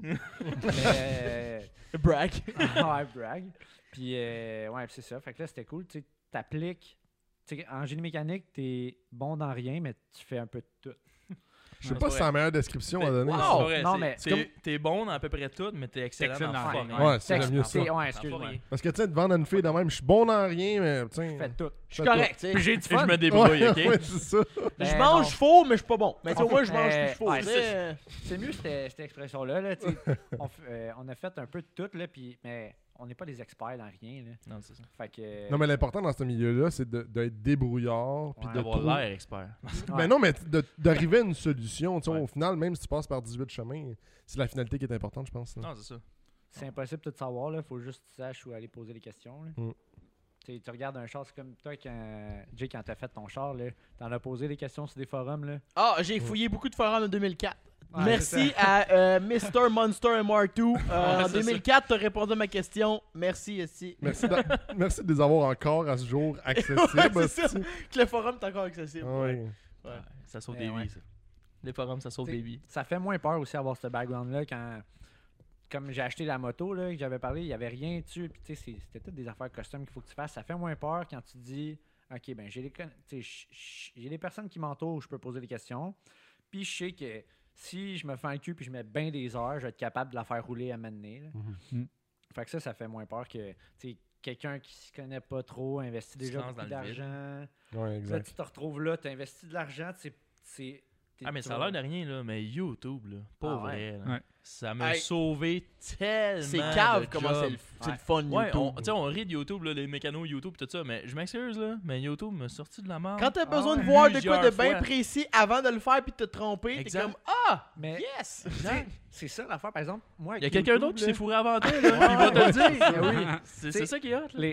Mais, Brag. ouais, brag. Puis, ouais, c'est ça. Fait que là, c'était cool. Tu sais, t'appliques. Tu sais, en génie mécanique, t'es bon dans rien, mais tu fais un peu de tout. Je sais pas si c'est la meilleure description à donner. Wow! C'est pas vrai, Non, c'est- mais t'es bon dans à peu près tout, mais t'es excellent excellent dans dans fuck rien. rien. Ouais, c'est mieux ça. Ouais, excuse-moi. Parce que tu sais, devant une fille de même, je suis bon dans rien, mais tu sais. Je fais tout. Je suis correct, tu sais. Puis j'ai du Puis fun. je me débrouille, Ouais, ok? ouais, c'est ça. Je Ben, mange non. faux, mais je suis pas bon. Mais tu sais, au On moins, fait- je mange plus faux. ouais, tu sais. C'est mieux cette expression-là. Là, tu sais. On a fait un peu de tout, là, puis, mais on n'est pas des experts dans rien. Là. Non, c'est ça. Fait que, Non, mais l'important dans ce milieu-là, c'est d'être débrouillard. Puis Ouais. de D'avoir trouver- l'air expert. ouais. Ben non, mais d'arriver à une solution. Tu sais, Ouais. Au final, même si tu passes par 18 chemins, c'est la finalité qui est importante, je pense. là. Non, c'est ça. C'est impossible de tout savoir. Il faut juste que tu saches où aller poser les questions. Là. Mm. Tu regardes un char, c'est comme toi, Jay, quand t'as fait ton char, t'en as posé des questions sur des forums. Là. Ah, j'ai fouillé beaucoup de forums en 2004. Ouais, Merci c'est ça. à Mr. Monster MR2. En c'est 2004, t'as répondu à ma question. Merci, aussi. Merci, merci de les avoir encore à ce jour accessibles. Ouais, c'est ça. hostie. Que le forum est encore accessible. Ouais. Ouais. Ça sauve Mais des ouais. vies, ça. Les forums, ça sauve T'sais, des vies. Ça fait moins peur aussi avoir ce background-là quand. Comme j'ai acheté la moto, là, que j'avais parlé, il n'y avait rien dessus. Puis, tu sais, c'était toutes des affaires custom qu'il faut que tu fasses. Ça fait moins peur quand tu dis, OK, ben, j'ai les personnes qui m'entourent où je peux poser des questions. Puis, je sais que si je me fais un cul puis je mets bien des heures, je vais être capable de la faire rouler à m'amener. Mhm. Fait que ça fait moins peur que, tu sais, quelqu'un qui se connaît pas trop investit Tu te déjà lances beaucoup dans le vide. d'argent. Ouais, Là, exact. tu te retrouves là, tu investis de l'argent, Ah, mais ça a l'air de rien, là. Mais YouTube, là. Pas Ah, vrai, là. Ouais. Ça m'a Hey. sauvé tellement. C'est cave de comment jobs. c'est le Ouais. fun Ouais, YouTube. tu sais, on rit de YouTube, là, les mécanos YouTube, tout ça, mais je m'excuse, là, mais YouTube m'a sorti de la merde. Quand t'as besoin ouais. de voir de quoi de Plusieurs bien fois. précis avant de le faire puis de te tromper, t'es Exact. comme Ah! Mais Yes! tu sais, c'est ça l'affaire, par exemple. Moi, Il y a avec quelqu'un YouTube, d'autre qui là, s'est fourré avant toi, là, puis il va te le dire. Ah oui. C'est T'sais, ça qui est hot, là.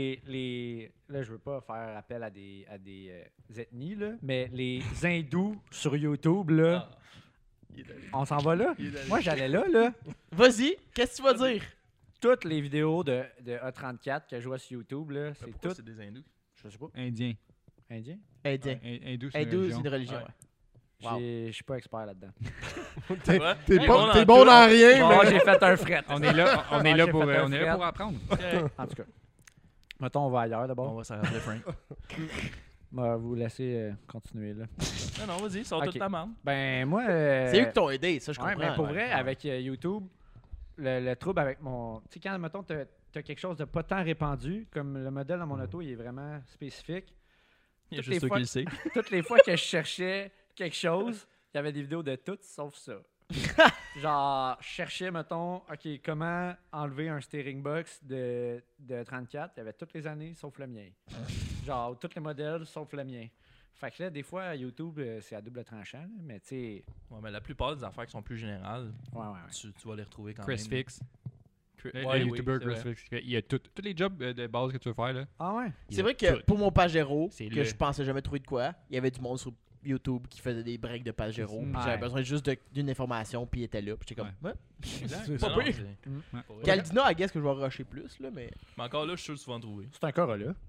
Là, je veux pas faire appel à des ethnies, là, mais les hindous sur YouTube, là, Ah. Il est allé. on s'en va là. Il est allé. Moi, j'allais là. Vas-y, qu'est-ce que tu vas dire? Toutes les vidéos de A34 que je vois sur YouTube, là, Mais c'est pourquoi tout. c'est des hindous? Je sais pas. Indien. Indien? Indien. Hindou, c'est Hindou, une c'est religion. une religion, Ouais. ouais. Wow. Je suis pas expert là-dedans. T'es Ouais. t'es Hey, bon, bon t'es dans bon tout. dans rien, Bon, mais. j'ai fait un fret. On est là, on est Ah, là j'ai pour, fait un on est là fret. pour apprendre. En tout cas. Mettons, on va ailleurs On d'abord. va s'en rappeler, Frank. On va vous laisser continuer, là. Non, non, vas-y, sors Ok. toute ta merde. Ben, moi... C'est eux qui t'ont aidé, ça, je Ouais, comprends. mais pour Ouais. vrai, avec YouTube, le trouble avec mon... Tu sais, quand, mettons, t'as quelque chose de pas tant répandu, comme le modèle dans mon auto, il est vraiment spécifique. Il y a Toutes juste les toi fois- qui le sais. Toutes les fois que je cherchais quelque chose, il y avait des vidéos de tout sauf ça. Genre, je cherchais, mettons, OK, comment enlever un steering box de 34. Il y avait toutes les années sauf le mien. Genre, tous les modèles sauf le mien. Fait que là, des fois, YouTube, c'est à double tranchant, là, mais tu sais... Ouais, mais la plupart des affaires qui sont plus générales, Ouais. tu vas les retrouver quand Chris même. Fix. Le Ouais, oui, YouTuber c'est Chris vrai. Fix. Il y a tous les jobs de base que tu veux faire, là. Ah ouais? C'est vrai que pour mon Pajero, C'est que le- je pensais jamais trouver de quoi, il y avait du monde sur YouTube qui faisait des breaks de Pajero. Ouais. Puis j'avais besoin juste d'une information, puis il était là. Puis j'étais comme, ouais. C'est Pas ça. Non, pire. c'est- Mm. pour vrai. Caldina, I guess que je vais rusher plus, là, mais. Mais encore là, je suis sûr que tu vas en trouver. C'est un Corolla.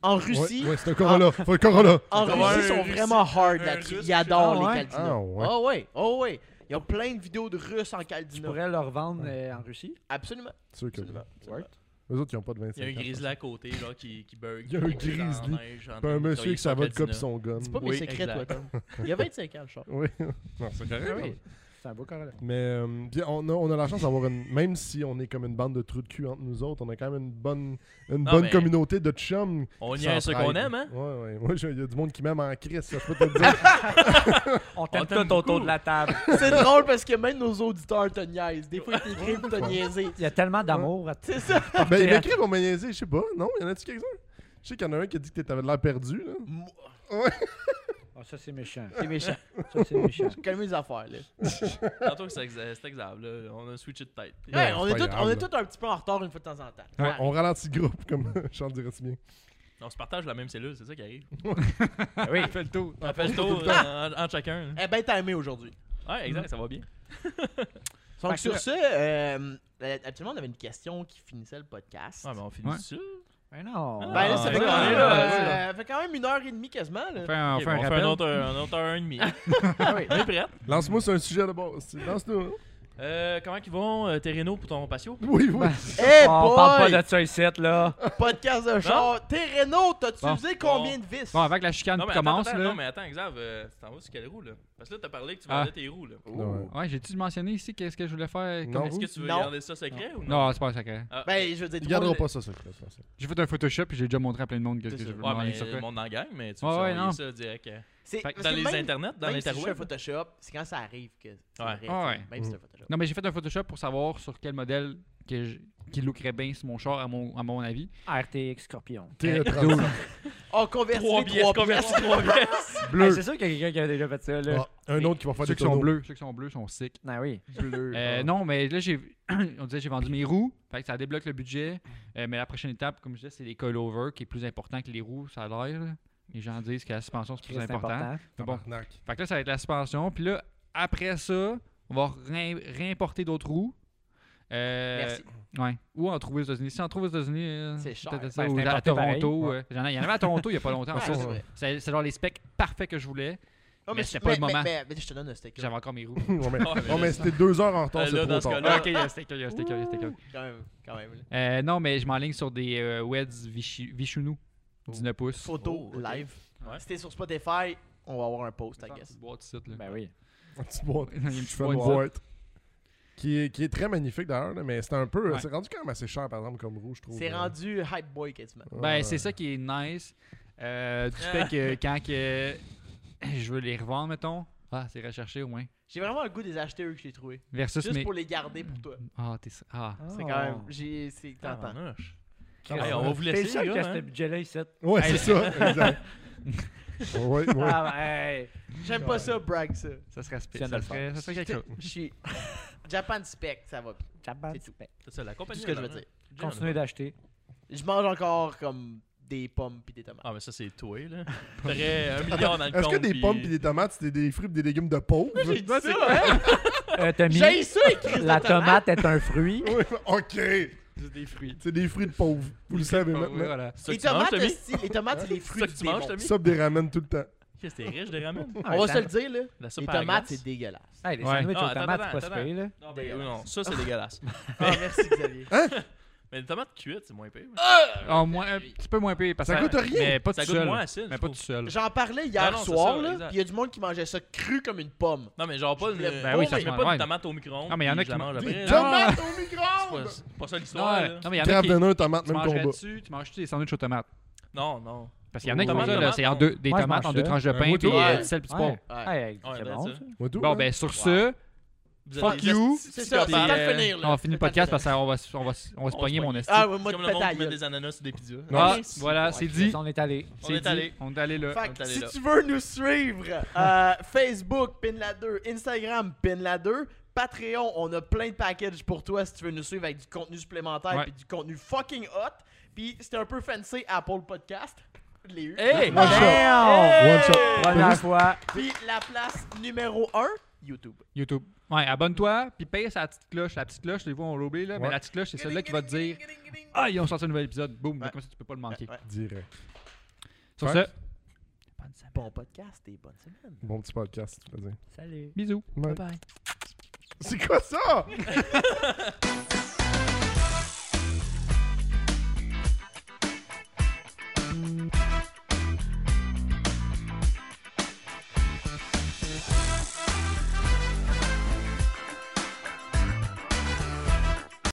En Russie, Ouais, c'est un Corolla. Faut un Corolla. en Comme Russie, un ils sont Russe- vraiment hard un là-dessus. Russe Ils adorent qui les fait- Caldinas. Ah ouais. Oh ouais, oh ouais. Il y a plein de vidéos de Russes en Tu Caldina. pourrais leur vendre en Russie. Absolument. C'est sûr que Absolument. Word. eux autres, ils ont pas de 25 Il y a un ans. grizzly à côté, genre, qui bug. Il y a un grizzly. Puis un monsieur avec sa vodka pis son gun. C'est pas mes Oui, secrets, toi, exact. Tom. Il y a 25 ans, le char. Oui. Non, c'est correct. Ah oui. C'est un beau Corolla. Mais puis on a la chance d'avoir une. Même si on est comme une bande de trous de cul entre nous autres, on a quand même une bonne mais- communauté de chums. On qui y a ce qu'on s'entraident. aime, hein? Ouais. Moi, il y a du monde qui m'aime en crise, ça, je peux te le dire. On t'aime t'aime tout autour beaucoup. de la table. C'est drôle parce que même nos auditeurs te niaisent. Des fois, ils t'écrivent pour te niaiser. Il y a tellement d'amour. C'est ça. Ben, il m'écrit pour me niaiser, je sais pas. Non, y en a-tu quelques-uns? Je sais qu'il y en a un qui a dit que t'avais l'air perdu, là. Ah, ça, c'est méchant. C'est méchant. Ça, c'est méchant. Calme les affaires, là. Tantôt que c'était exable, là. On a switché de tête. Ouais, on c'est est pas tous grave, là. un petit peu en retard une fois de temps en temps. Ouais, Ouais. on ralentit le groupe, comme Charles dirait si bien. On se partage la même cellule, c'est ça qui arrive. Oui. Fais le tour. On fait le tour en chacun. Eh ben, t'as aimé aujourd'hui. Ouais, exact, ça va bien. Donc, Fait que sur là- ce, actuellement, on avait une question qui finissait le podcast. Ouais, mais on finit Ouais. ça. Mais non. Ben là, ça fait ouais, quand même, ouais, fait quand même 1h30 quasiment. Là. On fait un, Ok, on fait un bon, on fait rappel. un autre heure et demie. On est prêt? Lance-moi sur un sujet de base. Lance-nous. Comment ils vont, tes Renault pour ton patio? Oui. Hey On parle boy! pas de ça ici, là. Podcast de char. Tes Renault, t'as-tu Bon. usé combien de vis? Bon, avant que la chicane Non, mais commence, attends, là. non, mais attends, Xav, tu t'en vas sur quelle roue, là? Parce que là, t'as parlé que tu vendais tes roues, là. Ouais. Ouais, j'ai-tu mentionné ici qu'est-ce que je voulais faire? Non. Est-ce que tu veux Non. garder ça secret ou non? Non, c'est pas un secret. Ah, Ben, je veux dire, Il tout le gardera monde- pas ça, secret. J'ai fait un Photoshop et j'ai déjà montré à plein de monde qu'est-ce que C'est je ça. veux ouais, demander mais sur le quoi. monde en gang, mais tu Ouais, veux ouais, envoyer non. ça direct. C'est- Fait que parce dans que les même- internets, dans Même si je fais un l'interweb. Photoshop, c'est quand ça arrive que c'est Ouais. vrai. Ah ouais. Même si c'est un Photoshop. Non, mais j'ai fait un Photoshop pour savoir sur quel modèle qui lookerait bien sur mon char, à mon avis. RTX Scorpion. T30. Oh, converti Trois les pièces, 3 converti pièces. 3 pièces. Hey, c'est sûr qu'il y a quelqu'un qui a déjà fait ça, là. Ah, un autre qui va faire Ceux des qui sont tonneaux. bleus, ceux qui sont bleus sont sick. Ah oui. Bleu. Non, mais là, on disait j'ai vendu mes roues. Fait que ça débloque le budget. Mais la prochaine étape, comme je disais, c'est les coilovers qui est plus important que les roues, ça a l'air. Là. Les gens disent que la suspension, c'est plus C'est important. important. Mais bon. Tabarnak. Fait que là, ça va être la suspension. Puis là, après ça, on va réimporter d'autres roues. Merci. Ouais. Ou en trouver aux États-Unis. Si on trouve aux États-Unis, C'est cher. peut-être ça. Ben, Ou c'est à importé Toronto. pareil. Il y en avait à Toronto il n'y a pas longtemps. Ouais, Ça, c'est vrai. c'est genre les specs parfaits que je voulais. Oh, mais c'était pas le moment. Mais je te donne un sticker. J'avais encore mes roues. Ouais, mais, Ah, mais non, mais là, c'était 2 heures en retard, là, c'est dans trop ce tard. cas-là- Ok, il y a sticker, il y a sticker, il y a sticker. Quand même. Là. Non, mais je m'enligne sur des WEDs Vichunu. 19 pouces. Photo Oh, ok. live. Ouais. Si t'es sur Spotify, on va avoir un post, I guess. Boîte ici, là. Ben oui. Une petite boîte. Il y a une Je petite fais une boîte. boîte. Qui est très magnifique d'ailleurs, là, mais c'est un peu. Ouais. C'est rendu quand même assez cher, par exemple, comme rouge, je trouve. C'est rendu hype boy quasiment. Ben, c'est ça qui est nice. Du fait que quand que je veux les revendre, mettons. Ah, c'est recherché au moins. J'ai vraiment le goût des acheter eux que j'ai trouvé. Versus Juste mes. pour les garder pour toi. Ah, t'es. Ah. C'est quand même. C'est tentant. Tabarnouche. Chris, Hey, on va vous laisser, Fais sûr les que gars, ce hein. budget-là, ici. Ouais, c'est ça. Exact. Ouais. Ah, ben, hey. J'aime pas ça, brag ça. Ça serait Tu viens de le faire. ça serait quelque chose. Je suis. Japan Spec, ça va. Japan, C'est tout. C'est ça, la compagnie. Tout ce que je veux là, dire. hein. Continuez d'acheter. Je mange encore comme des pommes pis des tomates. Ah, mais ça, c'est toi, là. T'aurais 1 million dans le compte. Est-ce que des puis- pommes et des tomates, c'est des fruits et des légumes de pauvres? J'ai dit ça, hein? Tommy, J'ai ça, écrit la tomate est un fruit. Oui, ok. Juste des fruits. C'est des fruits de pauvres. Vous le savez maintenant. Voilà. C'est ça Les que tu manges, tomates, Tommy? esti, les tomates, c'est les C'est fruits ça du que tu manges, démon. Tommy? Ça, des ramen tout le temps. Qu'est-ce que t'es riche de ramen? On va se le dire, là. La Les soupe à la tomates, glace? c'est dégueulasse. Hey, les Ouais. sandwichs Ah, aux attends, tomates, attends, c'est pas attends. super, là. Non, ben, non, ça, c'est dégueulasse. Ah, merci, Xavier. Mais les tomates cuites, c'est moins pire. Ah, un petit peu moins payé parce que Ça coûte rien. Mais pas Ça tout goûte seul. moins acide. Mais je pas tout trouve. seul. J'en parlais hier Non, non, c'est soir, ça, là. exact. Pis il y a du monde qui mangeait ça cru comme une pomme. Non, mais genre pas Je voulais une. Ben oui, ça je se mets mange, pas ouais. de tomate au micro-ondes. Non, mais il y en a puis qui je la mange mangent après. Des là. tomates au C'est micro-ondes! pas- c'est pas ça l'histoire, Ouais. là. Non, mais il y en a Crève qui. de tomate, Tu même mangerais combat. dessus, tu manges-tu des sandwichs aux tomates? Non, non. Parce qu'il y en a qui Tomate, font ça, là, tomate, c'est en non. deux, des Moi, je tomates en mange 2 ça. tranches de Un pain mouton. puis Ouais. du sel puis du Ouais. poivre. Hey, Ouais, c'est that's bon, it. ça. Moi, tout, Bon, hein. ben sur Wow. ce, Vous fuck êtes des you. C'est esti ça, c'est de le temps de psychopathes. finir, là. on finit le podcast parce qu'on va se pogner mon esti. Ah, ouais, moi, Comme de le péter monde à qui met gueule. des ananas sur des pizzas. Ah, Ouais. voilà, c'est dit. On est allé. On C'est est dit. allé. On est allé là. Fait On que est allé si là. tu veux nous suivre, Facebook, Pinla2, Instagram, Pinla2, Patreon, on a plein de packages pour toi si tu veux nous suivre avec du contenu supplémentaire Ouais. puis du contenu fucking hot. Puis c'était un peu fancy Apple Podcast. Je l'ai eu. Hey! One shot. Damn! One shot. Première fois. Puis la place numéro 1, YouTube. YouTube. Ouais, abonne-toi, puis paye sa petite cloche. La petite cloche, des fois on l'oublie, là, mais Ouais. la petite cloche, c'est celle-là qui va te dire Ah, ils ont sorti un nouvel épisode. Boum, Ouais. comme ça tu peux pas le manquer. Ouais. Direct. Sur Fait ce, bonne semaine. Bon podcast et bonne semaine. Bon petit podcast, tu peux dire. Salut. Bisous. Ouais. Bye bye. C'est quoi ça?